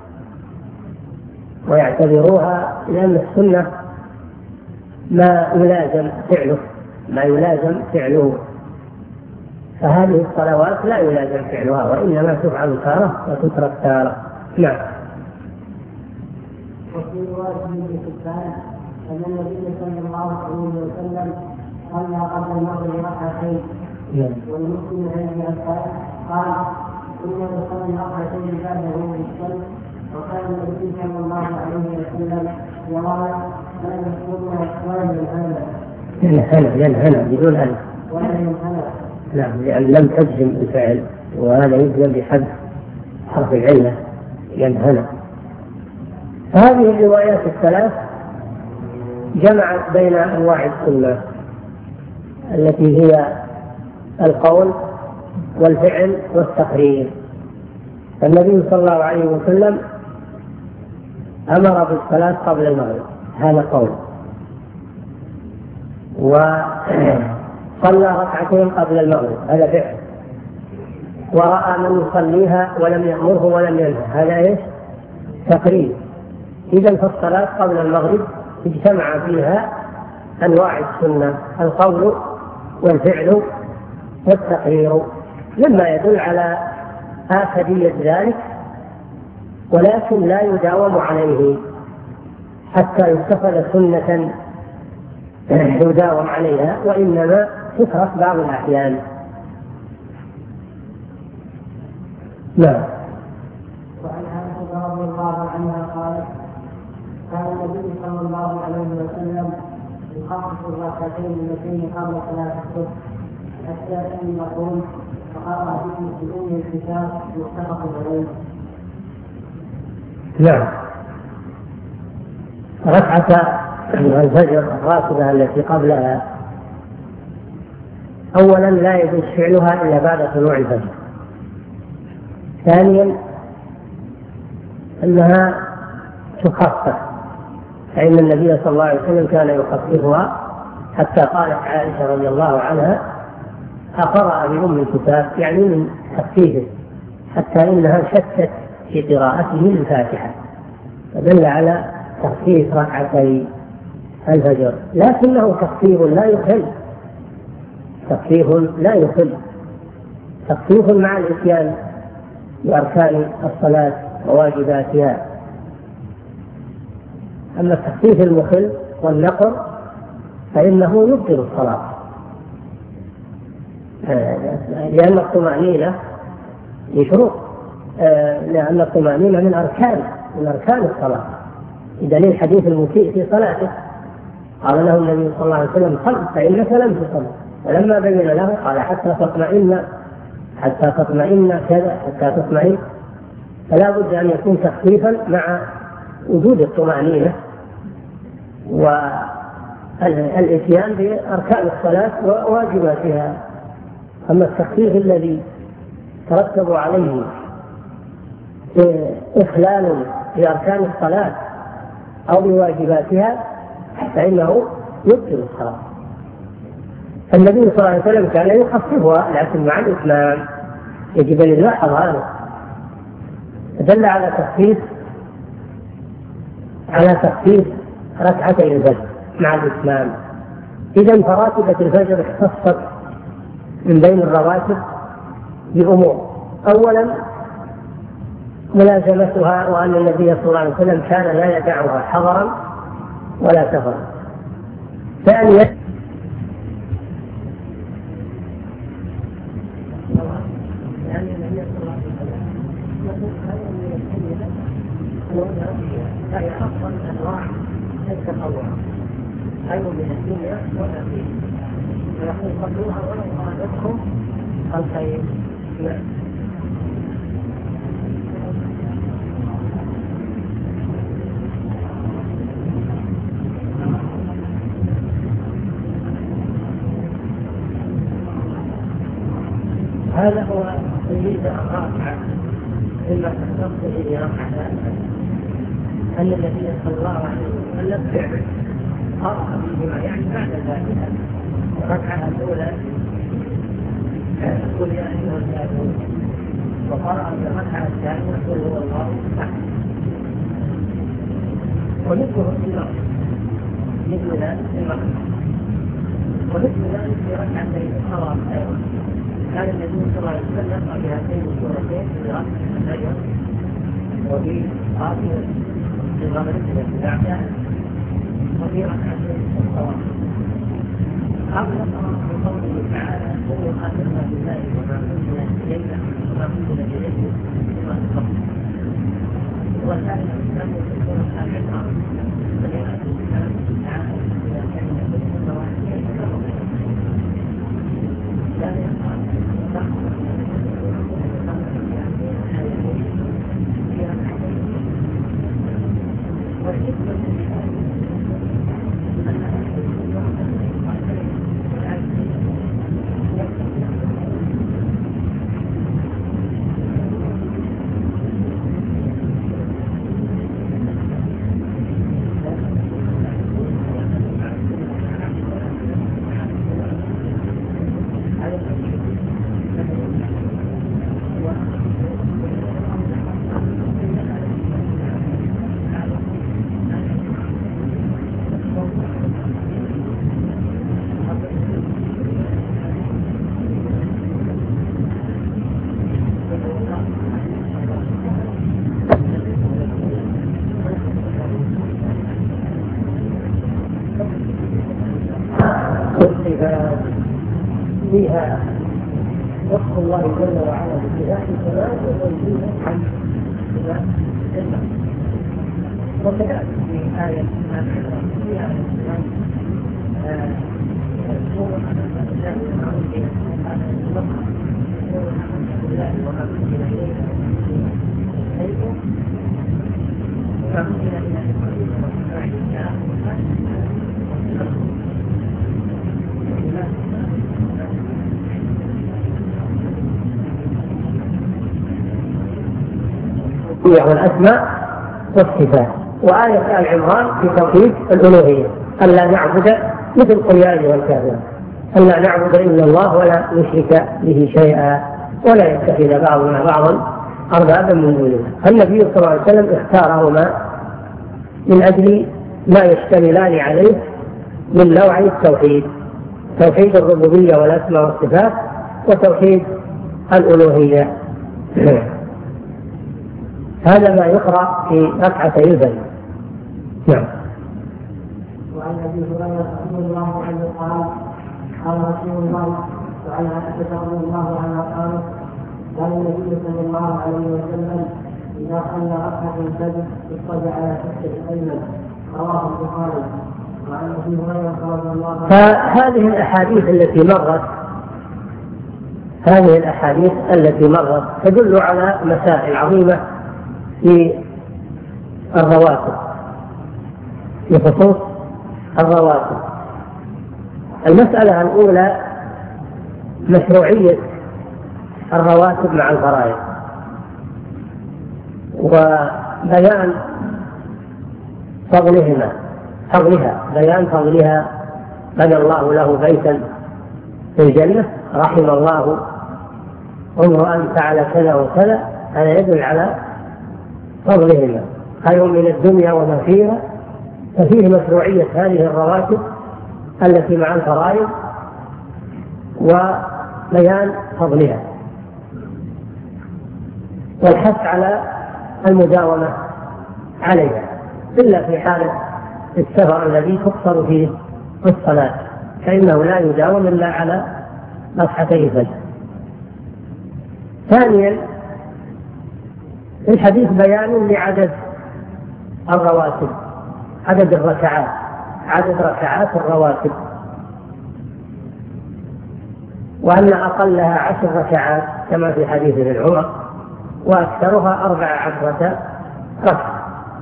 ويعتبروها، لأن السنة ما يلازم فعله، فهذه الصلوات لا يلازم فعلها وإنما تفعل تارة وتترك تارة. نعم. وفي رواية ابن حبان أن النبي صلى الله عليه وسلم صلى قبل المغرب ركعتين، والمسلم عليه الصلاة قال إنه يصلي ركعتين بعده بالشمس، وكان النبي صلى الله عليه وسلم يرى لا يذكرنا ولا ينهنى بدون ألف ولا ينهنى. نعم، لأن لم تجزم الفعل، وهذا يجزم بحذف حرف العلة ينهنى. هذه الروايات الثلاث جمعت بين أنواع السنة التي هي القول والفعل والتقرير. النبي صلى الله عليه وسلم أمر بالصلاة قبل المغرب، هذا قول، وصلى ركعتين قبل المغرب، هذا فعل، ورأى من يصليها ولم يأمره ولم ينهه، هذا ايش؟ تقرير. إذن فالصلاة قبل المغرب اجتمع فيها أنواع السنة، القول والفعل والتقرير، مما يدل على آكدية ذلك، ولكن لا يداوم عليه حتى يتخذ سنة يداوم عليها، وإنما تترك بعض الأحيان. نعم. وعن عائشة رضي الله عنها قالت كان النبي صلى الله عليه وسلم يخفف الركعتين اللتين قبل صلاة الصبح حتى إن يقوم فقرأ في أم الكتاب متفق عليه. نعم. ركعة الفجر الراتبة التي قبلها أولا لا يجوز فعلها إلا بعد طلوع الفجر. ثانيا أنها تخفف، فإن النبي صلى الله عليه وسلم كان يخففها، حتى قالت عائشة رضي الله عنها أقرأ بأم الكتاب، يعني من تخفيفه، حتى إنها شكت في قراءته للفاتحة، فدل على تخفيف ركعتي الفجر، لكنه تخفيف لا يخل، تخفيف مع الإتيان بأركان الصلاة وواجباتها. أما التخفيف المخل والنقر فإنه يبطل الصلاة، لأن الطمأنينة يشرط، لأن الطمأنينة من أركان الصلاة، بدليل حديث المسيء في صلاته قال له النبي صلى الله عليه وسلم صل فإنك لم تصل، ولما بين له قال حتى تطمئن كذا، حتى تطمئن فلا بد أن يكون تخفيفا مع وجود الطمأنينة والإتيان بأركان الصلاة وواجباتها. أما التخفيف الذي ترتب عليه إخلال بأركان الصلاة أو بواجباتها فإنه يبطل الصلاة. النبي صلى الله عليه وسلم كان يخففها لكن مع الإتمام، يجب أن يلاحظ هذا. دل على تخفيف ركعتي الفجر مع الإتمام. إذن فراتبة الفجر اختصت من بين الرواتب بأمور: أولا ملازمتها، وأن النبي صلى الله عليه وسلم كان لا يدعها حضرا ولا سفرا. ثانيا هي أفضل أنواع التطوع، خير من الدنيا والآخرة، فيقول صلوها ولو أرادتكم الخير. هذا هو يريد الرافع مما تختص به ركعتان، أن النبي صلى الله عليه وسلم قرأ بهما، يعني بعد ذلك الركعة الأولى قل يا أيها الكافرون، وقرأ في الركعة الثانية قل هو الله أحد. ومثله في النص مثل ذلك في المغرب، ومثل ذلك في ركعتين الصلاة أيضا. كان النبي صلى الله عليه وسلم في هاتين السورتين في ركعة الفجر وفي آخر المغرب بعدها وفي ركعتين الصلاة. أغلق بقوله تعالى: قل آمنا بالله وما أنزل إلينا وما أنزل إليكم وما أنزل. وكان الإسلام في سورة آل عمران فليأتي بالله تعالى إلى كلمة السماوات لا يقال فيها وصف الله جل وعلا باتباع الكمال وتنزيه عن اتباع الكمال. وكذلك في آية فيها سورة والأسماء والصفات. وآية آل عمران في توحيد الألوهية: ألا نعبد مثل قل يا أيها الكافرون، ألا نعبد إلا الله ولا نشرك به شيئا ولا يتخذ بعضنا بعضا أربابا من دون الله. النبي صلى الله عليه وسلم اختارهما من أجل ما يشتملان عليه من نوع التوحيد: توحيد الربوبية والأسماء والصفات، وتوحيد الألوهية. هذا ما يقرأ في ركعتي الفجر. نعم. وعن ابي هريره رضي الله عنه قال: قال رسول الله، وعن عائشه رضي الله عنها قالت: كان النبي صلى الله عليه وسلم اذا صلى ركعه الفجر اضطجع على كفه الايمن. رواه البخاري. وعن ابي هريره رضي الله عنه. فهذه الأحاديث التي مرت تدل على مسائل عظيمة في الرواتب، في خصوص الرواتب. المسألة الأولى مشروعية الرواتب مع الفرائض، وبيان فضلها، بيان فضلها. بنى الله له بيتا في الجنة، رحم الله امرأ فعل كذا وكذا، هذا يدل على فضلهما، خير من الدنيا وما فيها. ففيه مشروعية هذه الرواتب التي مع الفرائض وبيان فضلها، والحث على المداومة عليها، إلا في حالة السفر الذي تقصر فيه الصلاة، فإنه لا يداوم إلا على ركعتي الفجر. ثانيا الحديث بيان لعدد الرواتب، عدد ركعات الرواتب، وأن أقلها 10 ركعات كما في حديث ابن عمر، وأكثرها 14 ركعة.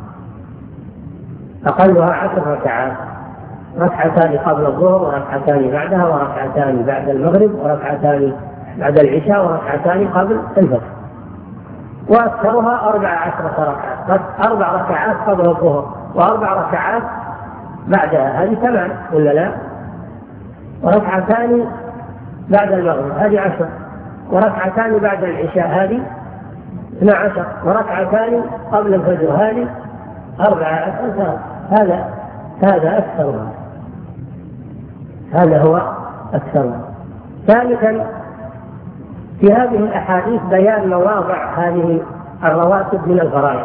أقلها 10 ركعات، ركعتان قبل الظهر وركعتان بعدها وركعتان بعد المغرب وركعتان بعد العشاء وركعتان قبل الفجر. وأكثرها 14 ركعة، 4 ركعات قبل الظهر و4 ركعات بعدها، هذه 8 ولا لا؟ وركعتان بعد المغرب هذه 10، وركعتان بعد العشاء هذه 12، وركعتان قبل الفجر هذه 14. هذا أكثرها، هذا هو أكثرها. ثالثا في هذه الأحاديث بيان مواضع هذه الرواتب من الفرائض،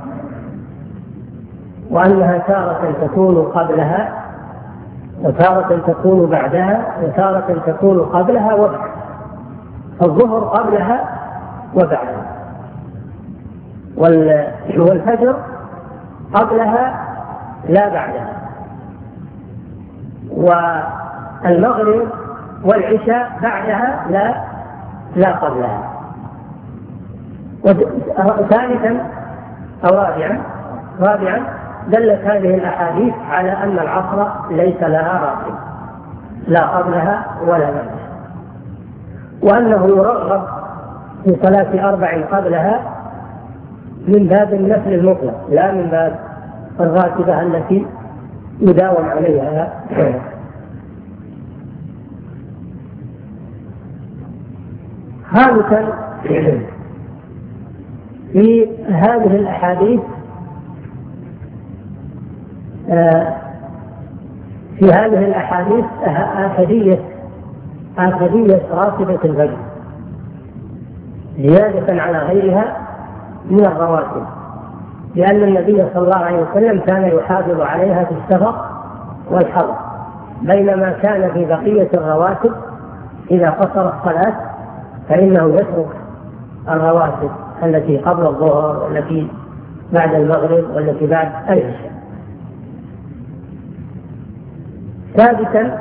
وأنها تارة تكون قبلها وتارة تكون بعدها وتارة تكون قبلها وبعدها، الظهر قبلها وبعدها، والفجر قبلها لا بعدها، والمغرب والعشاء بعدها لا قبلها. ثالثا أو رابعا دلت هذه الأحاديث على أن العصر ليس لها راتب، لا قبلها ولا بعدها، وأنه يرغب في صلاة 4 قبلها من باب النفل المطلق، لا من باب الراتبة التي يداوم عليها. خامسا في هذه الأحاديث آكدية راتبة الفجر زيادة على غيرها من الرواتب، لأن النبي صلى الله عليه وسلم كان يحافظ عليها في السفر والحضر، بينما كان في بقية الرواتب إذا قصر الصلاة فإنه يترك الرواتب التي قبل الظهر والتي بعد المغرب والتي بعد العشاء. ثالثا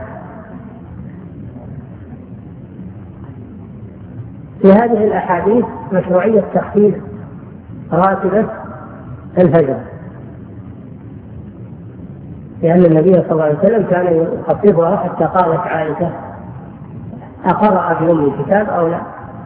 في هذه الأحاديث مشروعية تخفيف راتبة الفجر، لأن النبي صلى الله عليه وسلم كان يخففها حتى قالت عائشة: أقرأ في أم الكتاب أو لا؟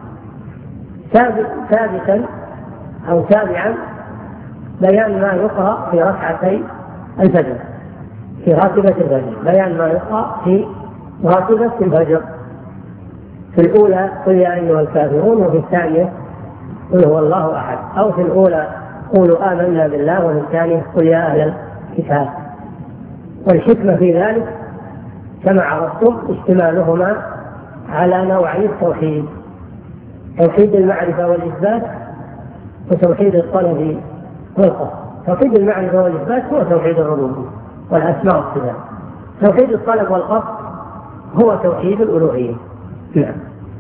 سابعا بيان ما يقرأ في ركعتي الفجر، في راتبة الفجر، بيان ما يقرأ في راتبة الفجر، في الأولى قل يا أيها الكافرون، وفي الثانية قل هو الله أحد، أو في الأولى قولوا آمنا بالله، وفي الثانية قل يا أهل الكتاب. والحكمة في ذلك كما عرفتم اشتمالهما على نوعي التوحيد: توحيد المعرفة والإثبات وتوحيد الطلب والقصد. توحيد المعرفة والإثبات هو توحيد الربوبية والأسماء والصفات، توحيد الطلب والقصد هو توحيد الألوهية. نعم.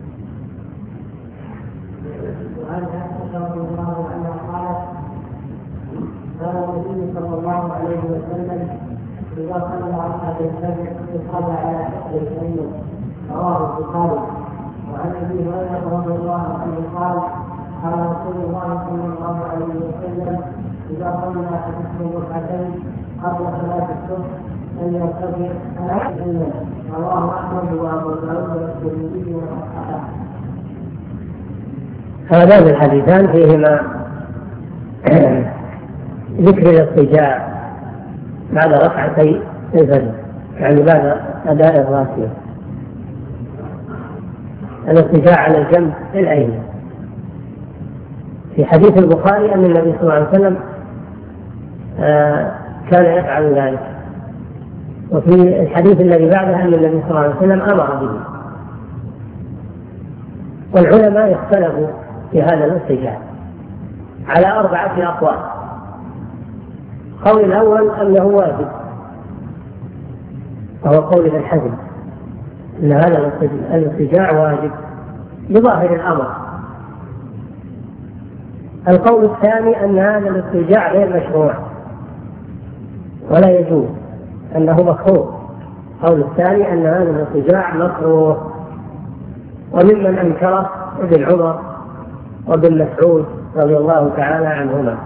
قال النبي صلى الله عليه وسلم: إذا صلى ركعة الفجر صلى على حسب الأمة، رواه البخاري. وعن أبي هريرة رضي الله عنه قال: قال رسول الله صلى الله عليه وسلم إذا صلى أحدكم ركعتين قبل صلاة الصبح فليرتفع على الجنة. رواه أحمد وأبو داود والترمذي وصححه. هذان الحديثان فيهما ذكر الاضطجاع بعد ركعتي الفجر، يعني بعد أداء الراتبة، الاضطجاع على الجنب الأيمن. في حديث البخاري أن النبي صلى الله عليه وسلم كان يفعل ذلك، وفي الحديث الذي بعده أن النبي صلى الله عليه وسلم أمر به. والعلماء اختلفوا في هذا الاضطجاع على 4 أقوال. القول الأول أنه واجب، وهو قول ابن حزم أن هذا الاضطجاع واجب بظاهر الأمر. القول الثاني أن هذا الاضطجاع غير مشروع ولا يجوز، أنه مكروه. القول الثاني أن هذا الاضطجاع مكروه، وممن أنكره ابن عمر وابن مسعود رضي الله تعالى عنهما،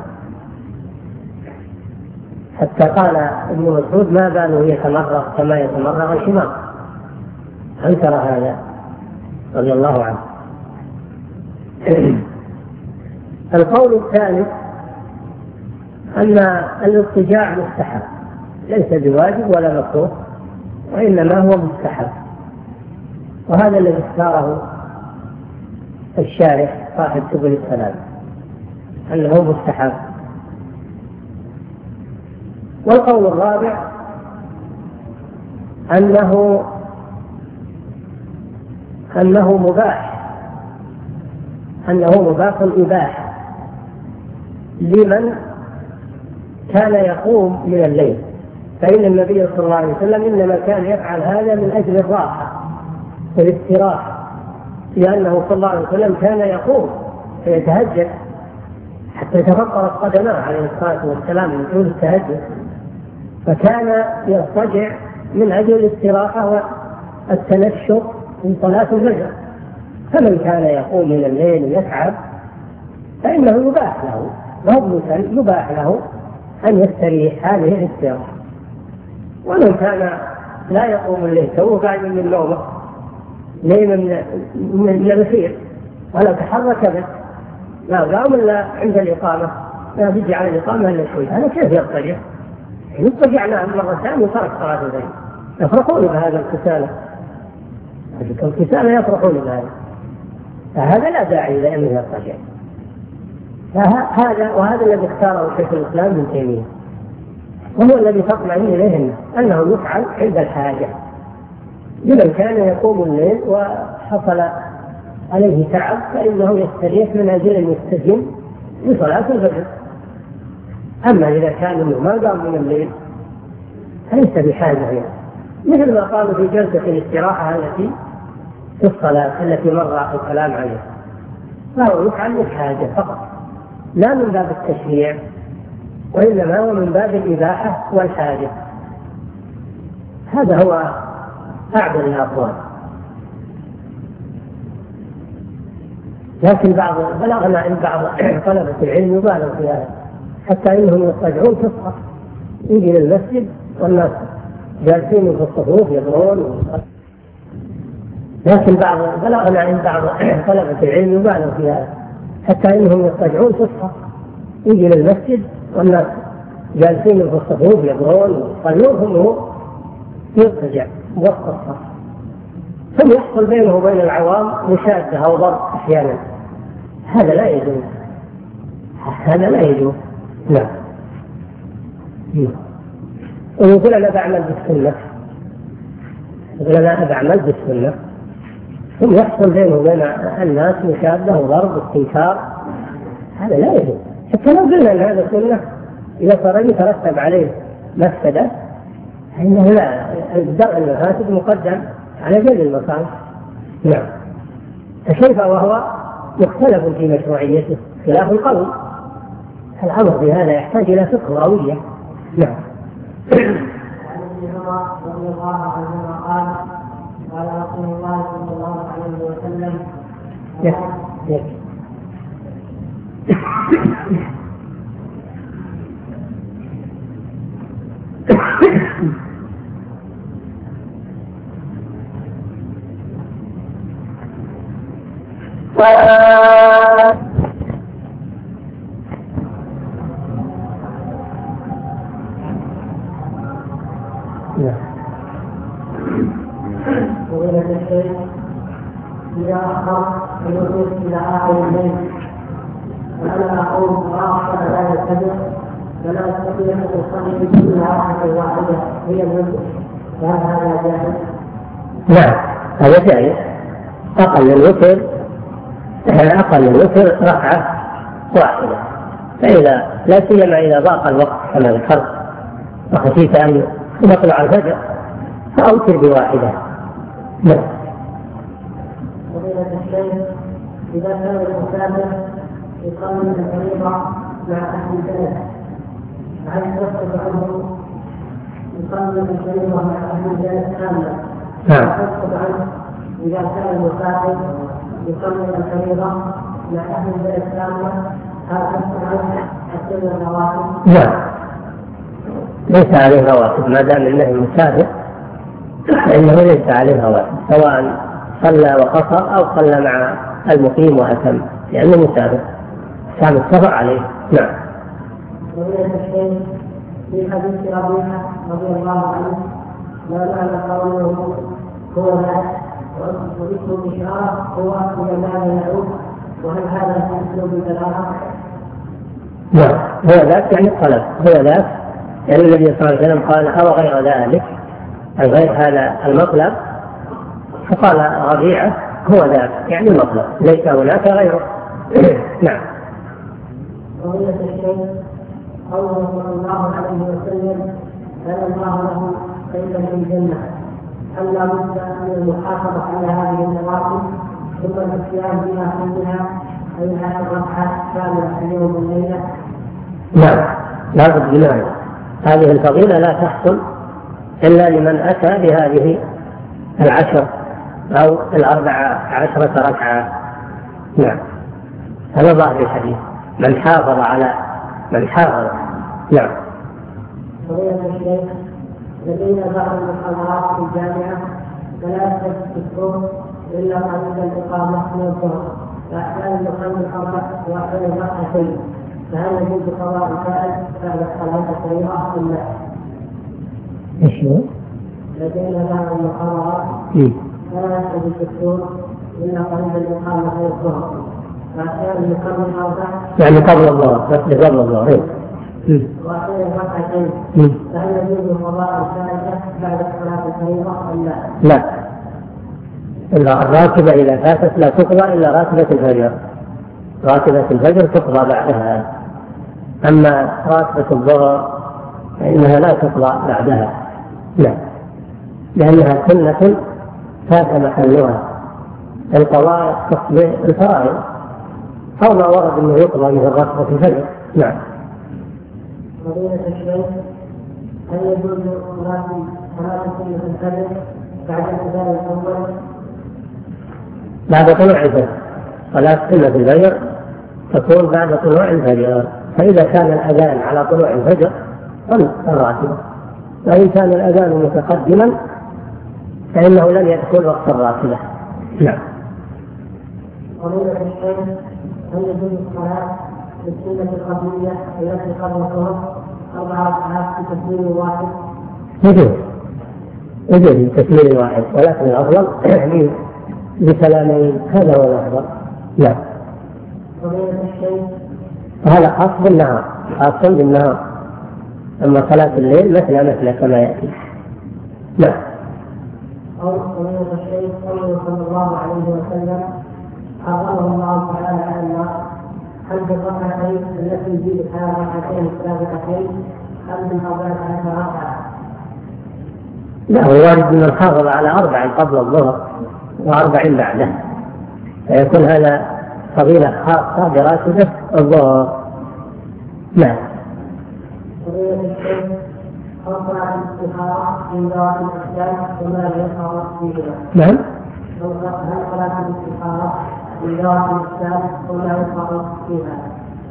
حتى قال ابن مسعود ما باله يتمرغ كما يتمرغ الحمار، أنكر هذا رضي الله عنه. القول الثالث أن الاضطجاع مستحب، ليس بواجب ولا مكروه، وإنما هو مستحب، وهذا الذي اختاره الشارح صاحب سبل السلام أنه مستحب. والقول الرابع أنه مباح، إباحة لمن كان يقوم من الليل، فإن النبي صلى الله عليه وسلم إنما كان يفعل هذا من أجل الراحة والاستراحة، لأنه صلى الله عليه وسلم كان يقوم فيتهجد حتى تفطرت قدماه عليه الصلاة والسلام من طول التهجد، فكان يضطجع من أجل الاستراحة والتنشط في صلاة الفجر. فمن كان يقوم من الليل ويتعب فإنه يباح له، يباح له أن يستريح هذه الاستراحة. ومن كان لا يقوم الليل سوى قاعد من نومه نيم من المسير ولا تحرك به، لا قام إلا عند الإقامة، لا بيجي على الإقامة إلا شوي، هذا كيف يضطجع؟ يضطجع نام مرة ثانية وترك صلاة الليل. يفرحون بهذا الكسالى يفرحون بهذا، فهذا لا داعي لأنه يضطجع. وهذا الذي اختاره شيخ الإسلام ابن تيمية، وهو الذي تطمئن إليه أنه يفعل عند الحاجة لمن كان يقوم الليل وحصل عليه تعب، فإنه يستريح من أجل أن يستجم لصلاة الفجر. أما إذا كان ما قام من الليل فليس بحاجة يعني، مثل ما قالوا في جلسة الاستراحة التي في الصلاة التي مر الكلام عليها، فهو يفعل للحاجة فقط، لا من باب التشريع، وإنما هو من باب الإباحة والحاجة. هذا هو أعدل الأقوال. لكن بلغنا عند بعض طلبة العلم يبالغ في هذا، حتى إنهم يضطجعون في الصف، يجي للمسجد والناس جالسين في الصفوف يقرون. لكن بلغنا عند بعض طلبة العلم يبالغ في هذا، حتى إنهم يضطجعون في الصف، يجي للمسجد والناس جالسين في الصفوف يقرون ويصلون، هو يضطجع وسط الصف، ثم يحصل بينه وبين العوام مشادة أو ضرب أحيانا. هذا لا يجوز، هذا لا يجوز. نعم. ويقول أنا بعمل بالسنة، ثم يحصل بينه وبين الناس مشادة وضرب واستنكار، هذا لا يجوز. حتى لو قلنا أن هذا سنة إذا صار يترتب عليه مفسدة، فإنه لا، الدرء المفاسد مقدم على جلب المصالح. نعم. فكيف وهو مختلف في مشروعيته خلاف القول؟ الأمر في هذا يحتاج إلى فقه روية. نعم. قال رسول الله صلى الله عليه وسلم فضيلة الشيخ، إذا أخر الوصول إلى آخر الليل وأنا أقوم رأسا لا يلتزم فلا أستطيع أن أصلي كل ركعة واحدة هي الوتر، فهل هذا جائز؟ نعم هذا جائز. أقل الوتر ركعة واحدة، فإذا لا سيما إذا ضاق الوقت كما ذكرت وخشيت أن يطلع الفجر فأوتر بواحدة. نعم. فضيلة الشيخ، إذا كان المسافر يصلي الفريضة مع أهل البلد هل يسقط عنه يصلي الفريضة مع أهل البلد كاملة؟ نعم. يسقط عنه إذا كان المسافر يصلي الفريضة مع أهل البلد كاملة هل يسقط عنه السنة الرواتب؟ نعم ليس عليه رواتب ما دام انه مسافر، فانه ليس عليه رواتب سواء صلى وقصر او صلى مع المقيم واتم، لانه مسافر كان السفر عليه. نعم. فضيلة الشيخ، في حديث ربيعة رضي الله عنه ما معنى قوله هو ذاك واسم الإشارة هو إلى ماذا يعود، وهل هذا في أسلوب البلاغة؟ نعم هو ذاك يعني الطلب، هو ذاك يعني النبي صلى الله عليه وسلم قال أو غير ذلك أي غير هذا المطلب، فقال ربيعة هو ذاك يعني المطلب ليس هناك غيره. نعم. فضيلة الشيخ، قوله صلى الله عليه وسلم بنى الله له بيتا في الجنة، هل لا بد من المحافظة على هذه النوافل ثم الاتيان بها كلها أي هذه الركعات كاملة اليوم والليلة؟ نعم لا بد من هذا. هذه الفضيلة لا تحصل إلا لمن أتى بهذه 10 أو 14 ركعة. نعم هذا ظاهر الحديث من حافظ على من حافظ. نعم. فضيلة الشيخ، لدينا بعض المحاضرات في الجامعة فلا تجد الصوت إلا قبل الإقامة من الظهر، فأحيانا نصلي 4 وأحيانا ركعتين، فهل يجوز قضاء الفائت بعد الصلاة الفريضة أم لا؟ ايش هو؟ لدينا بعض المحاضرات فلا تجد الصوت إلا قبل الإقامة من الظهر، فأحيانا نصلي 4 يعني قبل الظهر بس قبل الظهر وأحيانا ركعتين، فهل يجوز قضاء الفائت بعد الصلاة الفريضة أم لا؟ لا، إلا الراتبة إذا فاتت لا تقضى إلا راتبة الفجر، راتبة الفجر تقضى بعدها، أما راتبة الظهر فإنها لا تقضى بعدها. لا، لأنها سنة فات محلها، القضاء تقضي الفرائض أو ما ورد أنه يقضى مثل راتبة الفجر. نعم. فضيلة الشيخ، هل يجوز صلاة سنة الفجر بعد الأذان الأول؟ بعد طلوع الفجر، صلاة سنة الفجر تكون بعد طلوع الفجر، فإذا كان الأذان على طلوع الفجر فالراتبة، وإن كان الأذان متقدما فإنه لم يدخل وقت الراتبة. نعم. فضيلة الشيخ، هل يجوز الصلاة بالسنة القبلية التي قبل الظهر 4 ركعات بتسليم واحد؟ يجوز تسليم واحد، ولكن الأفضل بسلامين، هذا هو الأفضل. نعم. فضيلة الشيخ، هذا خاص بالنهار، خاص بالنهار، أما صلاة الليل مثل كما يأتي. نعم. فضيلة الشيخ، قوله صلى الله عليه وسلم حرمه الله تعالى على النار، هل بالركعتين التي فيها ركعتين السابقتين أم من 14 ركعة؟ لا، هو وارد من حافظ على 4 قبل الظهر و4 بعده، فيكون هذا فضيلة خاصة براتبة الظهر. نعم. فضيلة الشيخ، أوقع الاستخارة من ذوات الأحكام وما يقع فيها؟ نعم. هل صلاة الاستخارة من ذوات الأحكام وما يقع فيها؟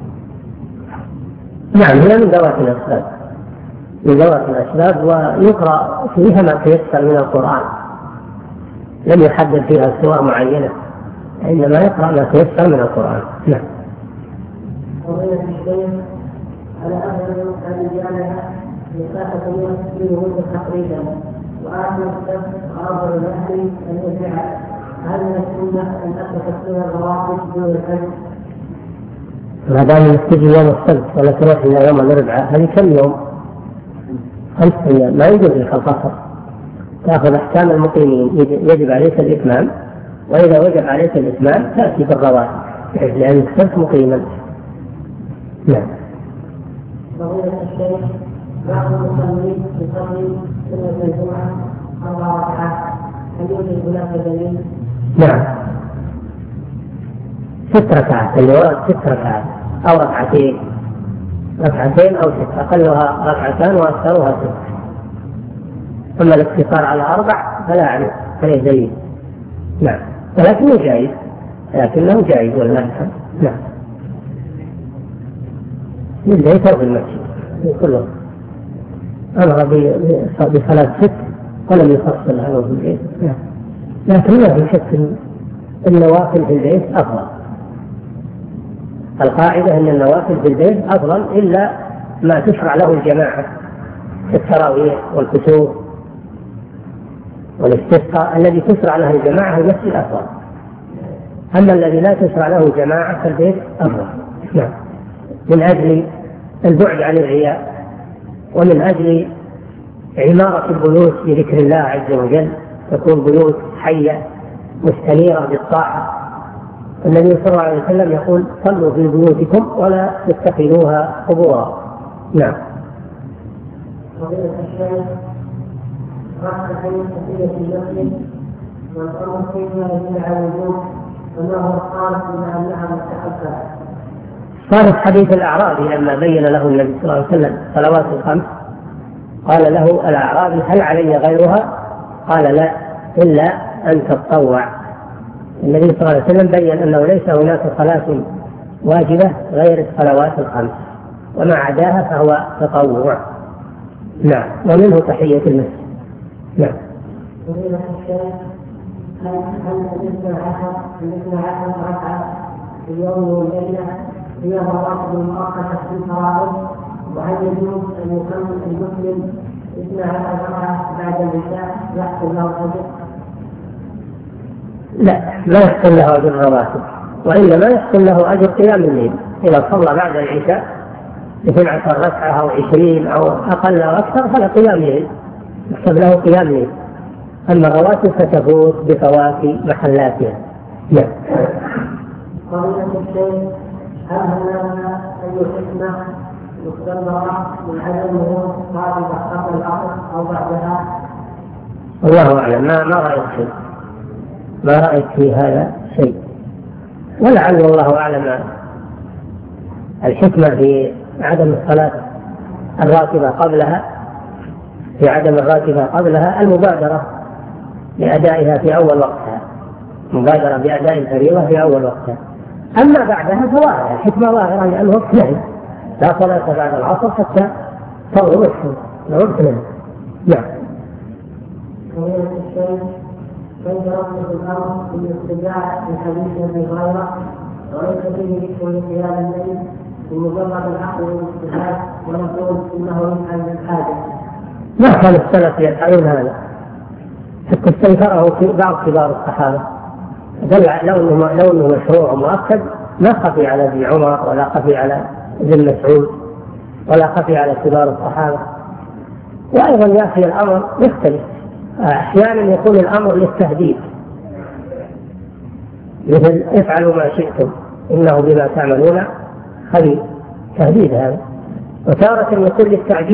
نعم، هي من ذوات الأسباب، من ذوات الأسباب، ويقرأ فيها ما تيسر من القرآن، لم يحدد فيها سور معينة، إنما يقرأ ما تيسر من القرآن. نعم. على أهل أن جعلها مساحة من مدة تقريبا، وآخر السبب وأفضل الأهل أن يرجع. هل من السنة أن أترك السنة الرواتب دون الفجر؟ ما دام يستجي يوم السبت ولا تروح إلى يوم الأربعاء، هذه كم يوم؟ 5 أيام، ما يجوز لك القصر، تأخذ أحكام المقيمين، يجب عليك الإتمام، وإذا وجب عليك الإتمام تأتي بالرواتب لأنك صرت مقيما. نعم. فضيلة الشيخ، بعض المصلين يصلي سنة الجمعة 4 ركعات، هل يوجد هناك دليل؟ نعم، 6 ركعات، اللي ورد 6 ركعات أو ركعتين أو 6، أقلها 2 وأكثرها 6. أما الاقتصار على 4 فلا أعرف عليه دليل. نعم، ولكنه جائز، والله الحمد. نعم. للبيت أو في المسجد كله أمر بصلاة 6 ولم يفصل عنه في البيت. لكن لا في شك النوافل في البيت أفضل. القاعدة أن النوافل في البيت أفضل إلا ما تشرع له الجماعة التراويح والكسوف والاستسقاء، الذي تشرع له الجماعة المسجد أفضل، أما الذي لا تشرع له جماعة فالبيت أفضل. نعم، من أجل البعد عن الرياء، ومن أجل عمارة البيوت بذكر الله عز وجل، تكون بيوت حية مستنيرة بالطاعة. النبي صلى الله عليه وسلم يقول: صلوا في بيوتكم ولا تتخذوها قبورا. نعم. فضيلة الشيخ، رأس حديث تحية المسجد والأمر فيما يدل على الوجوب، وما هو الصالح من أنها مستحبة؟ صار حديث الأعرابي لما بين له النبي صلى الله عليه وسلم صلوات الخمس، قال له الأعرابي: هل علي غيرها؟ قال: لا، إلا أن تتطوع. النبي صلى الله عليه وسلم بين أنه ليس هناك صلاة واجبة غير الصلوات الخمس، وما عداها فهو تطوع. نعم، ومنه تحية المسجد. نعم. فضيلة الشيخ، هل 12 ركعة في اليوم والليلة هي رواتب مؤقتة في الفرائض؟ وهل يجوز أن يكمل المسلم 12 ركعة بعد العشاء يحصل له أجر؟ لا، لا يحصل له أجر الرواتب، وإنما يحصل له أجر قيام الليل. إذا صلى بعد العشاء 12 ركعة أو 20 أو أقل أو أكثر فلا قيام الليل، يحسب له قيام الليل. أما الرواتب فتفوت بفوات محلاتها. نعم. فضيلة الشيخ، هل هناك أي حكمة مستمرة من عدم وجود صلاة قبل العصر أو بعدها؟ الله أعلم، ما رأيت في هذا شيء، ولعل الله أعلم الحكمة في عدم الصلاة الراتبة قبلها، المبادرة لأدائها في أول وقتها، مبادرة بأداء الفريضة في أول وقتها. أما بعدها فظاهرة، الحكمة ظاهرة لأنه وقت نهي، لا صلاة بعد العصر حتى تغرب الشمس. نعم. فضيلة الشيخ، كيف ربط الأمر بالاستدعاء في حديث أبي هريرة وليس فيه ذكر لقيام الليل بمجرد العقل والاستدعاء، ونقول إنه يفعل بالحاجة؟ ما كان السلف يفعلون هذا، حتى استنكره في بعض كبار الصحابة. لو أنه مشروع ومؤكد ما خفي على ابن عمر ولا خفي على ابن مسعود ولا خفي على كبار الصحابة. وأيضا يا أخي الأمر يختلف، أحيانا يكون الأمر للتهديد، مثل افعلوا ما شئتم إنه بما تعملون خبير، تهديد هذا. وتارة يكون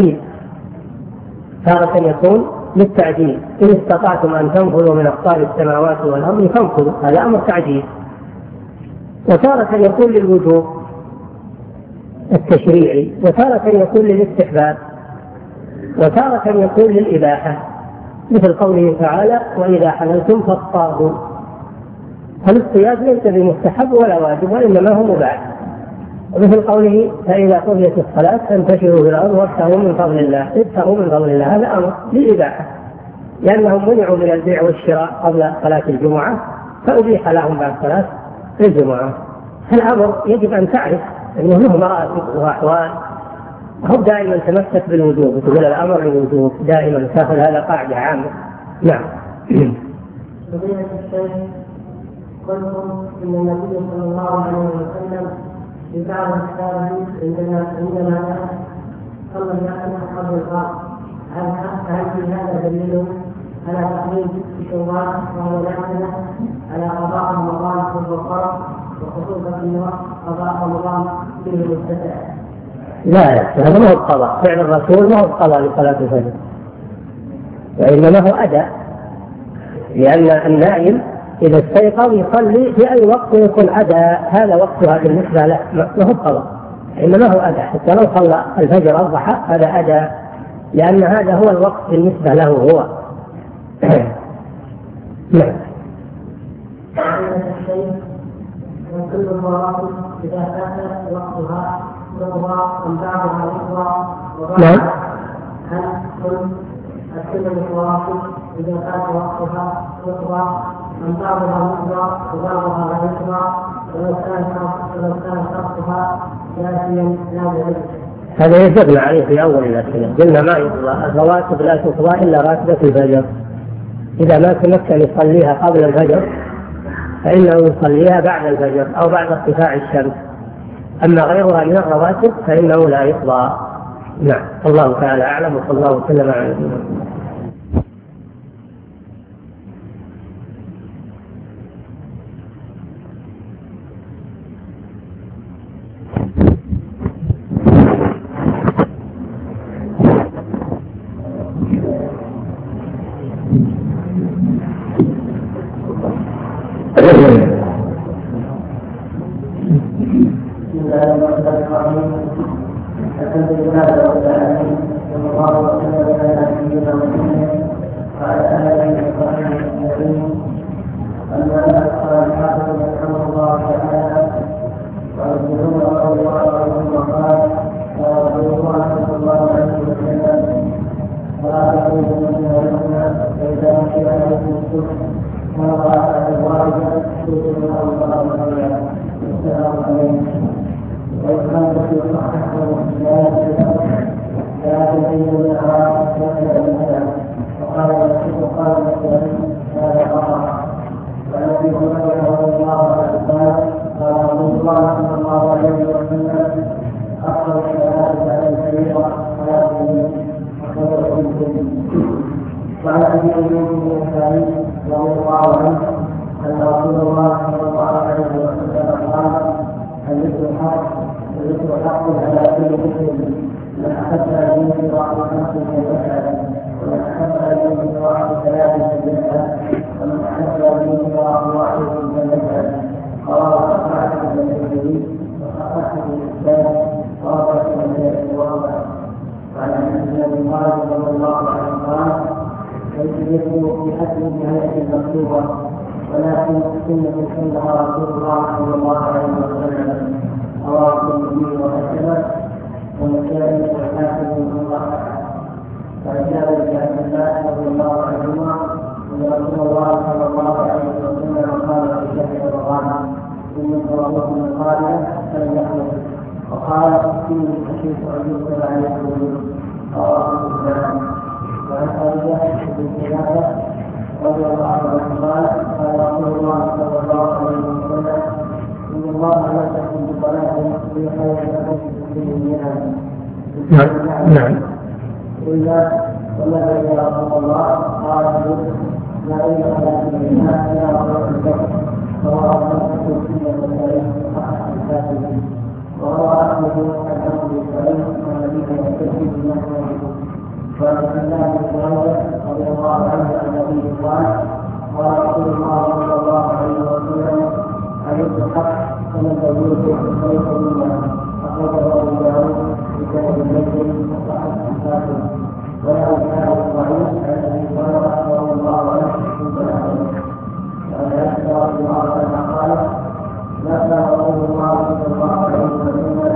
للتعجيل، إن استطعتم أن تنفذوا من أقطار السماوات والأرض فانفذوا، هذا أمر تعجيل. وتارة يكون للوجوب التشريعي، وتارة يكون للاستحباب، وتارة يكون للإباحة، مثل قوله تعالى: وإذا حللتم فاصطادوا. فالاصطياد ليس بمستحب ولا واجب، وإنما هو مباح. ومثل قوله فإذا قضيت الصلاة فانتشروا في الأرض وابتغوا من فضل الله. ابتغوا من فضل الله هذا أمر للإباحة، لأنهم منعوا من البيع والشراء قبل صلاة الجمعة فأبيح لهم بعد صلاة الجمعة. الأمر يجب أن تعرف أنه له مراتب وأحوال، هو دائما تمسك بالوجوب وتقول الأمر الوجوب دائما، تأخذ هذا قاعدة عامة. نعم. فضيلة الشيخ، قلتم إن النبي صلى الله عليه وسلم في بعض أحكامه عندما صلى الناس قبل الفرض، هل في هذا دليل على تحريم شوال وهو نافلة على قضاء رمضان في الفرض، وخصوصا أن قضاء رمضان فيه متسع؟ لا هذا ما هو القضاء، فعل الرسول ما هو القضاء لصلاة الفجر، وإنما هو أداء، لأن النائم إذا استيقظ يصلي في أي وقت يكون أداء، هذا وقتها بالنسبة له ما هو القضاء، إنما هو أداء. حتى لو صلى الفجر الضحى هذا أداء، لأن هذا هو الوقت بالنسبة له هو. نعم. وكل المراتب إذا فات وقتها ضرورة أم بعضها أخرى وضرورة، هل كل المراتب إذا فات وقتها أخرى أم بعضها أخرى وبعضها لا أخرى، ولو كان وقتها كافيا لا بد؟ هذا يجبنا عليه في أول الأسئلة، قلنا ما يقضى الرواتب لا تقضى إلا راتبة الفجر، إذا ما تمكن يصليها قبل الفجر فإنه يصليها بعد الفجر أو بعد ارتفاع الشمس، أما غيرها من الرواتب فإنه لا يقضى. نعم. الله تعالى أعلم، وصلى الله وسلم على نبينا محمد. ولكن سنة سنها رسول الله صلى الله عليه وسلم رواه الترمذي وحسنه والنسائي والحاكم من الله. فعن جابر بن عبد الله رضي الله عنهما ان رسول الله صلى الله عليه وسلم قال في شهر رمضان ان صلاتكم القادمه فليحمل، وقال فيه خشيت ان يكتب عليكم رواه مسلم. وعن خالد بن سلامه رضي الله عنه قال قال رسول الله صلى الله عليه وسلم ان الله لا تكون بصلاه في خير لكم منها. نعم. قلنا وما يا رسول الله؟ قال لا اله الا الله الا رسول الله رواه مسلم في الصحيح الكافي وروى احمد الحمد لله والنبي يستشهد بنحوه. وعن عبد الله بن عمر رضي الله عنه عن النبي قال قال رسول الله صلى الله عليه وسلم عليك الحق فمن تزوجه فليس منا. أخرجه أبو داود بسند المسلم وصححه الحاكم وله كان ضعيف عن أبي هريرة رضي الله عنه في سنته. وعن عائشة رضي الله عنها قالت ما كان رسول الله صلى الله عليه وسلم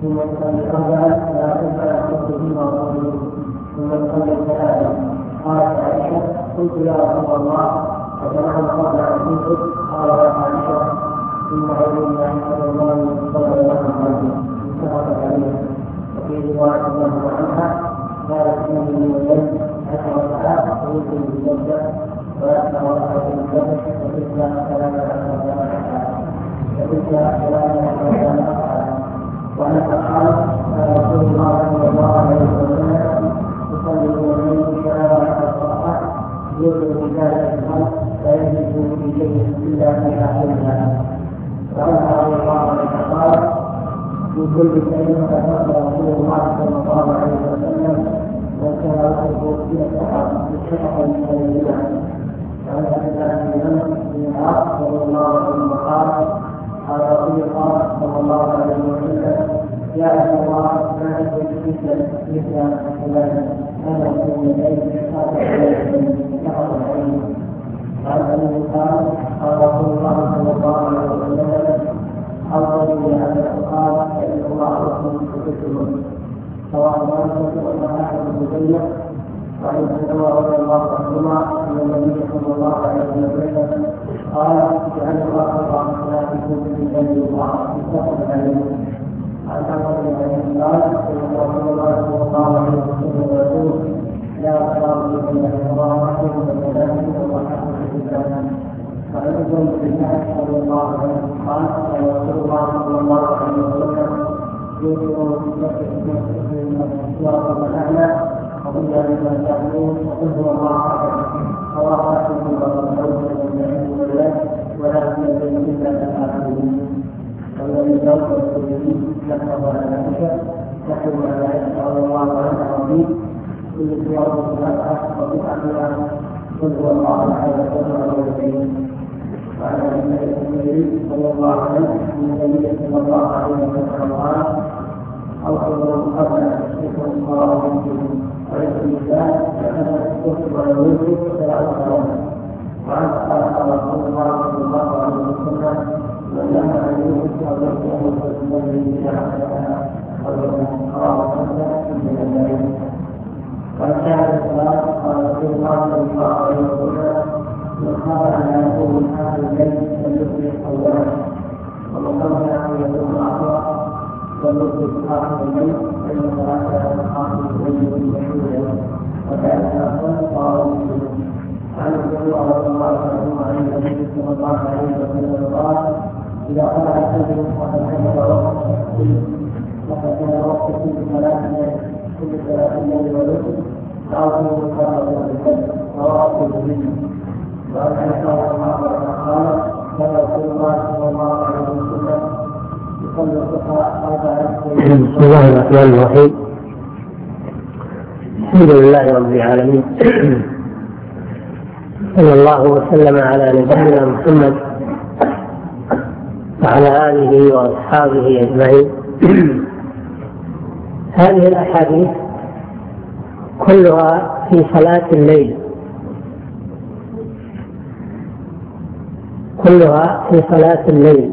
ثم يصلي أربعا لا يصلي فيما رسوله ثم يصلي ثلاثا. قالت عائشة قلت يا رسول الله أتنام قبل أن تنفذ؟ قال يا عائشة إن علم صلى الله عليه وسلم متفق عليه. وفي رواية الله عنها قالت إنه من الليل 10 ساعات ويمكن بالمدة ويأتى ورقة بالمدة وتلك 13 ساعة وتلك 13 ساعة. وعن قال رسول الله صلى الله عليه وسلم يصلي الليل 13 ركعة يوتر بذلك الخلق لا يجد في شيء إلا في آخرها. وعنها رضي الله عنه قال في كل كلمة قال رسول الله صلى الله عليه وسلم وكان يحب في السحر بالشفق من الجمع. وعن عبد الله بن عمرو رضي الله عنه قال قال رسول الله صلى الله عليه وسلم يا رسول الله ما أجد مثل فلان أنا في الليل فقط العين. قال أنه قال رسول الله صلى الله عليه وسلم أفضل لهذا القرآن فإن الله رسول كتبه سواء كانت وأحد المبين. وعن ابن عمر رضي الله عنهما أن النبي صلى الله عليه وسلم قال جعل الله صلاتكم في بيت الله متفق عليه. عن عمر بن عبد قال ان رسول الله صلى الله عليه وسلم يقول لا صلاه الا الله وحده والملائكه والحق في الجنه. وعن ابن عباس رضي الله عنه قال رسول الله صلى الله عليه وسلم يذكر من الصراط الاعلى وقل لما تعلمون وقل هو الله احد رواه احمد ولكن الا الاخرين. والذي ذكر السيدي لقب على عائشه يحكم على عائشه رضي الله عنها رضي كل صيام الفتحه وبدعتها قل هو الله احد وقل الوالدين. وعن ابي السيدي صلى الله عليه ان النبي صلى الله عليه وسلم قال اوصلوا قبل ان تشركوا الله بكم ولكن الله فان تشركوا ويوجد ثلاث صلوات. وعن قال رسول الله صلى الله عليه وسلم وَلَمَّا أَنْ يُؤْتَى الَّذِي جَعَلَهَا وَيَرَى من الليل. وكان الصلاة قال رسول الله صلى الله عليه وسلم من خاف أن يكون من هذا الليل فليصلي أولا ومن خاف أن يكون آخرا فليصلي آخر الليل فإن صلاة آخر الليل مشهورة. وكان الصلاة قال مسلم عن ابن عمر رضي الله عنه عن النبي صلى الله عليه وسلم قال إذا طلع الفجر وقد كان وقت كل ثلاث الليل وليل فأعطوا الصلاة الفجر رواه الترمذي. وعن عائشة رضي الله عنها قال كان رسول الله صلى الله عليه وسلم يصلي الضحى 4 بسم الله الرحمن الرحيم. الحمد لله رب العالمين صلى الله وسلم على نبينا محمد وعلى آله وأصحابه أجمعين. هذه الأحاديث كلها في صلاة الليل، كلها في صلاة الليل.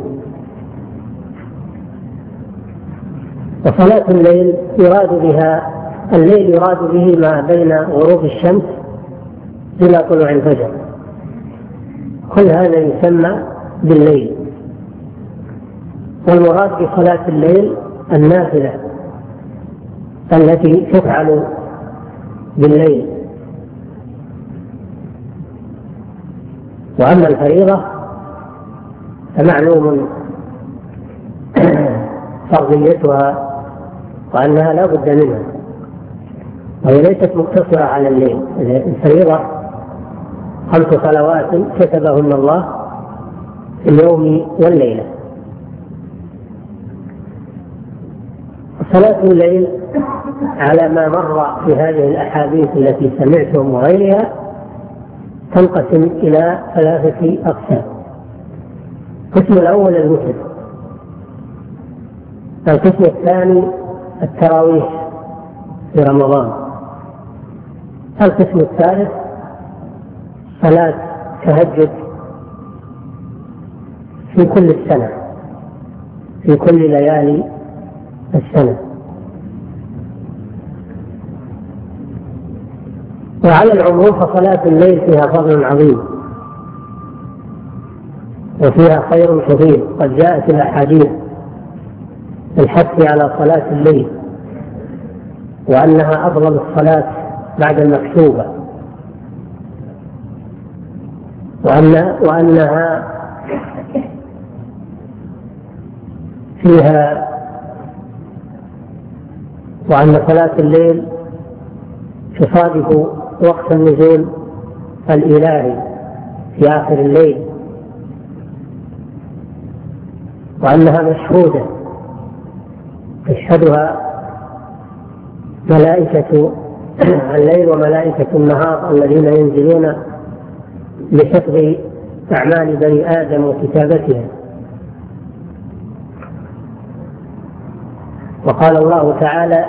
وصلاة الليل يراد بها الليل يراد به ما بين غروب الشمس إلى طلوع الفجر، كل هذا يسمى بالليل. والمراد بصلاة الليل النافلة التي تفعل بالليل. وأما الفريضة فمعلوم فرضيتها وأنها لا بد منها، وهي ليست مقتصرة على الليل. الفريضة 5 صلوات كتبهن الله في اليوم والليلة. صلاة الليل على ما مر في هذه الأحاديث التي سمعتم وغيرها تنقسم إلى 3 أقسام. القسم الأول الوتر، القسم الثاني التراويح في رمضان، القسم الثالث صلاة تهجد في كل السنة في كل ليالي السنة. وعلى العموم فصلاة الليل فيها فضل عظيم وفيها خير كثير، قد جاءت الأحاديث الحث على صلاة الليل وأنها أفضل الصلاة بعد المكتوبة، وأنها فيها، وأن صلاة الليل تصادف وقت النزول الإلهي في آخر الليل، وأنها مشهودة تشهدها ملائكة الليل وملائكة النهار الذين ينزلون لحفظ أعمال بني آدم وكتابتها. وقال الله تعالى: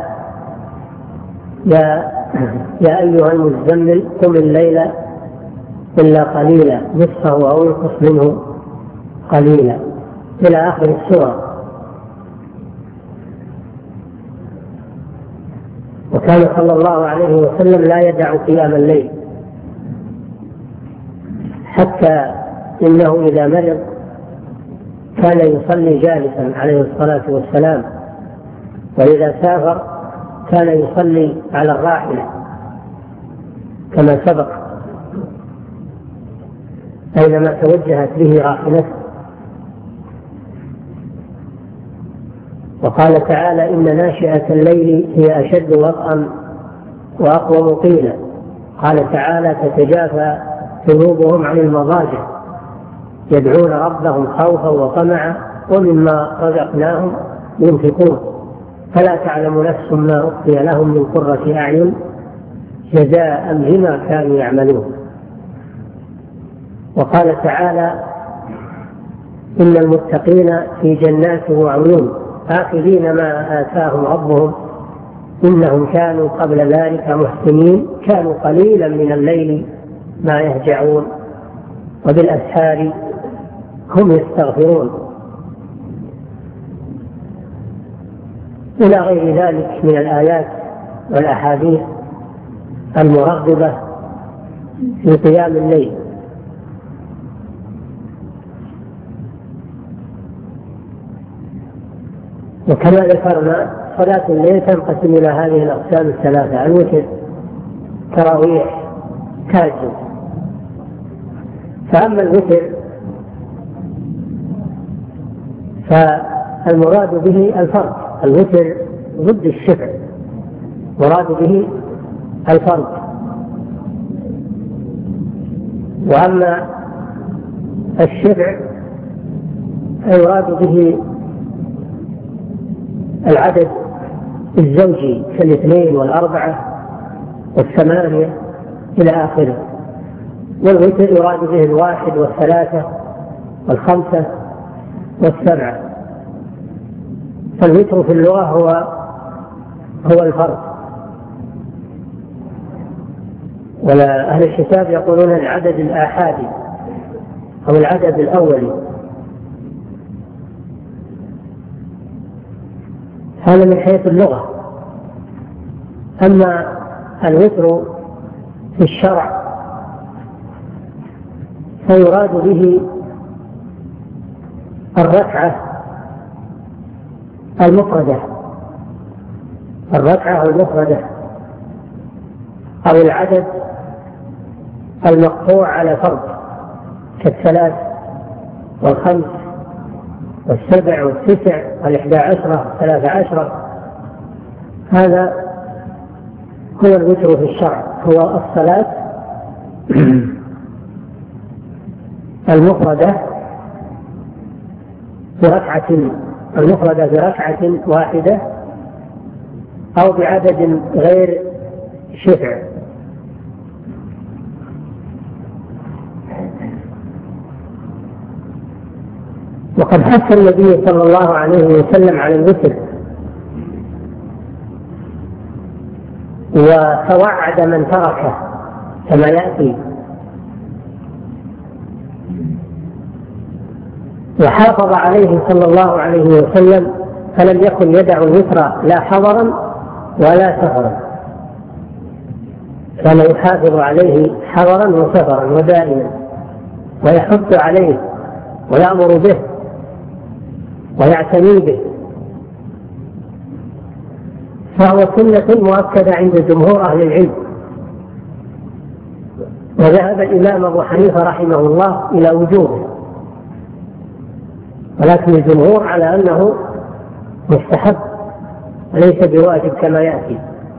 يا أيها المزمل قم الليل إلا قليلا نصفه أو انقص منه قليلا، إلى آخر السورة. وكان صلى الله عليه وسلم لا يدع قيام الليل، حتى إنه إذا مرض كان يصلي جالسا عليه الصلاة والسلام، وإذا سافر كان يصلي على الراحلة كما سبق أينما توجهت به راحلته. وقال تعالى: إن ناشئة الليل هي أشد وطئا وأقوم قيلا. قال تعالى: تتجافى جنوبهم عن المضاجع يدعون ربهم خوفا وطمعا ومما رزقناهم ينفقون فلا تعلم نفس ما أخفي لهم من قرة أعين جزاء بما كانوا يعملون. وقال تعالى: إن المتقين في جنات وعيون آخذين ما آتاهم ربهم إنهم كانوا قبل ذلك محسنين كانوا قليلا من الليل ما يهجعون وبالأسحار هم يستغفرون، إلى غير ذلك من الآيات والأحاديث المرغبة في قيام الليل. وكما ذكرنا صلاة الليل تنقسم إلى هذه الأقسام الثلاثة: الوتر، تراويح، تهجد. فأما الوتر فالمراد به الفرد، الوتر ضد الشفع، مراد به الفرد. وأما الشفع فيراد به العدد الزوجي كالاثنين والأربعة والثمانية إلى آخره. والوتر يراد به الواحد والثلاثة والخمسة والسبعة. فالوتر في اللغة هو الفرد. ولا أهل الحساب يقولون العدد الآحادي أو العدد الأولي. هذا من حيث اللغة. أما الوتر في الشرع فيراد به الركعة المفردة، الركعة المفردة أو العدد المقطوع على فرد كالثلاث والخمس والسبع والتسع والإحدى عشرة والثلاث عشرة. هذا هو الوتر في الشرع، هو الصلاة المفردة بركعة واحدة أو بعدد غير شفع. وقد حث النبي صلى الله عليه وسلم على الوتر، وتوعد من تركه كما يأتي، وحافظ عليه صلى الله عليه وسلم فلم يكن يدع الوتر لا حضرا ولا سفرا، كان يحافظ عليه حضرا وسفرا ودائما، ويحث عليه ويأمر به ويعتني به، فهو سنة مؤكدة عند جمهور أهل العلم. وذهب الإمام أبو حنيفة رحمه الله إلى وجوبه، ولكن الجمهور على أنه مستحب وليس بواجب كما يأتي.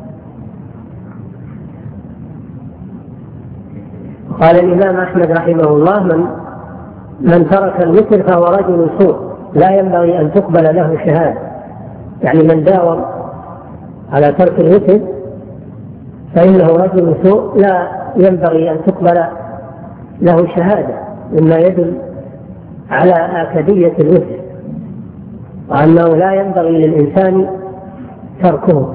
قال الإمام أحمد رحمه الله: من ترك الوتر فهو رجل سوء لا ينبغي أن تقبل له شهادة، يعني من داوم على ترك الوتر فإنه رجل سوء لا ينبغي أن تقبل له شهادة، مما يدل على آكدية الوتر وأنه لا ينبغي للإنسان تركه.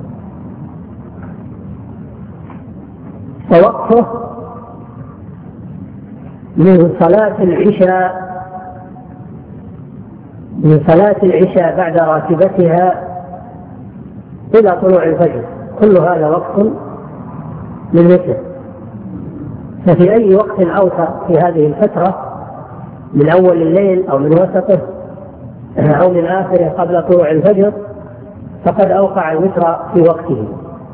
ووقته من صلاة العشاء بعد راتبتها إلى طلوع الفجر، كل هذا وقت للوتر. ففي أي وقت أوتر في هذه الفترة من أول الليل أو من وسطه أو من آخره قبل طلوع الفجر فقد أوقع الوتر في وقته.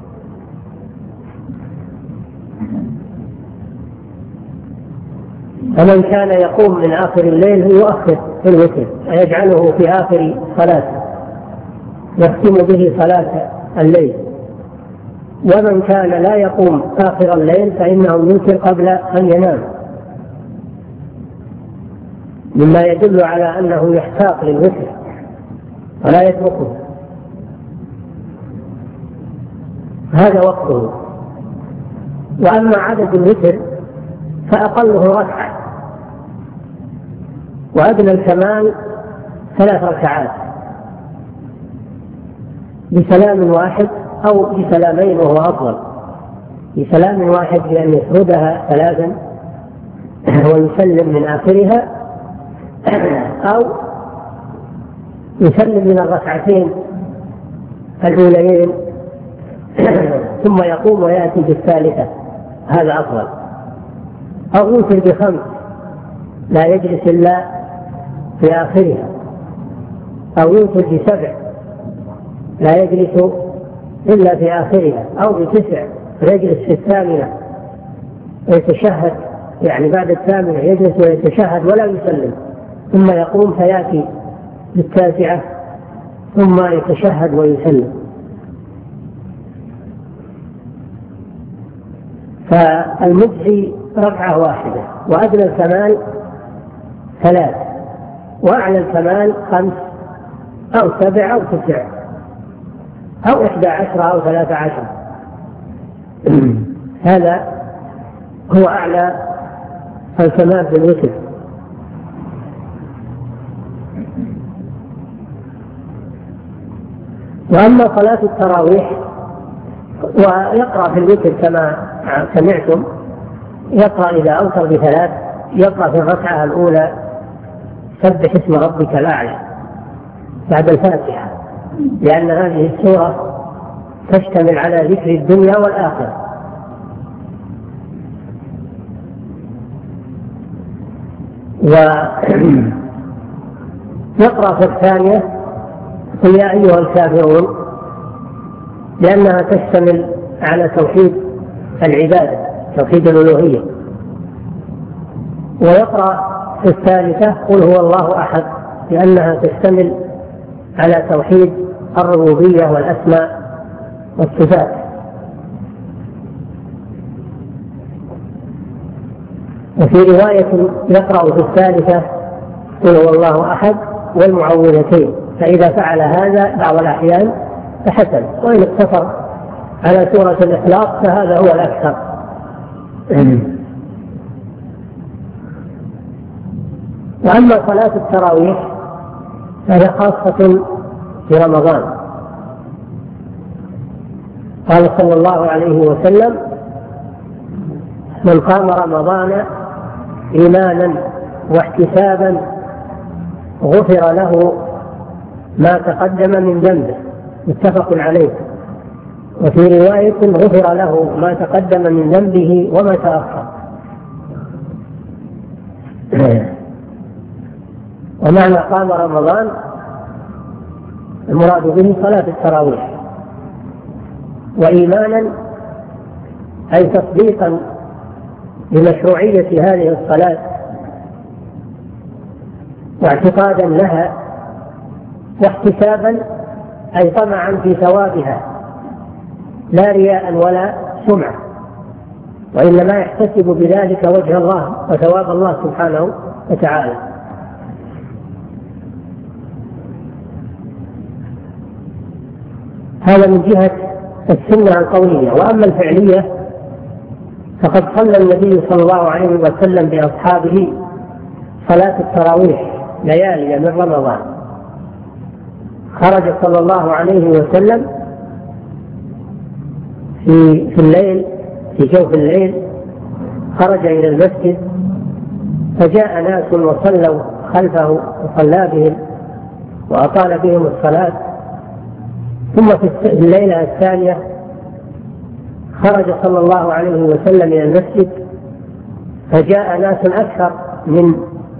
فمن كان يقوم من آخر الليل يؤخر في الوتر ويجعله في آخر صلاته يختم به صلاة الليل، ومن كان لا يقوم آخر الليل فإنه يوتر قبل أن ينام، مما يدل على أنه يحتاط للوتر ولا يتركه. هذا وقته. وأما عدد الوتر فأقله ركعة، وأدنى الكمال 3 ركعات بسلام واحد أو بسلامين وهو أفضل، بسلام واحد بأن يفردها 3 ويسلم من آخرها، أو يسلم من الركعتين الأوليين ثم يقوم ويأتي بالثالثة، هذا أفضل. أو يوتر ب5 لا يجلس إلا في آخرها، أو يوتر ب7 لا يجلس إلا في آخرها، أو ب9 يجلس في الثامنة ويتشهد، يعني بعد الثامنة يجلس ويتشهد ولا يسلم، ثم يقوم فيأتي بالتاسعة ثم يتشهد ويسلم. فالمجزي ركعة واحدة، وأدنى الكمال 3، وأعلى الكمال 5 أو 7 أو 9 أو 11 أو 13. هذا هو أعلى الكمال في الوتر. وأما صلاة التراويح ويقرأ في الوتر كما سمعتم، يقرأ إذا أوتر ب3 يقرأ في الركعة الأولى سبح اسم ربك الأعلى بعد الفاتحة، لأن هذه السورة تشتمل على ذكر الدنيا والآخرة. ويقرأ في الثانية قل يا أيها الكافرون، لأنها تشتمل على توحيد العبادة، توحيد الألوهية. ويقرأ في الثالثة قل هو الله أحد، لأنها تشتمل على توحيد الربوبية والأسماء والصفات. وفي رواية يقرأ في الثالثة قل هو الله أحد والمعوذتين، فإذا فعل هذا بعض الأحيان فحسن، وإن اقتصر على سورة الإخلاص فهذا هو الأكثر. وأما صلاة التراويح فهي خاصة في رمضان. قال صلى الله عليه وسلم: من قام رمضان إيمانا واحتسابا غفر له ما تقدم من ذنبه، متفق عليه. وفي رواية غفر له ما تقدم من ذنبه وما تأخر. ومعنى قام رمضان المراد به صلاة التراويح، وإيمانا أي تصديقا بمشروعية هذه الصلاة واعتقادا لها، واحتسابا أي طمعا في ثوابها لا رياء ولا سمعة، وإنما يحتسب بذلك وجه الله وثواب الله سبحانه وتعالى. هذا من جهة السنة القولية. وأما الفعلية فقد صلى النبي صلى الله عليه وسلم بأصحابه صلاة التراويح ليالي من رمضان. خرج صلى الله عليه وسلم في الليل، في جوف الليل، خرج إلى المسجد فجاء ناس وصلوا خلفه وصلى بهم وأطال بهم الصلاة. ثم في الليلة الثانية خرج صلى الله عليه وسلم إلى المسجد فجاء ناس أكثر من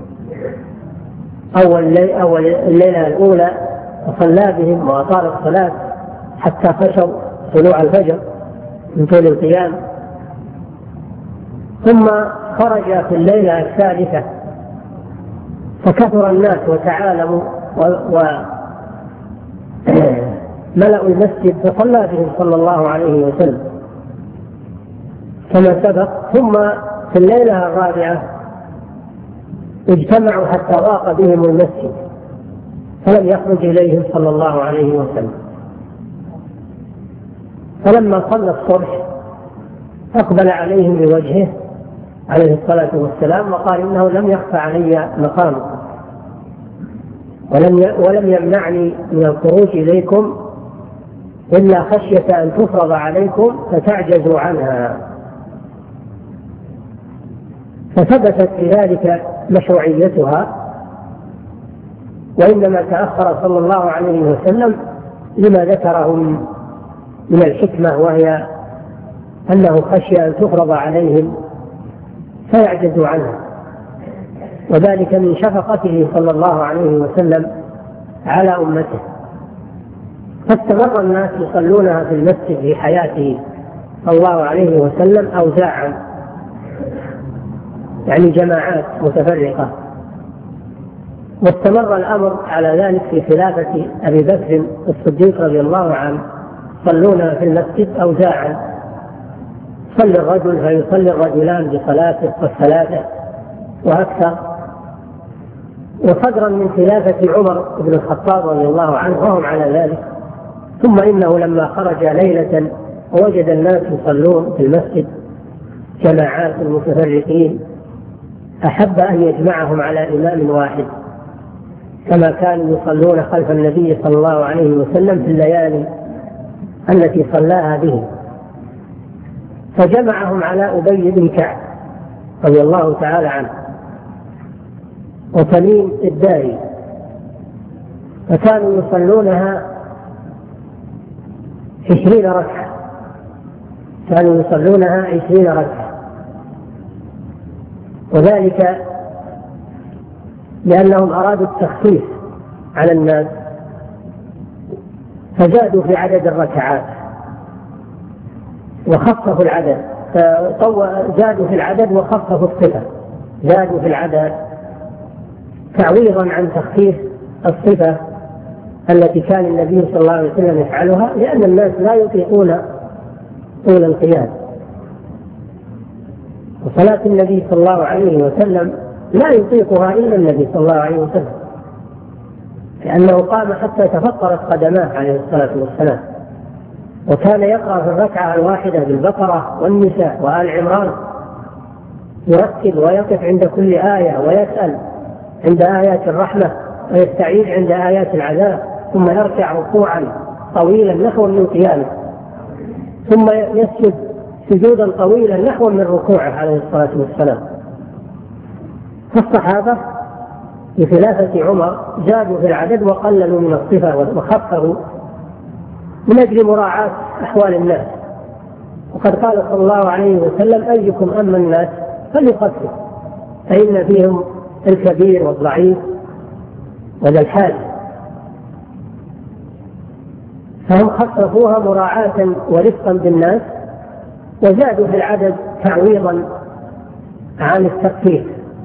أول الليلة الأولى وصلى بهم وأطال الصلاة حتى خشوا طلوع الفجر من طول القيام. ثم خرج في الليلة الثالثة فكثر الناس وتعالموا ملأوا المسجد فصلى بهم صلى الله عليه وسلم كما سبق. ثم في الليلة الرابعة اجتمعوا حتى ضاق بهم المسجد فلم يخرج إليهم صلى الله عليه وسلم. فلما صلى الصبح أقبل عليهم بوجهه عليه الصلاة والسلام وقال: إنه لم يخفى علي مقامكم ولم يمنعني من الخروج إليكم إلا خشية أن تفرض عليكم فتعجزوا عنها. فثبتت بذلك مشروعيتها، وإنما تأخر صلى الله عليه وسلم لما ذكره من الحكمة، وهي أنه خشي أن تفرض عليهم فيعجزوا عنها، وذلك من شفقته صلى الله عليه وسلم على أمته. فاستمر الناس يصلونها في المسجد في حياته صلى الله عليه وسلم أوزاعا، يعني جماعات متفرقة. واستمر الأمر على ذلك في خلافة أبي بكر الصديق رضي الله عنه، يصلونها في المسجد أوزاعا، يصلي الرجل فيصلي الرجلان بصلاته والثلاثة وأكثر. وصدرا من خلافة عمر بن الخطاب رضي الله عنه وهم على ذلك. ثم إنه لما خرج ليلة ووجد الناس يصلون في المسجد جماعات المتفرقين أحب أن يجمعهم على إمام واحد كما كانوا يصلون خلف النبي صلى الله عليه وسلم في الليالي التي صلاها به. فجمعهم على أبي بن كعب رضي الله تعالى عنه وتميم الداري، فكانوا يصلونها 20 ركعة، كانوا يصلونها 20 ركعة، وذلك لأنهم أرادوا التخفيف على الناس فزادوا في عدد الركعات وخففوا العدد، زادوا في العدد وخففوا الصفة، زادوا في العدد تعويضا عن تخفيف الصفة التي كان النبي صلى الله عليه وسلم يفعلها، لأن الناس لا يطيقون طول القيام. وصلاة النبي صلى الله عليه وسلم لا يطيقها إلا النبي صلى الله عليه وسلم، لأنه قام حتى تفطرت قدماه عليه الصلاة والسلام، وكان يقرأ في الركعة الواحدة بالبقرة والنساء وآل عمران، يرتل ويقف عند كل آية ويسأل عند آيات الرحمة ويستعيذ عند آيات العذاب، ثم يركع ركوعا طويلا نحو من قيامه، ثم يسجد سجودا طويلا نحو من ركوعه عليه الصلاة والسلام. فالصحابة في خلافة عمر زادوا في العدد وقللوا من الصفة وخففوا من أجل مراعاة أحوال الناس. وقد قال صلى الله عليه وسلم: أيكم أما الناس فليخفف فإن فيهم الكبير والضعيف وذا الحاجة. فهم خففوها مراعاة ورفقا بالناس وزادوا في العدد تعويضا عن التخفيف.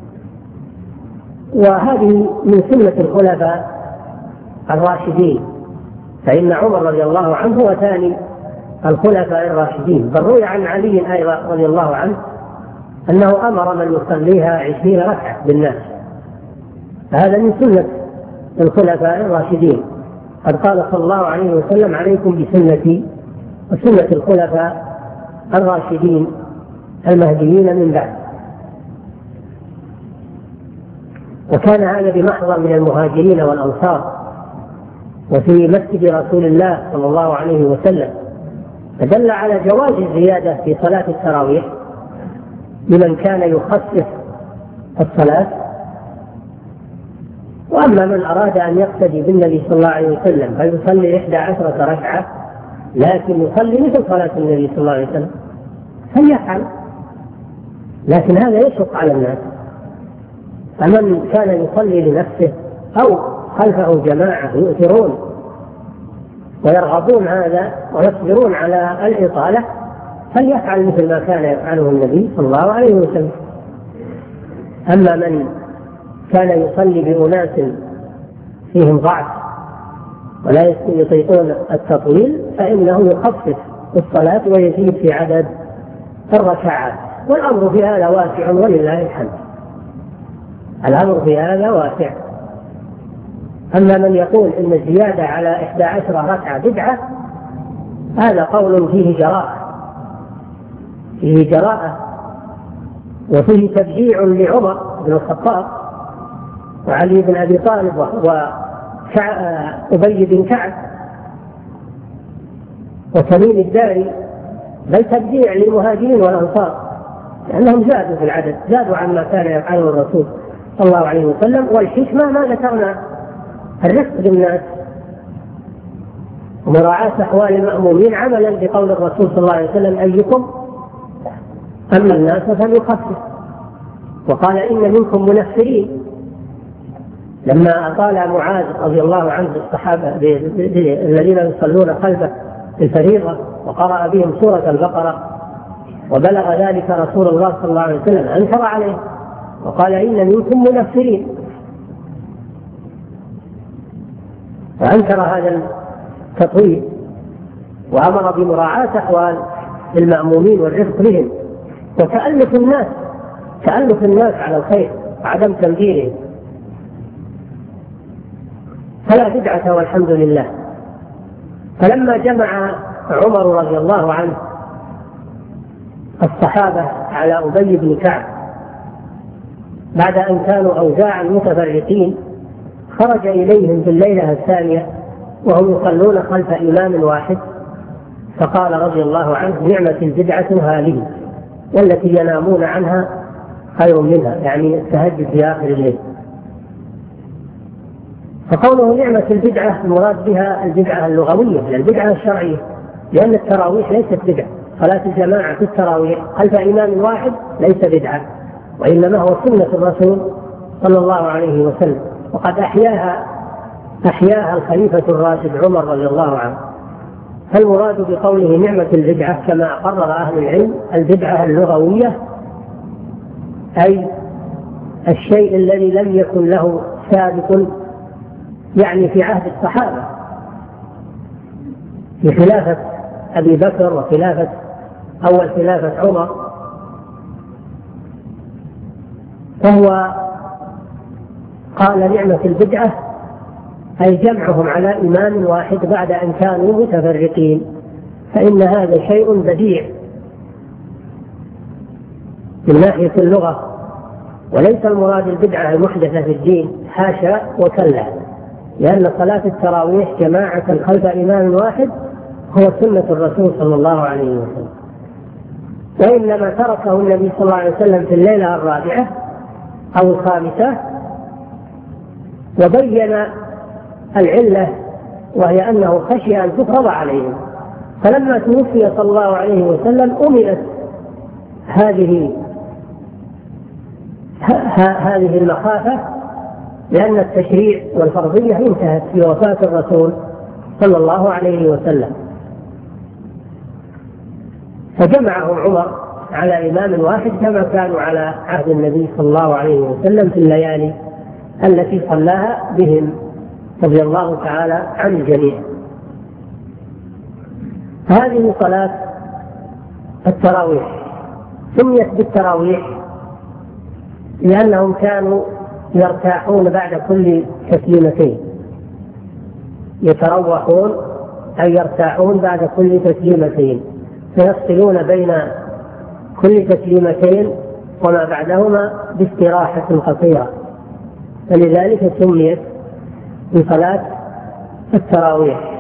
وهذه من سنة الخلفاء الراشدين، فإن عمر رضي الله عنه هو ثاني الخلفاء الراشدين. بل روي عن علي أيضا رضي الله عنه أنه أمر من يصليها 20 ركعة بالناس. هذا من سنة الخلفاء الراشدين. قد قال صلى الله عليه وسلم: عليكم بسنتي وسنة الخلفاء الراشدين المهديين من بعد. وكان هذا بمحضر من المهاجرين والأنصار وفي مسجد رسول الله صلى الله عليه وسلم، فدل على جواز الزيادة في صلاة التراويح لمن كان يخفف الصلاة. وأما من أراد أن يقتدي بالنبي صلى الله عليه وسلم فيصلي 11 ركعة لكن يصلي مثل صلاة النبي صلى الله عليه وسلم فليفعل، لكن هذا يشق على الناس. فمن كان يصلي لنفسه أو خلفه جماعة يؤثرون ويرغبون هذا ويصبرون على الإطالة فليفعل مثل ما كان يفعله النبي صلى الله عليه وسلم. أما من كان يصلي بأناس فيهم ضعف ولا يطيقون التطويل فإنه يخفف الصلاة ويزيد في عدد الركعات. والأمر في هذا واسع ولله الحمد، الأمر في هذا واسع. أما من يقول إن الزيادة على 11 ركعة بدعة هذا قول فيه جراءة وفيه تبجيع لعمر بن الخطاب وعلي بن أبي طالب وأبي بن كعب وتميم الداري، بل تبجيع للمهاجرين والأنصار لأنهم زادوا في العدد، زادوا عما كان يفعله الرسول صلى الله عليه وسلم. والحكمة ما ذكرنا الرفق بالناس ومراعاة أحوال المأمومين عملا بقول الرسول صلى الله عليه وسلم: أيكم أما الناس فليخفف. وقال: إن منكم منفرين. لما أطال معاذ رضي الله عنه الصحابة الذين يصلون خلفه الفريضة وقرأ بهم سورة البقرة وبلغ ذلك رسول الله صلى الله عليه وسلم أنكر عليه وقال: إن منكم منفرين. فأنكر هذا التطويل وأمر بمراعاة أحوال المأمومين والرفق بهم وتألف الناس على الخير وعدم تنفيرهم. فلا بدعة والحمد لله. فلما جمع عمر رضي الله عنه الصحابة على أبي بن كعب بعد أن كانوا أوزاعا متفرقين خرج إليهم في الليلة الثانية وهم يصلون خلف إمام واحد فقال رضي الله عنه: نعمة البدعة هذه والتي ينامون عنها خير منها، يعني التهجد في آخر الليل. فقوله نعمة البدعة المراد بها البدعة اللغوية لا البدعة الشرعية، لأن التراويح ليست بدعة. صلاة الجماعة في التراويح خلف إمام واحد ليس بدعة، وإنما هو سنة الرسول صلى الله عليه وسلم، وقد أحياها الخليفة الراشد عمر رضي الله عنه. فالمراد بقوله نعمة البدعة كما قرر أهل العلم البدعة اللغوية أي الشيء الذي لم يكن له سابق، يعني في عهد الصحابة في خلافة أبي بكر وخلافة أول خلافة عمر. فهو قال نعمة البدعة أي جمعهم على إمام واحد بعد أن كانوا متفرقين، فإن هذا شيء بديع من ناحية اللغة، وليس المراد البدعة المحدثة في الدين، حاشا وكلا، لأن صلاة التراويح جماعة خلف إمام واحد هو سنة الرسول صلى الله عليه وسلم، وإنما تركه النبي صلى الله عليه وسلم في الليلة الرابعة أو الخامسة وبين العلة، وهي أنه خشي أن تفرض عليهم. فلما توفي صلى الله عليه وسلم أملت هذه المخافة، لأن التشريع والفرضية انتهت في وفاة الرسول صلى الله عليه وسلم. فجمعهم عمر على إمام واحد كما كانوا على عهد النبي صلى الله عليه وسلم في الليالي التي صلاها بهم رضي الله تعالى عن الجميع. هذه صلاة التراويح سميت بالتراويح لأنهم كانوا يرتاحون بعد كل تسليمتين، يتروحون أي يرتاحون بعد كل تسليمتين، فيفصلون بين كل تسليمتين وما بعدهما باستراحة قصيرة، فلذلك سميت بصلاة التراويح.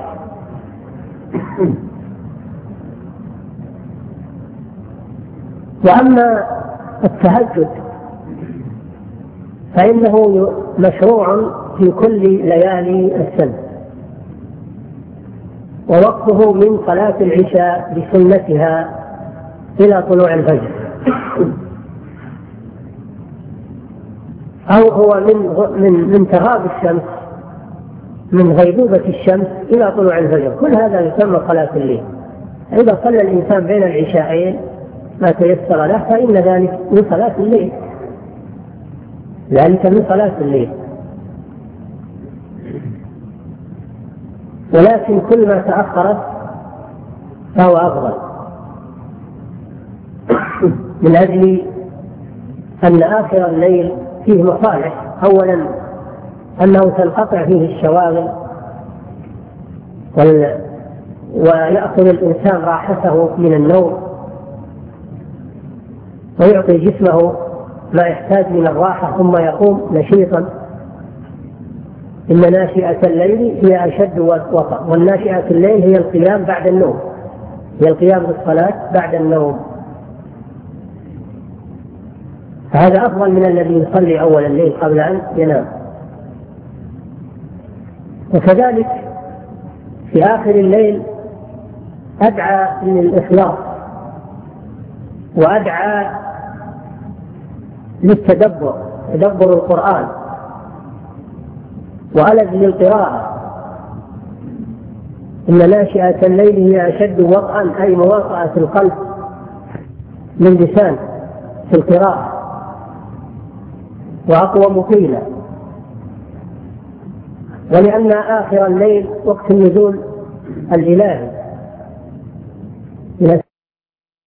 وأما التهجد فإنه مشروع في كل ليالي السنة، ووقته من صلاة العشاء بسنتها إلى طلوع الفجر، أو هو من تغاب الشمس، من غيبوبة الشمس إلى طلوع الفجر، كل هذا يسمى صلاة الليل. إذا صلى الإنسان بين العشاءين ما تيسر له فإن ذلك من صلاة الليل، ذلك من صلاة الليل. ولكن كل ما تأخرت فهو أفضل، من أجل أن آخر الليل فيه مصالح. أولا أنه تنقطع فيه الشواغل ويأخذ الإنسان راحته من النوم، ويعطي جسمه ما يحتاج من الراحة، ثم يقوم نشيطا. إن ناشئة الليل هي أشد وطأ، والناشئة الليل هي القيام بعد النوم، هي القيام بالصلاة بعد النوم. فهذا أفضل من الذي يصلي أول الليل قبل أن ينام. وكذلك في آخر الليل أدعى للإخلاص، وأدعى للتدبر، تدبر القرآن، وألذ للقراءة. إن ناشئة الليل هي أشد وطئا، أي مواطأة القلب للسان في القراءة، وأقوم قيلا. ولأن آخر الليل وقت النزول الإلهي،